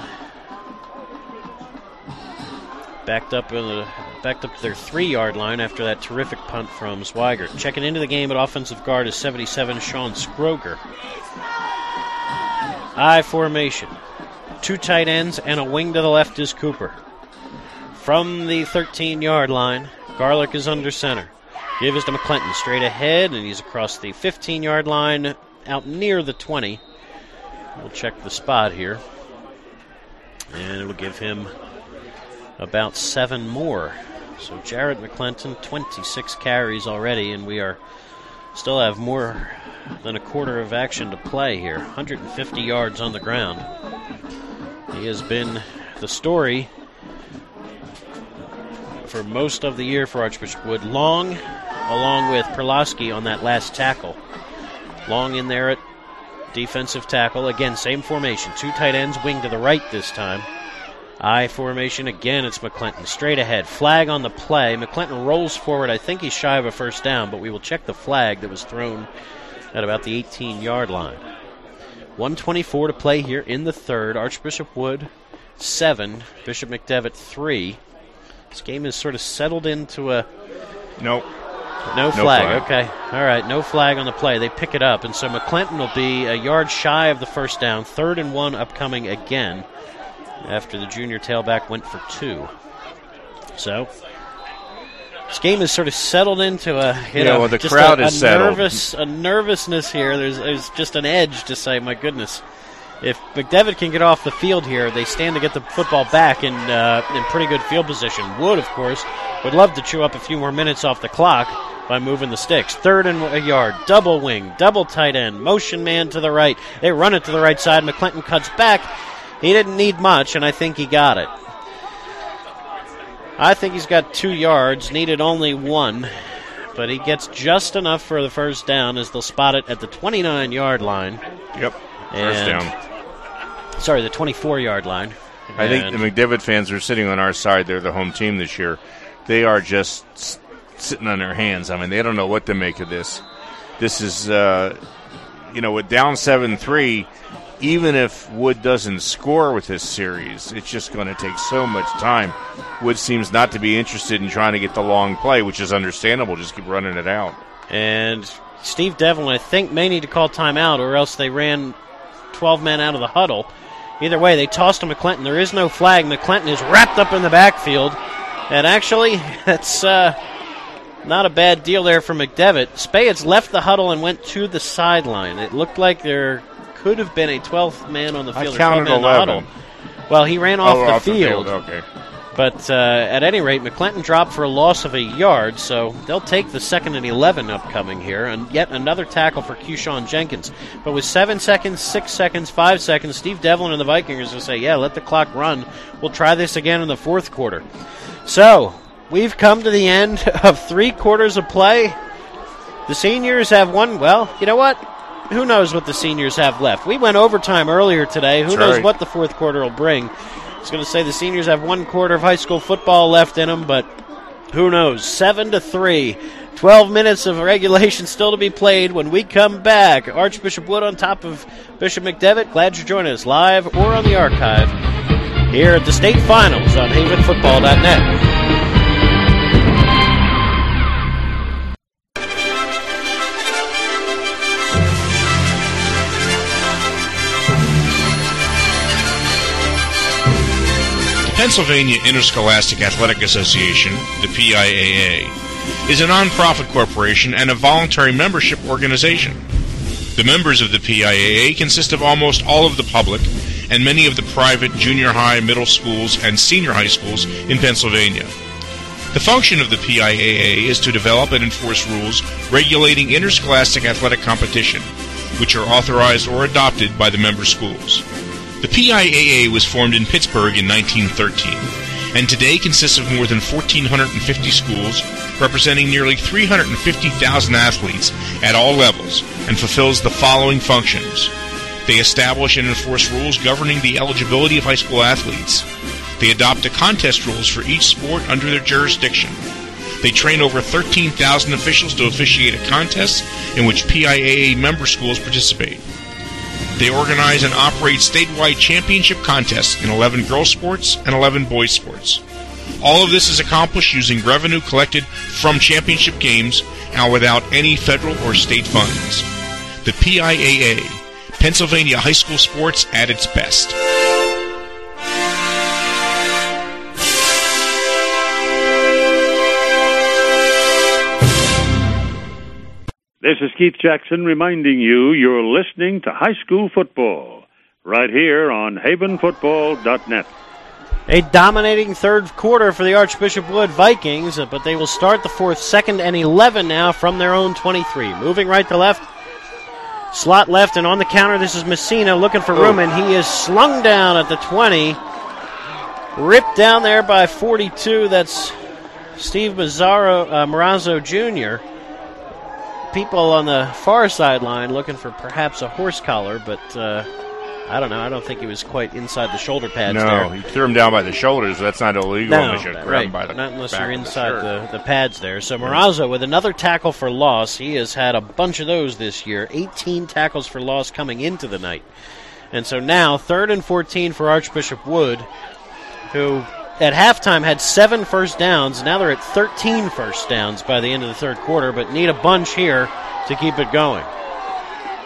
Backed up in the, backed up to their three-yard line after that terrific punt from Swigert. Checking into the game at offensive guard is seventy-seven, Sean Scroger. I formation. Two tight ends and a wing to the left is Cooper. From the thirteen-yard line, Garlick is under center. Give is to McClinton straight ahead, and he's across the fifteen-yard line out near the twenty. We'll check the spot here. And it'll give him about seven more. So Jared McClinton, twenty-six carries already, and we are still have more than a quarter of action to play here. one hundred fifty yards on the ground. He has been the story for most of the year for Archbishop Wood. Long, along with Perlowski on that last tackle. Long in there at defensive tackle. Again, same formation. Two tight ends, wing to the right this time. I formation again. It's McClinton straight ahead. Flag on the play. McClinton rolls forward. I think he's shy of a first down, but we will check the flag that was thrown at about the eighteen-yard line. one twenty-four to play here in the third. Archbishop Wood seven, Bishop McDevitt three. This game has sort of settled into a nope. No no flag. flag. Okay. All right. No flag on the play. They pick it up, and so McClinton will be a yard shy of the first down. Third and one upcoming again, after the junior tailback went for two. So, This game has sort of settled into a you yeah, know, well, the just crowd a, is a settled. nervous a nervousness here. There's, there's just an edge to say, my goodness, if McDevitt can get off the field here, they stand to get the football back in uh, in pretty good field position. Wood, of course, would love to chew up a few more minutes off the clock by moving the sticks. Third and a yard, double wing, double tight end, motion man to the right. They run it to the right side. McClinton cuts back. He didn't need much, and I think he got it. I think he's got two yards, needed only one, but he gets just enough for the first down as they'll spot it at the twenty-nine-yard line. Yep, first And- down. Sorry, the twenty-four-yard line. I think And- the McDevitt fans are sitting on our side. They're the home team this year. They are just s- sitting on their hands. I mean, they don't know what to make of this. This is, uh, you know, with down seven three, even if Wood doesn't score with this series, it's just going to take so much time. Wood seems not to be interested in trying to get the long play, which is understandable. Just keep running it out. And Steve Devlin, I think, may need to call timeout, or else they ran twelve men out of the huddle. Either way, they tossed to McClinton. There is no flag. McClinton is wrapped up in the backfield. And actually, that's uh, not a bad deal there for McDevitt. Spades left the huddle and went to the sideline. It looked like there could have been a twelfth man on the field. I counted twelfth man in the eleven. huddle. Well, he ran off Oh, the off the field. field, okay. But uh, at any rate, McClinton dropped for a loss of a yard, so they'll take the second and eleven upcoming here, and yet another tackle for Keyshawn Jenkins. But with seven seconds, six seconds, five seconds, Steve Devlin and the Vikings will say, yeah, let the clock run. We'll try this again in the fourth quarter. So, we've come to the end of three quarters of play. The seniors have one, well, you know what? Who knows what the seniors have left? We went overtime earlier today. Who That's knows right. what the fourth quarter will bring? I was going to say the seniors have one quarter of high school football left in them, but who knows? Seven to three. Twelve minutes of regulation still to be played when we come back. Archbishop Wood on top of Bishop McDevitt. Glad you're joining us live or on the archive here at the state finals on haven football dot net. Pennsylvania Interscholastic Athletic Association, the P I A A, is a nonprofit corporation and a voluntary membership organization. The members of the P I A A consist of almost all of the public and many of the private junior high, middle schools, and senior high schools in Pennsylvania. The function of the P I A A is to develop and enforce rules regulating interscholastic athletic competition, which are authorized or adopted by the member schools. The P I A A was formed in Pittsburgh in nineteen thirteen, and today consists of more than one thousand four hundred fifty schools, representing nearly three hundred fifty thousand athletes at all levels, and fulfills the following functions. They establish and enforce rules governing the eligibility of high school athletes. They adopt the contest rules for each sport under their jurisdiction. They train over thirteen thousand officials to officiate at contests in which P I A A member schools participate. They organize and operate statewide championship contests in eleven girls sports and eleven boys sports. All of this is accomplished using revenue collected from championship games and without any federal or state funds. The P I A A, Pennsylvania high school sports at its best. This is Keith Jackson reminding you you're listening to High School Football right here on haven football dot net. A dominating third quarter for the Archbishop Wood Vikings, but they will start the fourth, second and eleven now from their own twenty-three. Moving right to left, slot left, and on the counter, this is Messina looking for room, and he is slung down at the twenty. Ripped down there by forty-two. That's Steve Mazzaro, uh, Marazzo Junior People on the far sideline looking for perhaps a horse collar, but uh, I don't know. I don't think he was quite inside the shoulder pads no, there. he threw him down by the shoulders. That's not illegal. No, unless you grab right. him by the Not unless back you're of the inside shirt. the, the pads there. So Marazzo with another tackle for loss. He has had a bunch of those this year. eighteen tackles for loss coming into the night. And so now, third and fourteen for Archbishop Wood, who at halftime had seven first downs. Now they're at thirteen first downs by the end of the third quarter, but need a bunch here to keep it going.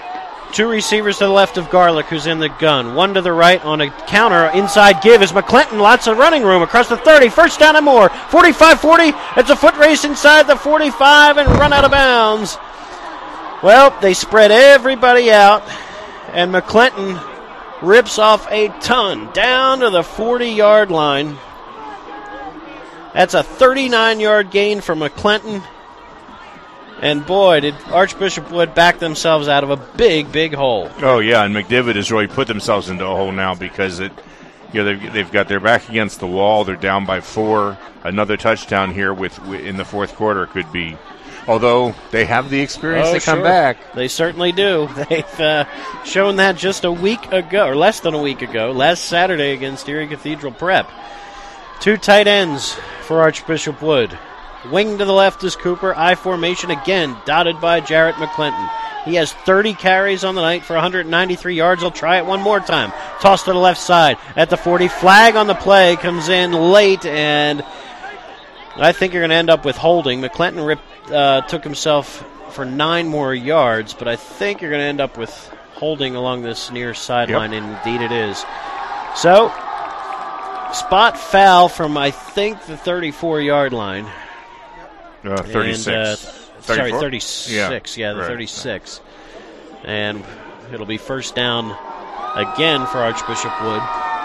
Two receivers to the left of Garlick, who's in the gun. One to the right on a counter. Inside give is McClinton. Lots of running room across the thirty. First down and more. forty-five forty. It's a foot race inside the forty-five and run out of bounds. Well, they spread everybody out, and McClinton rips off a ton down to the forty-yard line. That's a thirty-nine-yard gain for McClinton. And boy, did Archbishop Wood back themselves out of a big, big hole. Oh, yeah, and McDivitt has really put themselves into a hole now because it, you know, they've, they've got their back against the wall. They're down by four. Another touchdown here with in the fourth quarter could be, although they have the experience oh, to come sure. back. They certainly do. They've uh, shown that just a week ago, or less than a week ago, last Saturday against Erie Cathedral Prep. Two tight ends for Archbishop Wood. Wing to the left is Cooper. I formation again, dotted by Jarrett McClinton. He has thirty carries on the night for one hundred ninety-three yards. He'll try it one more time. Toss to the left side at the forty. Flag on the play comes in late, and I think you're going to end up with holding. McClinton ripped, uh, took himself for nine more yards, but I think you're going to end up with holding along this near sideline, yep. And indeed it is. So, spot foul from, I think, the thirty-four-yard line. Uh, thirty-six. And, uh, sorry, thirty-six. Yeah, yeah the right. thirty-six. And it'll be first down again for Archbishop Wood.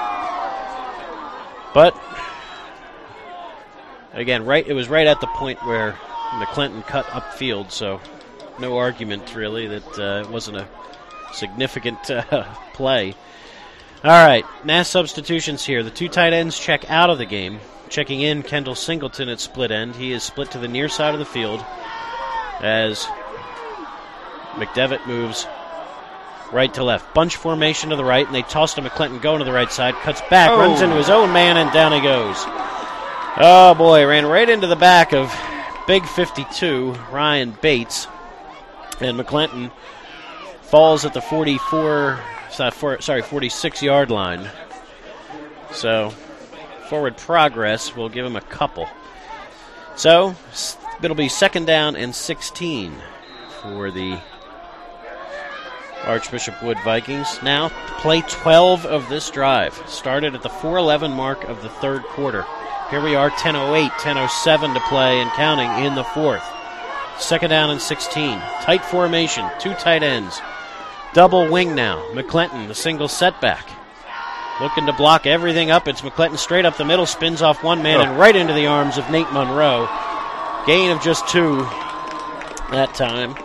But, again, right, it was right at the point where McClinton cut upfield, so no argument, really, that uh, it wasn't a significant uh, play. All right, mass substitutions here. The two tight ends check out of the game. Checking in, Kendall Singleton at split end. He is split to the near side of the field as McDevitt moves right to left. Bunch formation to the right, and they toss to McClinton going to the right side. Cuts back, oh. runs into his own man, and down he goes. Oh, boy, ran right into the back of Big fifty-two, Ryan Bates. And McClinton falls at the forty-four, sorry, forty-six-yard line. So, forward progress will give him a couple. So, it'll be second down and sixteen for the Archbishop Wood Vikings. Now, play twelve of this drive. Started at the four eleven mark of the third quarter. Here we are, ten oh eight, ten oh seven to play and counting in the fourth. Second down and sixteen. Tight formation, two tight ends. Double wing now. McClinton, the single setback. Looking to block everything up. It's McClinton straight up the middle, spins off one man, oh. and right into the arms of Nate Monroe. Gain of just two that time.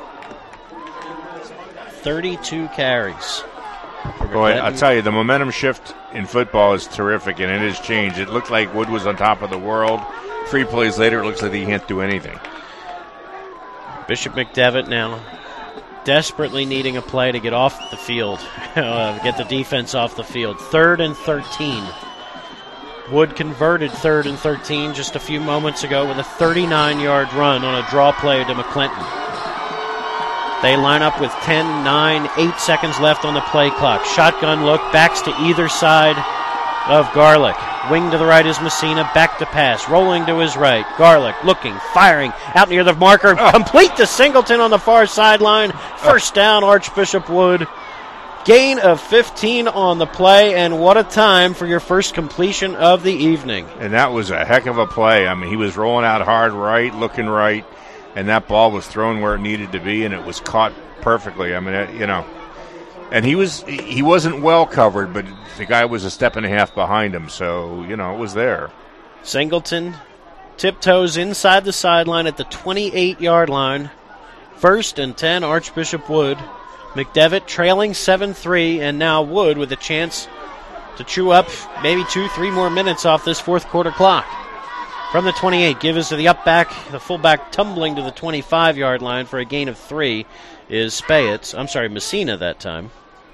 thirty-two carries. Boy, I'll tell you, the momentum shift in football is terrific, and it has changed. It looked like Wood was on top of the world. Three plays later, it looks like he can't do anything. Bishop McDevitt now desperately needing a play to get off the field, uh, get the defense off the field. Third and thirteen. Wood converted third and thirteen just a few moments ago with a thirty-nine-yard run on a draw play to McClinton. They line up with ten, nine, eight seconds left on the play clock. Shotgun look, backs to either side of Garlick. Wing to the right is Messina, back to pass, rolling to his right. Garlick looking, firing, out near the marker, oh. complete to Singleton on the far sideline. First oh. down, Archbishop Wood. Gain of fifteen on the play, and what a time for your first completion of the evening. And that was a heck of a play. I mean, he was rolling out hard right, looking right, and that ball was thrown where it needed to be, and it was caught perfectly. I mean, it, you know, and he was he wasn't well covered, but the guy was a step and a half behind him, so, you know, it was there. Singleton tiptoes inside the sideline at the twenty-eight-yard line. First and ten, Archbishop Wood. McDevitt trailing seven three, and now Wood with a chance to chew up maybe two, three more minutes off this fourth quarter clock. From the twenty-eight, give us to the up back, the fullback tumbling to the twenty-five-yard line for a gain of three is Spayetz. I'm sorry, Messina that time.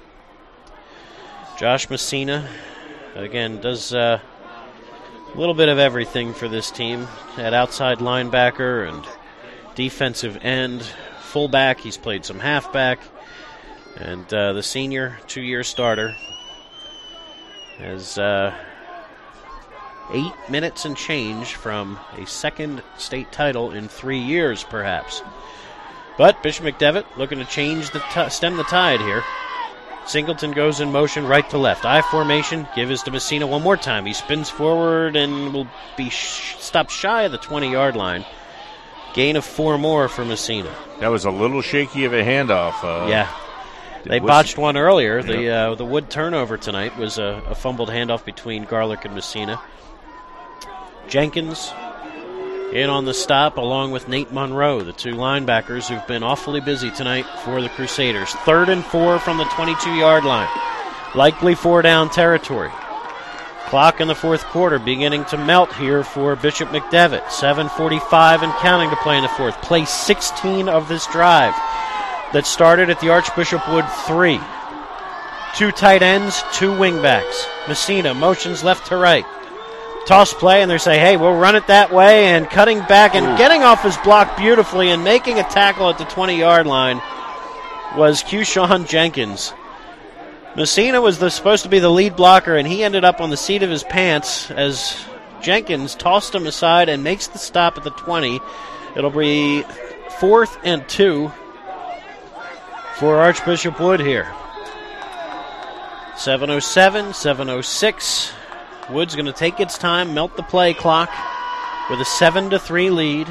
Josh Messina, again, does uh, a little bit of everything for this team at outside linebacker and defensive end, fullback. He's played some halfback. And uh, the senior, two-year starter, has uh, eight minutes and change from a second state title in three years, perhaps. But Bishop McDevitt looking to change the t- stem the tide here. Singleton goes in motion right to left. I formation. Give is to Messina one more time. He spins forward and will be sh- stopped shy of the twenty-yard line. Gain of four more for Messina. That was a little shaky of a handoff. Uh, yeah. They botched one earlier. Yep. The uh, the Wood turnover tonight was a, a fumbled handoff between Garlick and Messina. Jenkins in on the stop along with Nate Monroe, the two linebackers who've been awfully busy tonight for the Crusaders. Third and four from the twenty-two-yard line. Likely four-down territory. Clock in the fourth quarter beginning to melt here for Bishop McDevitt. seven forty-five and counting to play in the fourth. Play sixteen of this drive that started at the Archbishop Wood three. Two tight ends, two wingbacks. Messina motions left to right. Toss play, and they say, hey, we'll run it that way, and cutting back and Ooh. getting off his block beautifully and making a tackle at the twenty-yard line was Q-Shawn Jenkins. Messina was the, supposed to be the lead blocker, and he ended up on the seat of his pants as Jenkins tossed him aside and makes the stop at the twenty. It'll be fourth and two for Archbishop Wood here. seven oh seven, seven oh six. Wood's going to take its time, melt the play clock with a seven to three lead.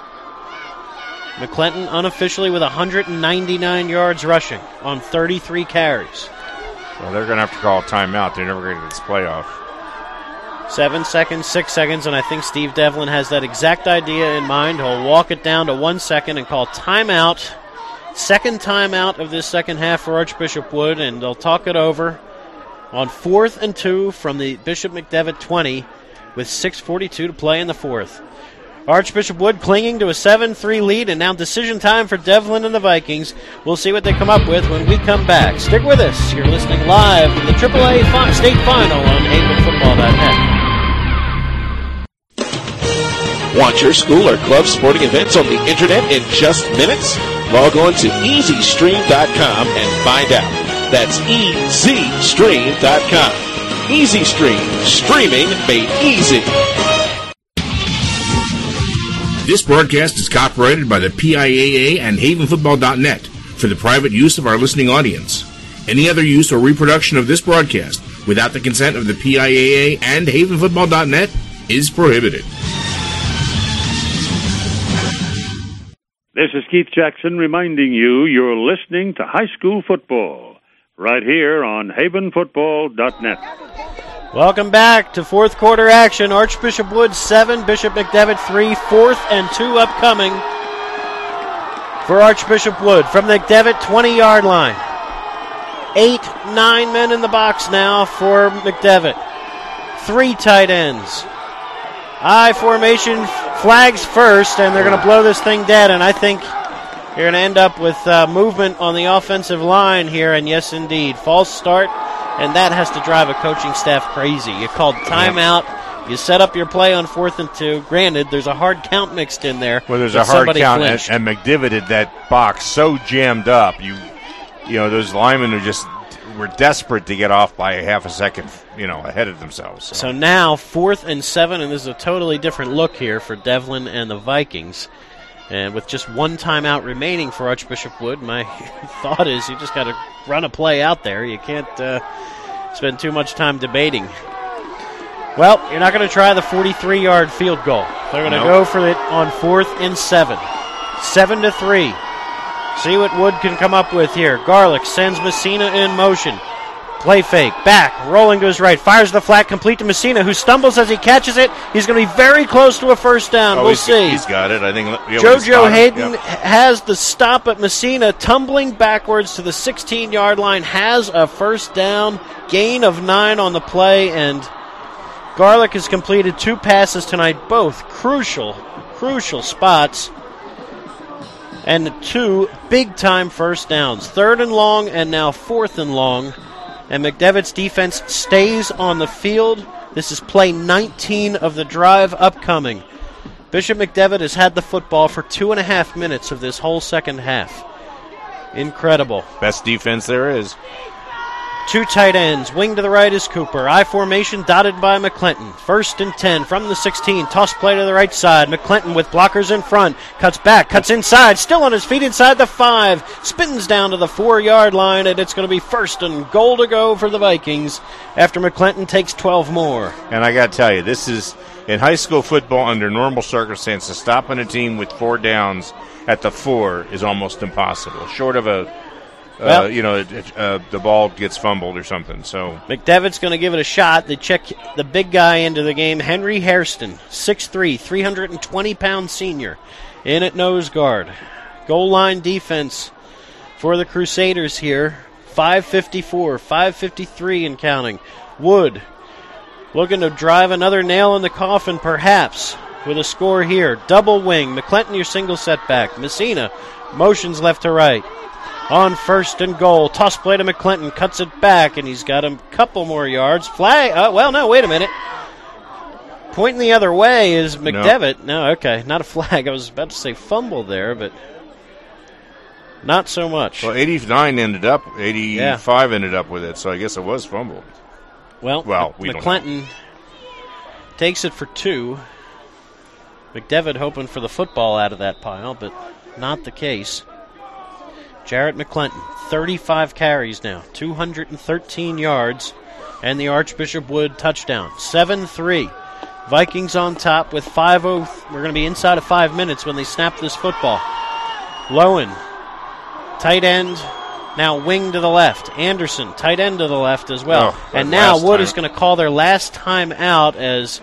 McClinton unofficially with one hundred ninety-nine yards rushing on thirty-three carries. Well, they're going to have to call a timeout. They're never going to get this playoff. Seven seconds, six seconds, and I think Steve Devlin has that exact idea in mind. He'll walk it down to one second and call timeout. Second timeout of this second half for Archbishop Wood, and they'll talk it over on fourth and two from the Bishop McDevitt twenty with six forty-two to play in the fourth. Archbishop Wood clinging to a seven three lead, and now decision time for Devlin and the Vikings. We'll see what they come up with when we come back. Stick with us. You're listening live to the triple A fi- State Final on Haven Football dot net. Want your school or club sporting events on the internet in just minutes? Log on to easy stream dot com and find out. That's easy stream dot com. EasyStream, streaming made easy. This broadcast is copyrighted by the P I A A and Haven Football dot net for the private use of our listening audience. Any other use or reproduction of this broadcast without the consent of the P I A A and Haven Football dot net is prohibited. This is Keith Jackson reminding you you're listening to High School Football right here on Haven Football dot net. Welcome back to fourth quarter action. Archbishop Wood seven, Bishop McDevitt three, fourth and two upcoming for Archbishop Wood from the McDevitt twenty-yard line. Eight, nine men in the box now for McDevitt. Three tight ends. I formation flags first, and they're going to blow this thing dead, and I think you're going to end up with uh, movement on the offensive line here, and yes, indeed, false start, and that has to drive a coaching staff crazy. You called timeout, you set up your play on fourth and two. Granted, there's a hard count mixed in there. Well, there's a hard count, and, and McDevitt had that box so jammed up. You, you know, those linemen who just were desperate to get off by a half a second, you know, ahead of themselves. So. so now fourth and seven, and this is a totally different look here for Devlin and the Vikings. And with just one timeout remaining for Archbishop Wood, my thought is you just got to run a play out there. You can't uh, spend too much time debating. Well, you're not going to try the forty-three-yard field goal. They're going to nope. go for it on fourth and seven. Seven to three. See what Wood can come up with here. Garlick sends Messina in motion. Play fake, back, rolling to his right, fires the flat, complete to Messina, who stumbles as he catches it. He's going to be very close to a first down. Oh, we'll he's, see. He's got it. I think JoJo Hayden yep. has the stop at Messina, tumbling backwards to the sixteen-yard line, has a first down, gain of nine on the play, and Garlick has completed two passes tonight, both crucial, crucial spots, and two big-time first downs. Third and long, and now fourth and long. And McDevitt's defense stays on the field. This is play nineteen of the drive upcoming. Bishop McDevitt has had the football for two and a half minutes of this whole second half. Incredible. Best defense there is. Two tight ends. Wing to the right is Cooper. I formation dotted by McClinton. First and ten from the sixteen. Toss play to the right side. McClinton with blockers in front. Cuts back. Cuts inside. Still on his feet inside the five. Spins down to the four-yard line, and it's going to be first and goal to go for the Vikings after McClinton takes twelve more. And I got to tell you, this is, in high school football, under normal circumstances, stopping a team with four downs at the four is almost impossible, short of a Well, uh, you know, it, it, uh, the ball gets fumbled or something. So McDevitt's going to give it a shot. They check the big guy into the game, Henry Hairston, six three, three hundred twenty pound senior, in at nose guard. Goal line defense for the Crusaders here, five fifty-four, five fifty-three and counting. Wood looking to drive another nail in the coffin, perhaps, with a score here. Double wing. McClinton, your single setback. Messina motions left to right. On first and goal, toss play to McClinton, cuts it back, and he's got a couple more yards. Flag, uh, well, no, wait a minute. Pointing the other way is McDevitt. No. no, okay, not a flag. I was about to say fumble there, but not so much. Well, eighty-nine ended up, eighty-five yeah. ended up with it, so I guess it was fumbled. Well, well we McClinton takes it for two. McDevitt hoping for the football out of that pile, but not the case. Jarrett McClinton, thirty-five carries now, two hundred thirteen yards, and the Archbishop Wood touchdown. seven three. Vikings on top with five oh. We're going to be inside of five minutes when they snap this football. Lowen, tight end, now wing to the left. Anderson, tight end to the left as well. Oh, and now Wood time. is going to call their last time out as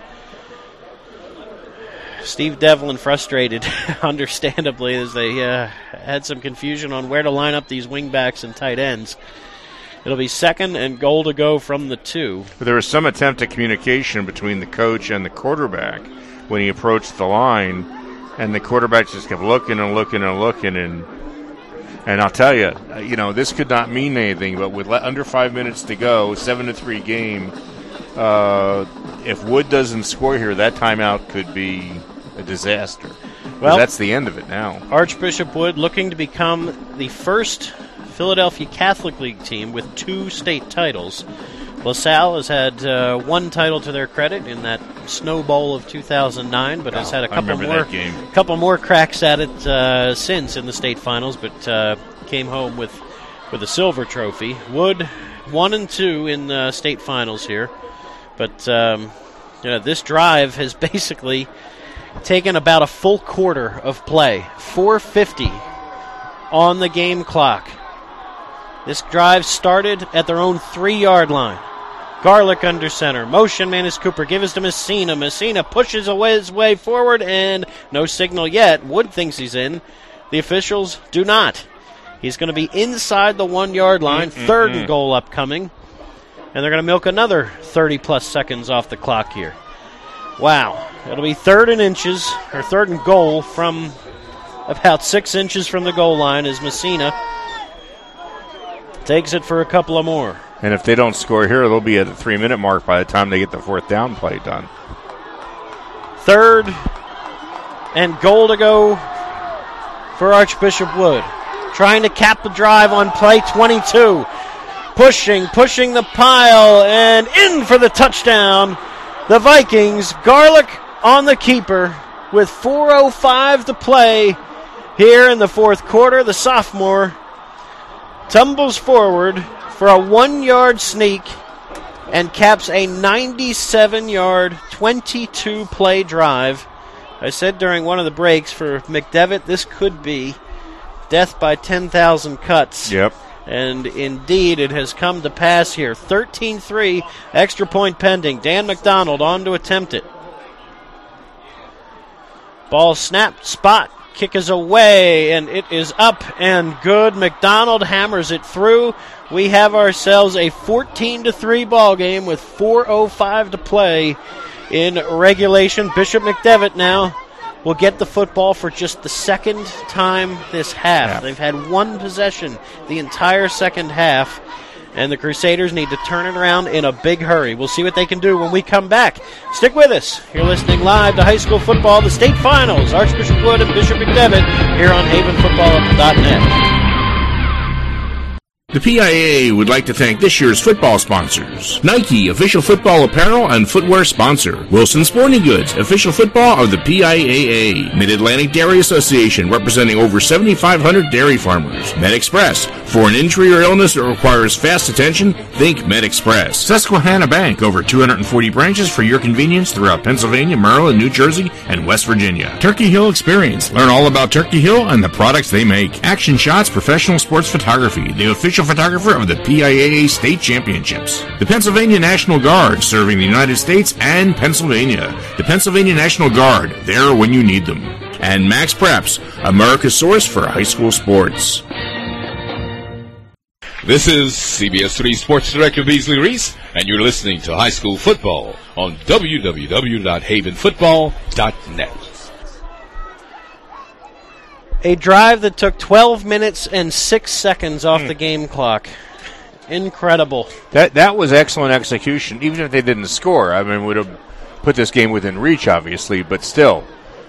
Steve Devlin frustrated, understandably, as they uh, had some confusion on where to line up these wingbacks and tight ends. It'll be second and goal to go from the two. But there was some attempt at communication between the coach and the quarterback when he approached the line, and the quarterback just kept looking and looking and looking. And and I'll tell you, you know, this could not mean anything, but with under five minutes to go, seven to three game, uh, if Wood doesn't score here, that timeout could be a disaster. Well, that's the end of it now. Archbishop Wood looking to become the first Philadelphia Catholic League team with two state titles. LaSalle has had uh, one title to their credit in that Snow Bowl of two thousand nine, but oh, has had a couple more couple more cracks at it uh, since in the state finals, but uh, came home with with a silver trophy. Wood one and two in uh, state finals here, but um, you know, this drive has basically taken about a full quarter of play. four fifty on the game clock. This drive started at their own three-yard line. Garlick under center. Motion man is Cooper. Give us to Messina. Messina pushes away his way forward, and no signal yet. Wood thinks he's in. The officials do not. He's going to be inside the one-yard line. Mm-mm-mm. Third and goal upcoming. And they're going to milk another thirty-plus seconds off the clock here. Wow. It'll be third and inches, or third and goal from about six inches from the goal line as Messina takes it for a couple of more. And if they don't score here, they'll be at the three-minute mark by the time they get the fourth down play done. Third and goal to go for Archbishop Wood. Trying to cap the drive on play twenty-two. Pushing, pushing the pile, and in for the touchdown. The Vikings, Garlick on the keeper with four oh five to play here in the fourth quarter. The sophomore tumbles forward for a one-yard sneak and caps a ninety-seven-yard, twenty-two-play drive. I said during one of the breaks for McDevitt, this could be death by ten thousand cuts. Yep. And indeed, it has come to pass here. thirteen three, extra point pending. Dan McDonald on to attempt it. Ball snapped, spot, kick is away, and it is up and good. McDonald hammers it through. We have ourselves a fourteen to three ball game with four oh five to play in regulation. Bishop McDevitt now will get the football for just the second time this half. Yeah. They've had one possession the entire second half, and the Crusaders need to turn it around in a big hurry. We'll see what they can do when we come back. Stick with us. You're listening live to high school football, the state finals. Archbishop Wood and Bishop McDevitt here on Haven Football dot net. The P I A A would like to thank this year's football sponsors. Nike, official football apparel and footwear sponsor. Wilson Sporting Goods, official football of the P I A A. Mid-Atlantic Dairy Association, representing over seventy-five hundred dairy farmers. MedExpress, for an injury or illness that requires fast attention, think MedExpress. Susquehanna Bank, over two hundred forty branches for your convenience throughout Pennsylvania, Maryland, New Jersey, and West Virginia. Turkey Hill Experience, learn all about Turkey Hill and the products they make. Action Shots Professional Sports Photography, the official photographer of the P I A A State Championships. The Pennsylvania National Guard, serving the United States and Pennsylvania. The Pennsylvania National Guard, there when you need them. And Max Preps, America's source for high school sports. This is C B S three Sports Director Beasley Reese, and you're listening to High School Football on w w w dot haven football dot net. A drive that took twelve minutes and six seconds off mm. the game clock. Incredible. That that was excellent execution, even if they didn't score. I mean, would have put this game within reach, obviously, but still.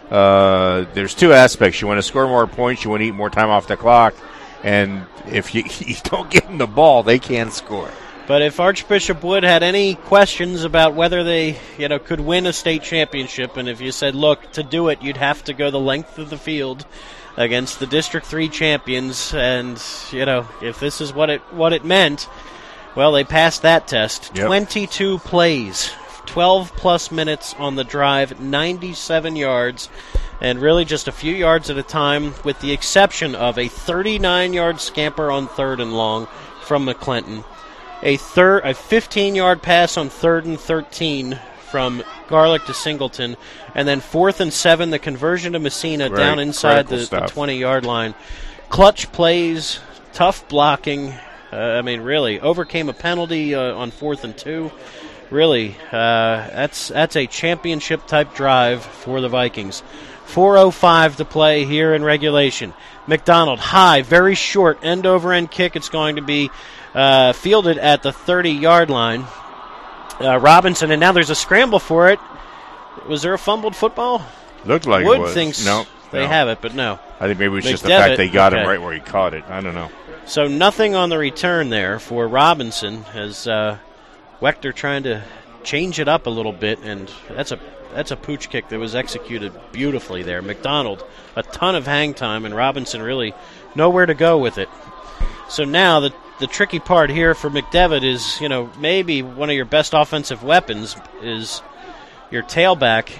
Uh, there's two aspects. You want to score more points, you want to eat more time off the clock, and if you, you don't get them the ball, they can't score. But if Archbishop Wood had any questions about whether they, you know, could win a state championship, and if you said, look, to do it, you'd have to go the length of the field against the District three champions, and, you know, if this is what it what it meant, well, they passed that test. Yep. twenty-two plays, twelve-plus minutes on the drive, ninety-seven yards, and really just a few yards at a time, with the exception of a thirty-nine-yard scamper on third and long from McClinton, a third, a fifteen-yard pass on third and thirteen from Garlick to Singleton, and then fourth and seven, the conversion to Messina right. down inside the, the twenty-yard line. Clutch plays, tough blocking. Uh, I mean, really, overcame a penalty uh, on fourth and two. Really, uh, that's that's a championship-type drive for the Vikings. four oh five to play here in regulation. McDonald, high, very short, end-over-end kick. It's going to be uh, fielded at the thirty-yard line. Uh, Robinson, and now there's a scramble for it. Was there a fumbled football? Looked like Wood it was. thinks no, they no. have it, but no. I think maybe it was McDevitt, just the fact they got okay. him right where he caught it. I don't know. So nothing on the return there for Robinson, as uh, Wechter trying to change it up a little bit, and that's a that's a pooch kick that was executed beautifully there. McDonald, a ton of hang time, and Robinson really nowhere to go with it. So now the the tricky part here for McDevitt is, you know, maybe one of your best offensive weapons is your tailback,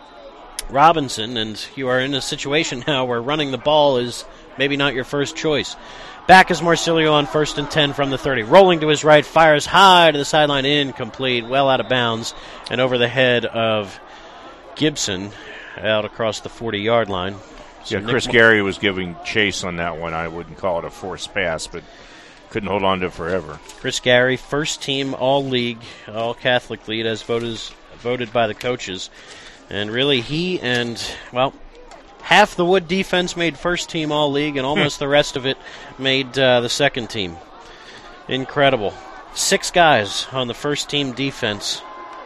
Robinson, and you are in a situation now where running the ball is maybe not your first choice. Back is Marsilio on first and ten from the thirty. Rolling to his right, fires high to the sideline, incomplete, well out of bounds, and over the head of Gibson out across the forty-yard line. So yeah, Chris Nick Gary was giving chase on that one. I wouldn't call it a forced pass, but couldn't hold on to it forever. Chris Gary, first team All-League, All-Catholic lead, as voted, voted by the coaches. And really he and, well, half the Wood defense made first team All-League, and almost the rest of it made uh, the second team. Incredible. Six guys on the first team defense,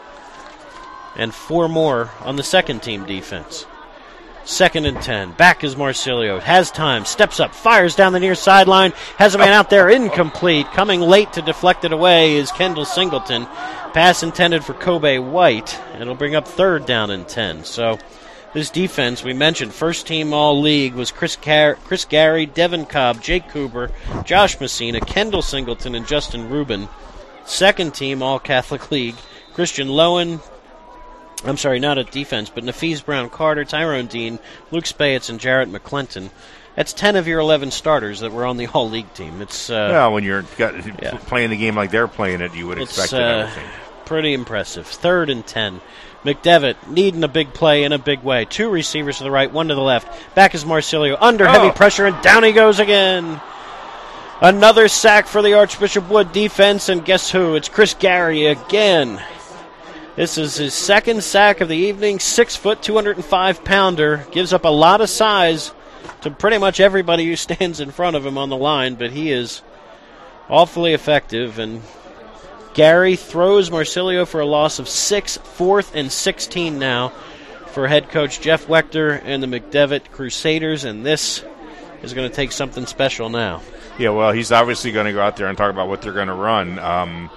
and four more on the second team defense. Second and ten. Back is Marsilio. Has time. Steps up. Fires down the near sideline. Has a man out there. Incomplete. Coming late to deflect it away is Kendall Singleton. Pass intended for Kobe White. It'll bring up third down and ten. So this defense, we mentioned, first team All-League was Chris, Car- Chris Gary, Devin Cobb, Jake Cooper, Josh Messina, Kendall Singleton, and Justin Rubin. Second team All-Catholic League, Christian Lowen, I'm sorry, not at defense, but Nafis Brown-Carter, Tyrone Dean, Luke Spayetz, and Jarrett McClinton. That's ten of your eleven starters that were on the All-League team. It's uh, yeah, when you're got, yeah. playing the game like they're playing it, you would it's, expect uh, everything. Pretty impressive. Third and ten. McDevitt needing a big play in a big way. Two receivers to the right, one to the left. Back is Marsilio under oh. heavy pressure, and down he goes again. Another sack for the Archbishop Wood defense, and guess who? It's Chris Gary again. This is his second sack of the evening. Six foot, two hundred five pounder. Gives up a lot of size to pretty much everybody who stands in front of him on the line, but he is awfully effective. And Gary throws Marsilio for a loss of six, fourth and sixteen now for head coach Jeff Wechter and the McDevitt Crusaders. And this is going to take something special now. Yeah, well, he's obviously going to go out there and talk about what they're going to run. Um,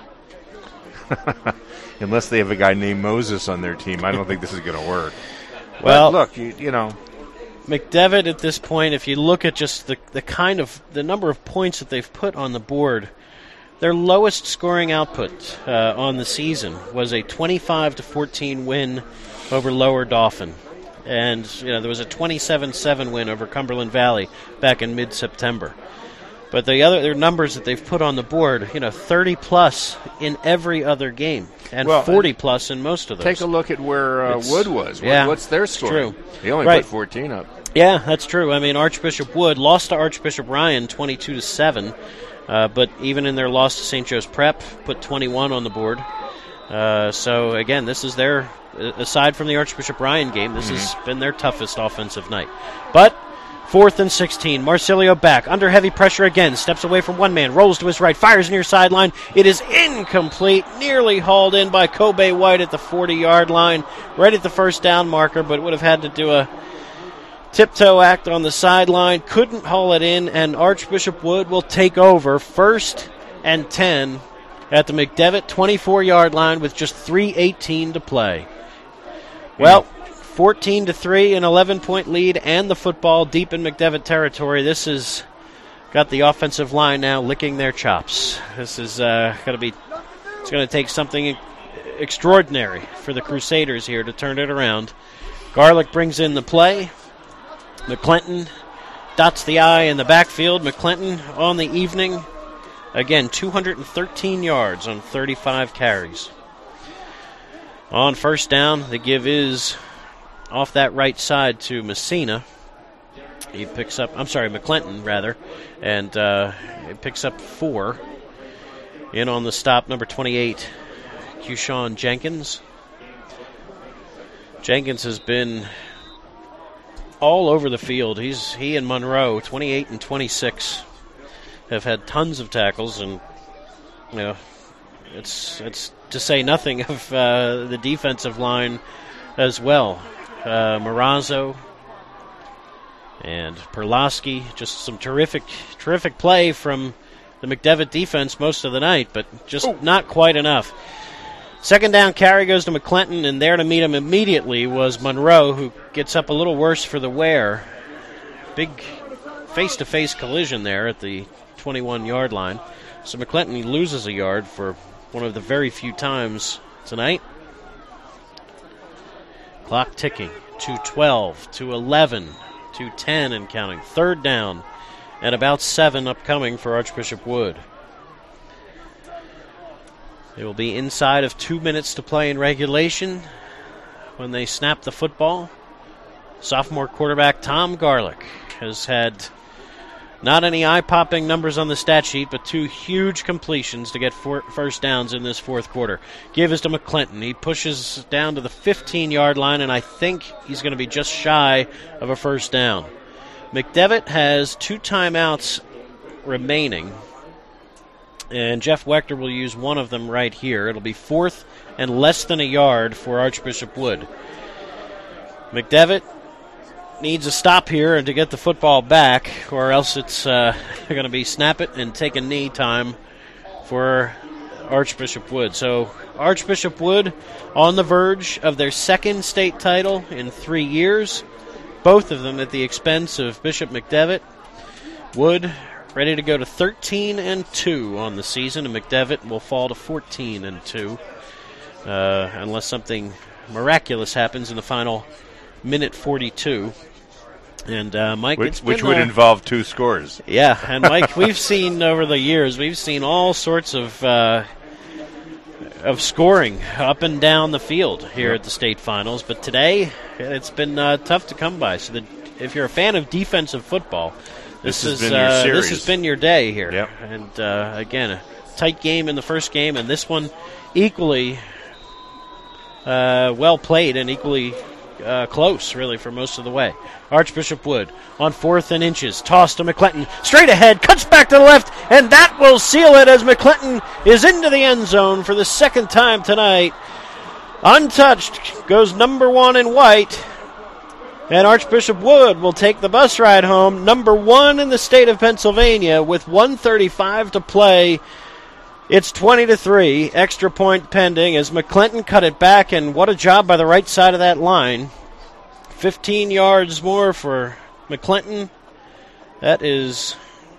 unless they have a guy named Moses on their team, I don't think this is going to work. Well, but look, you, you know. McDevitt at this point, if you look at just the, the kind of the number of points that they've put on the board, their lowest scoring output uh, on the season was a twenty-five to fourteen win over Lower Dauphin. And you know there was a twenty-seven seven win over Cumberland Valley back in mid-September. But the other their numbers that they've put on the board, you know, thirty plus in every other game, and well, forty plus in most of those. Take a look at where uh, Wood was. What, yeah, what's their score? True. He only right. put fourteen up. Yeah, that's true. I mean, Archbishop Wood lost to Archbishop Ryan twenty-two to seven, uh, but even in their loss to Saint Joe's Prep, put twenty-one on the board. Uh, so again, this is their aside from the Archbishop Ryan game, this mm-hmm. has been their toughest offensive night. But fourth and sixteen. Marsilio back. Under heavy pressure again. Steps away from one man. Rolls to his right. Fires near sideline. It is incomplete. Nearly hauled in by Kobe White at the forty-yard line. Right at the first down marker, but would have had to do a tiptoe act on the sideline. Couldn't haul it in, and Archbishop Wood will take over first and ten at the McDevitt twenty-four-yard line with just three eighteen to play. Well, fourteen to three, an eleven-point lead, and the football deep in McDevitt territory. This has got the offensive line now licking their chops. This is uh, going to be, it's going to take something extraordinary for the Crusaders here to turn it around. Garlick brings in the play. McClinton dots the I in the backfield. McClinton on the evening. Again, two hundred thirteen yards on thirty-five carries. On first down, the give is off that right side to Messina. He picks up, I'm sorry, McClinton, rather, and uh, he picks up four. In on the stop, number twenty-eight, Q-Sean Jenkins. Jenkins has been all over the field. He's he and Monroe, twenty-eight and twenty-six, have had tons of tackles, and you know, it's it's to say nothing of uh, the defensive line as well. Uh, Marazzo and Perlowski, just some terrific, terrific play from the McDevitt defense most of the night, but just oh. not quite enough. Second down carry goes to McClinton, and there to meet him immediately was Monroe, who gets up a little worse for the wear. Big face-to-face collision there at the twenty-one-yard line. So McClinton loses a yard for one of the very few times tonight. Clock ticking. two twelve, two eleven, two ten and counting. Third down and about seven upcoming for Archbishop Wood. It will be inside of two minutes to play in regulation when they snap the football. Sophomore quarterback Tom Garlick has had not any eye-popping numbers on the stat sheet, but two huge completions to get four first downs in this fourth quarter. Give is to McClinton. He pushes down to the fifteen-yard line, and I think he's going to be just shy of a first down. McDevitt has two timeouts remaining, and Jeff Wechter will use one of them right here. It'll be fourth and less than a yard for Archbishop Wood. McDevitt needs a stop here and to get the football back, or else it's uh, going to be snap it and take a knee time for Archbishop Wood. So Archbishop Wood on the verge of their second state title in three years, both of them at the expense of Bishop McDevitt. Wood ready to go to thirteen and two on the season, and McDevitt will fall to fourteen and two uh, unless something miraculous happens in the final minute forty-two. And uh, Mike, which, it's which been, would uh, involve two scores. Yeah, and Mike, we've seen over the years, we've seen all sorts of uh, of scoring up and down the field here yep. at the state finals, but today it's been uh, tough to come by. So, the, if you're a fan of defensive football, this, this has is been your uh, series. This has been your day here. Yep. And uh, again, a tight game in the first game, and this one equally uh, well played and equally uh, close, really, for most of the way. Archbishop Wood on fourth and inches. Toss to McClinton. Straight ahead. Cuts back to the left. And that will seal it as McClinton is into the end zone for the second time tonight. Untouched goes number one in white. And Archbishop Wood will take the bus ride home, number one in the state of Pennsylvania, with one thirty-five to play. It's twenty to three, extra point pending as McClinton cut it back, and what a job by the right side of that line. fifteen yards more for McClinton. That is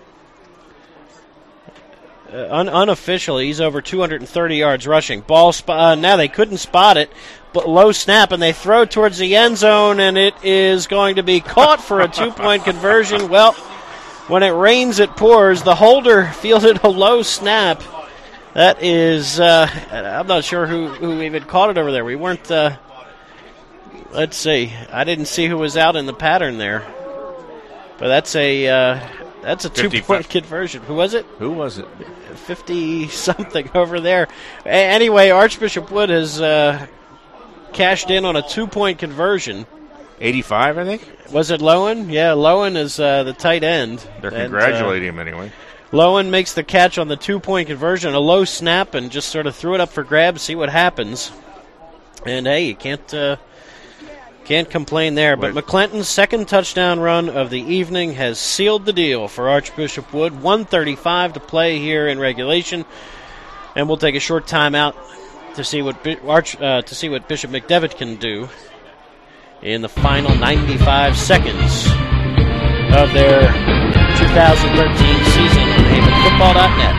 uh, un- unofficially, he's over two hundred thirty yards rushing. Ball sp- uh, now they couldn't spot it, but low snap, and they throw towards the end zone, and it is going to be caught for a two-point conversion. Well, when it rains, it pours. The holder fielded a low snap. That is, uh, I'm not sure who, who even caught it over there. We weren't, uh, let's see. I didn't see who was out in the pattern there. But that's a uh, that's a two-point conversion. Who was it? Who was it? fifty-something over there. A- anyway, Archbishop Wood has uh, cashed in on a two-point conversion. eighty-five, I think? Was it Lowen? Yeah, Lowen is uh, the tight end. They're and, congratulating uh, him anyway. Lowen makes the catch on the two-point conversion, a low snap, and just sort of threw it up for grabs, see what happens. And, hey, you can't... Uh, Can't complain there, but McClinton's second touchdown run of the evening has sealed the deal for Archbishop Wood. one thirty-five to play here in regulation, and we'll take a short timeout to see what Arch uh, to see what Bishop McDevitt can do in the final ninety-five seconds of their two thousand thirteen season on Haven Football dot net.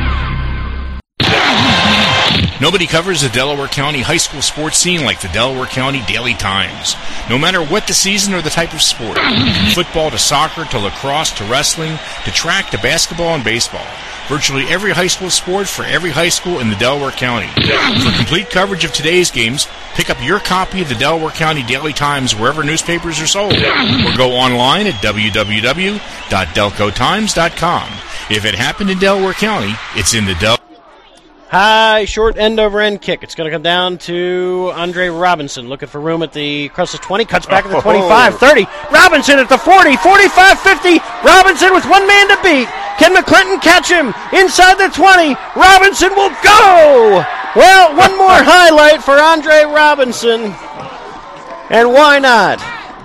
Nobody covers the Delaware County high school sports scene like the Delaware County Daily Times. No matter what the season or the type of sport, football to soccer to lacrosse to wrestling to track to basketball and baseball, virtually every high school sport for every high school in the Delaware County. For complete coverage of today's games, pick up your copy of the Delaware County Daily Times wherever newspapers are sold, or go online at w w w dot delco times dot com. If it happened in Delaware County, it's in the Del. High, short end-over-end kick. It's going to come down to Andre Robinson, looking for room at the across the twenty, cuts back at the twenty-five, thirty. Robinson at the forty, forty-five, fifty. Robinson with one man to beat. Can McClinton catch him inside the twenty? Robinson will go! Well, one more highlight for Andre Robinson. And why not?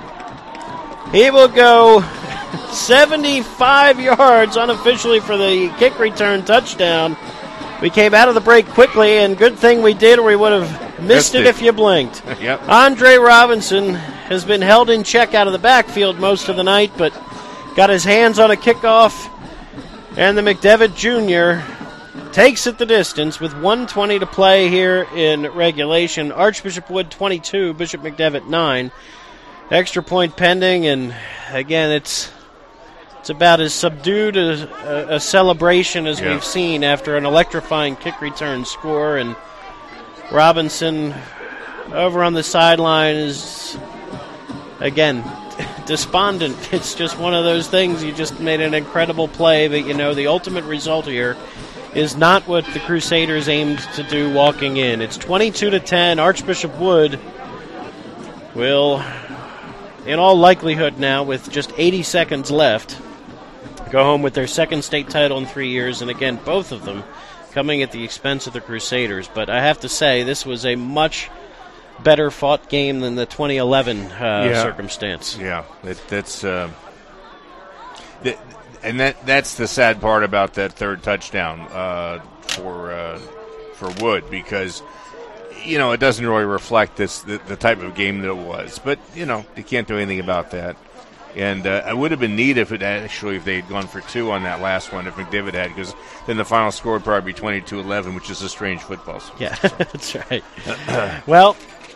He will go seventy-five yards unofficially for the kick return touchdown. We came out of the break quickly, and good thing we did, or we would have missed it, it if you blinked. Yep. Andre Robinson has been held in check out of the backfield most of the night, but got his hands on a kickoff, and the McDevitt Junior takes it the distance with one twenty to play here in regulation. Archbishop Wood twenty-two, Bishop McDevitt nine. Extra point pending, and again, it's... It's about as subdued a, a, a celebration as yeah. we've seen after an electrifying kick return score. And Robinson over on the sideline is, again, despondent. It's just one of those things. You just made an incredible play, but, you know, the ultimate result here is not what the Crusaders aimed to do walking in. It's twenty-two to ten. Archbishop Wood will, in all likelihood now, with just eighty seconds left, go home with their second state title in three years, and again, both of them coming at the expense of the Crusaders. But I have to say, this was a much better fought game than the twenty eleven uh, yeah. circumstance. Yeah, that, that's uh, that, and that that's the sad part about that third touchdown uh, for uh, for Wood, because you know it doesn't really reflect this the, the type of game that it was. But you know you can't do anything about that. And uh, it would have been neat if it actually if they had gone for two on that last one, if McDevitt had, because then the final score would probably be twenty-two eleven, which is a strange football score. Yeah, that's right. well,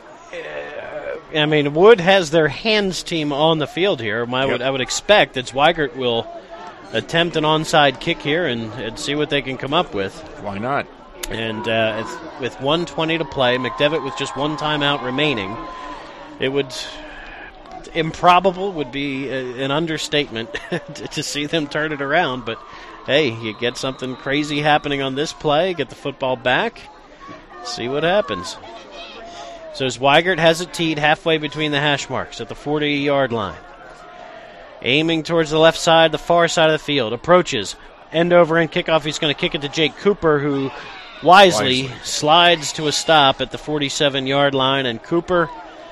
uh, I mean, Wood has their hands team on the field here. I would, yep. I would expect that Zweigert will attempt an onside kick here and, and see what they can come up with. Why not? And uh, with one twenty to play, McDevitt with just one timeout remaining, it would... improbable would be a, an understatement to see them turn it around, but hey, you get something crazy happening on this play, get the football back, see what happens. So Zweigert has it teed halfway between the hash marks at the forty-yard line. Aiming towards the left side, the far side of the field, approaches, end over end kickoff. He's going to kick it to Jake Cooper, who wisely, wisely slides to a stop at the forty-seven-yard line, and Cooper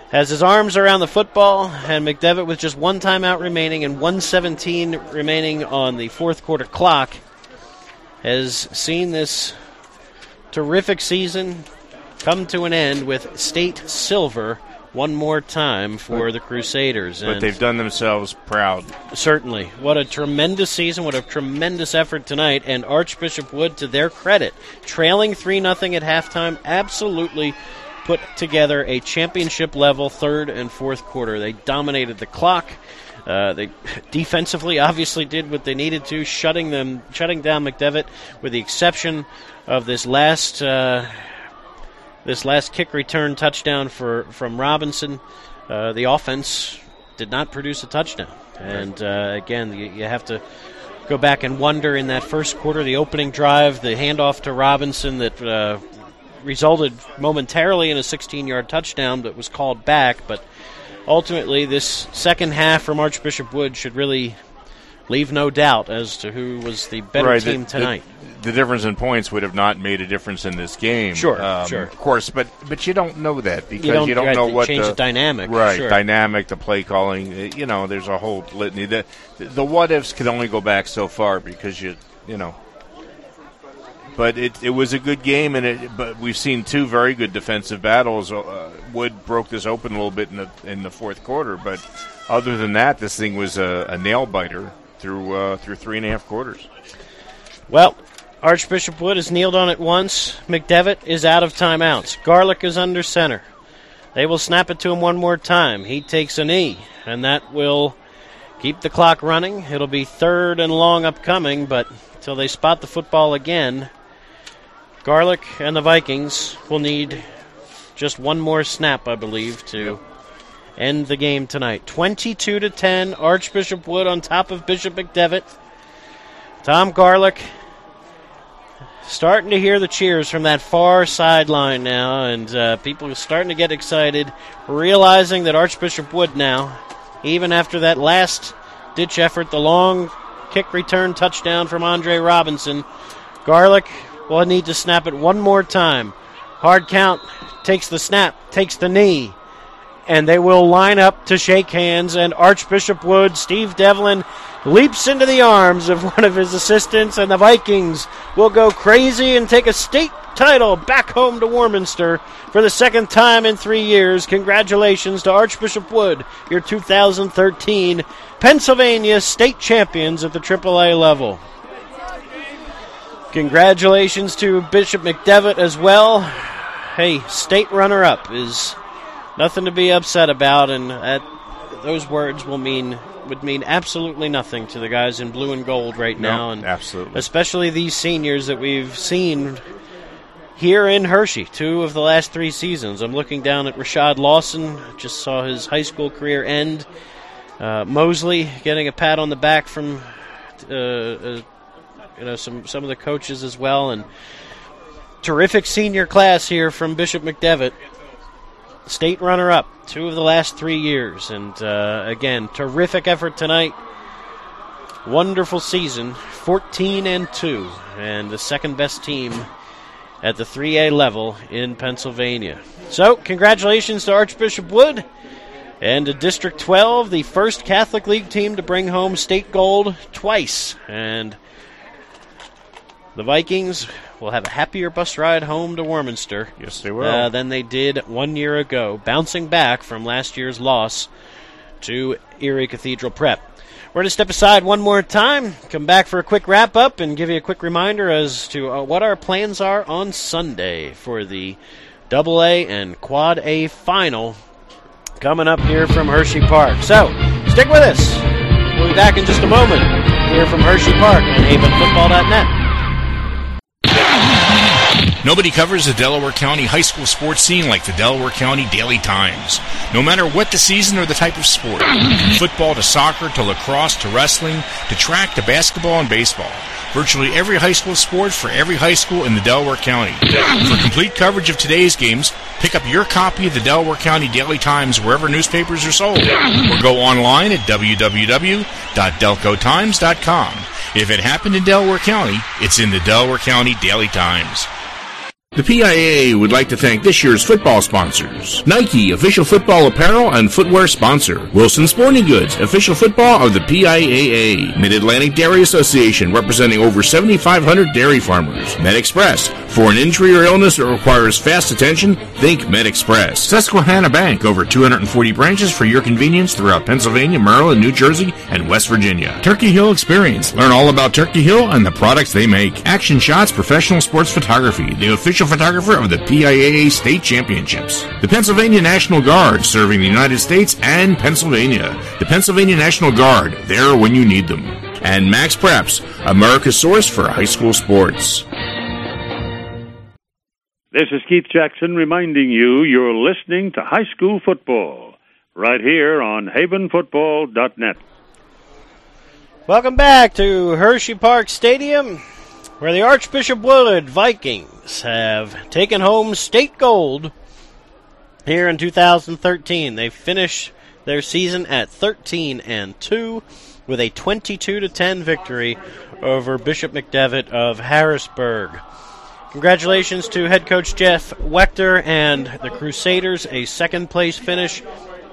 has his arms around the football, and McDevitt with just one timeout remaining and one seventeen remaining on the fourth quarter clock has seen this terrific season come to an end with state silver one more time for but, the Crusaders. But and they've done themselves proud. Certainly. What a tremendous season, what a tremendous effort tonight, and Archbishop Wood, to their credit, trailing three nothing at halftime, absolutely put together a championship-level third and fourth quarter. They dominated the clock. Uh, they defensively obviously did what they needed to, shutting them, shutting down McDevitt, with the exception of this last uh, this last kick return touchdown for from Robinson. Uh, the offense did not produce a touchdown, and uh, again, you, you have to go back and wonder in that first quarter, the opening drive, the handoff to Robinson that uh, resulted momentarily in a sixteen-yard touchdown, but was called back. But ultimately, this second half from Archbishop Wood should really leave no doubt as to who was the better right, team the, tonight. The, the difference in points would have not made a difference in this game. Sure, um, sure. Of course, but but you don't know that because you don't, you don't right, know what change the, the dynamic. Right, sure. dynamic, the play calling. You know, there's a whole litany. The, the what ifs can only go back so far because you you know. But it it was a good game, and it. But we've seen two very good defensive battles. Uh, Wood broke this open a little bit in the in the fourth quarter, but other than that, this thing was a, a nail biter through uh, through three and a half quarters. Well, Archbishop Wood has kneeled on it once. McDevitt is out of timeouts. Garlick is under center. They will snap it to him one more time. He takes a knee, and that will keep the clock running. It'll be third and long upcoming, but until they spot the football again, Garlick and the Vikings will need just one more snap, I believe, to end the game tonight. twenty-two to ten, Archbishop Wood on top of Bishop McDevitt. Tom Garlick starting to hear the cheers from that far sideline now, and uh, people are starting to get excited, realizing that Archbishop Wood now, even after that last ditch effort, the long kick return touchdown from Andre Robinson, Garlick will need to snap it one more time. Hard count, takes the snap, takes the knee, and they will line up to shake hands, and Archbishop Wood, Steve Devlin, leaps into the arms of one of his assistants, and the Vikings will go crazy and take a state title back home to Warminster for the second time in three years. Congratulations to Archbishop Wood, your two thousand thirteen Pennsylvania state champions at the triple A level. Congratulations to Bishop McDevitt as well. Hey, state runner-up is nothing to be upset about, and that, those words will mean would mean absolutely nothing to the guys in blue and gold right no, now, and absolutely, especially these seniors that we've seen here in Hershey, two of the last three seasons. I'm looking down at Rashad Lawson, just saw his high school career end. Uh, Mosley getting a pat on the back from uh, uh, you know some some of the coaches as well, and terrific senior class here from Bishop McDevitt. State runner-up, two of the last three years. And, uh, again, terrific effort tonight. Wonderful season, fourteen and two, and the second-best team at the three A level in Pennsylvania. So, congratulations to Archbishop Wood and to District twelve, the first Catholic League team to bring home state gold twice. And the Vikings will have a happier bus ride home to Warminster. Yes, they will. Uh, than they did one year ago, bouncing back from last year's loss to Erie Cathedral Prep. We're going to step aside one more time, come back for a quick wrap-up, and give you a quick reminder as to uh, what our plans are on Sunday for the Double A and Quad A final coming up here from Hershey Park. So, stick with us. We'll be back in just a moment here from Hershey Park on Haven Football dot net. Nobody covers the Delaware County high school sports scene like the Delaware County Daily Times. No matter what the season or the type of sport, from football to soccer to lacrosse to wrestling to track to basketball and baseball, virtually every high school sport for every high school in the Delaware County. For complete coverage of today's games, pick up your copy of the Delaware County Daily Times wherever newspapers are sold, or go online at w w w dot delco times dot com. If it happened in Delaware County, it's in the Delaware County Daily Times. The P I A A would like to thank this year's football sponsors. Nike, official football apparel and footwear sponsor. Wilson Sporting Goods, official football of the P I A A. Mid-Atlantic Dairy Association, representing over seventy-five hundred dairy farmers. MedExpress, for an injury or illness that requires fast attention, think MedExpress. Susquehanna Bank, over two hundred forty branches for your convenience throughout Pennsylvania, Maryland, New Jersey, and West Virginia. Turkey Hill Experience, learn all about Turkey Hill and the products they make. Action Shots Professional Sports Photography, the official photographer of the P I A A State Championships. The Pennsylvania National Guard, serving the United States and Pennsylvania. The Pennsylvania National Guard, there when you need them. And Max Preps, America's source for high school sports. This is Keith Jackson reminding you you're listening to High School Football right here on haven football dot net. Welcome back to Hershey Park Stadium, where the Archbishop Wood Vikings have taken home state gold here in two thousand thirteen. They finish their season at thirteen and two with a twenty-two to ten victory over Bishop McDevitt of Harrisburg. Congratulations to head coach Jeff Wechter and the Crusaders, a second place finish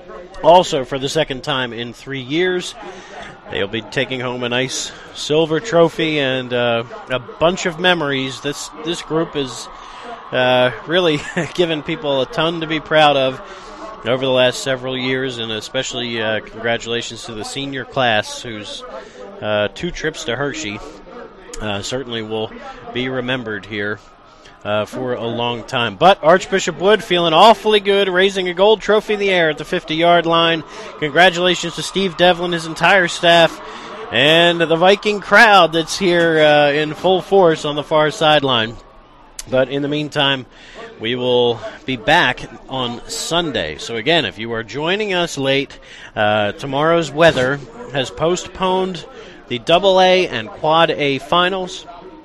also for the second time in three years. They'll be taking home a nice silver trophy and uh, a bunch of memories. This this group is uh, really given people a ton to be proud of over the last several years, and especially uh, congratulations to the senior class, whose uh, two trips to Hershey uh, certainly will be remembered here Uh, for a long time. But Archbishop Wood feeling awfully good, raising a gold trophy in the air at the fifty-yard line. Congratulations to Steve Devlin, his entire staff, and the Viking crowd that's here uh, in full force on the far sideline. But in the meantime, we will be back on Sunday. So again, if you are joining us late, uh, tomorrow's weather has postponed the Double A and Quad A finals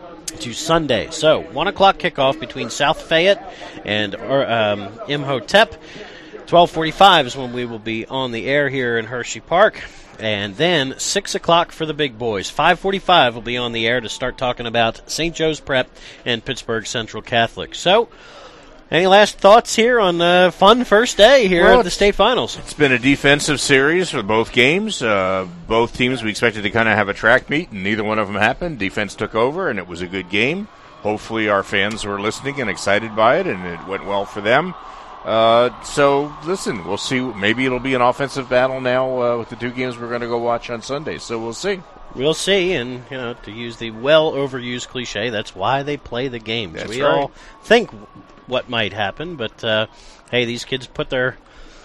to Sunday. So, one o'clock kickoff between South Fayette and um, Imhotep. twelve forty-five is when we will be on the air here in Hershey Park. And then six o'clock for the big boys. five forty-five will be on the air to start talking about Saint Joe's Prep and Pittsburgh Central Catholic. So, any last thoughts here on the fun first day here well, at the state finals? It's been a defensive series for both games. Uh, both teams we expected to kind of have a track meet, and neither one of them happened. Defense took over, and it was a good game. Hopefully our fans were listening and excited by it, and it went well for them. Uh, so, listen, we'll see. Maybe it'll be an offensive battle now uh, with the two games we're going to go watch on Sunday. So we'll see. We'll see, and, you know, to use the well-overused cliche, that's why they play the games. That's we right. all think what might happen, but uh, hey, these kids put their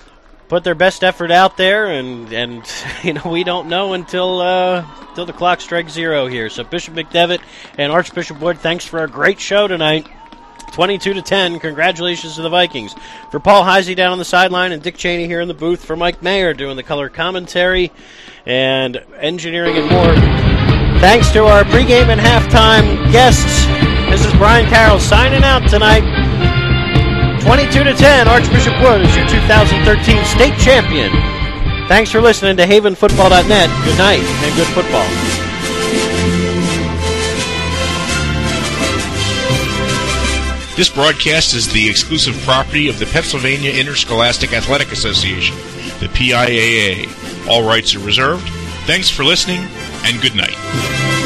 put their best effort out there, and and you know we don't know until uh, until the clock strikes zero here. So Bishop McDevitt and Archbishop Wood, thanks for a great show tonight. twenty-two to ten. Congratulations to the Vikings. For Paul Heisey down on the sideline and Dick Cheney here in the booth, for Mike Mayer doing the color commentary and engineering and more. Thanks to our pregame and halftime guests. This is Brian Carroll signing out tonight. twenty-two to ten, Archbishop Wood is your two thousand thirteen state champion. Thanks for listening to haven football dot net. Good night and good football. This broadcast is the exclusive property of the Pennsylvania Interscholastic Athletic Association, the P I A A. All rights are reserved. Thanks for listening, and good night.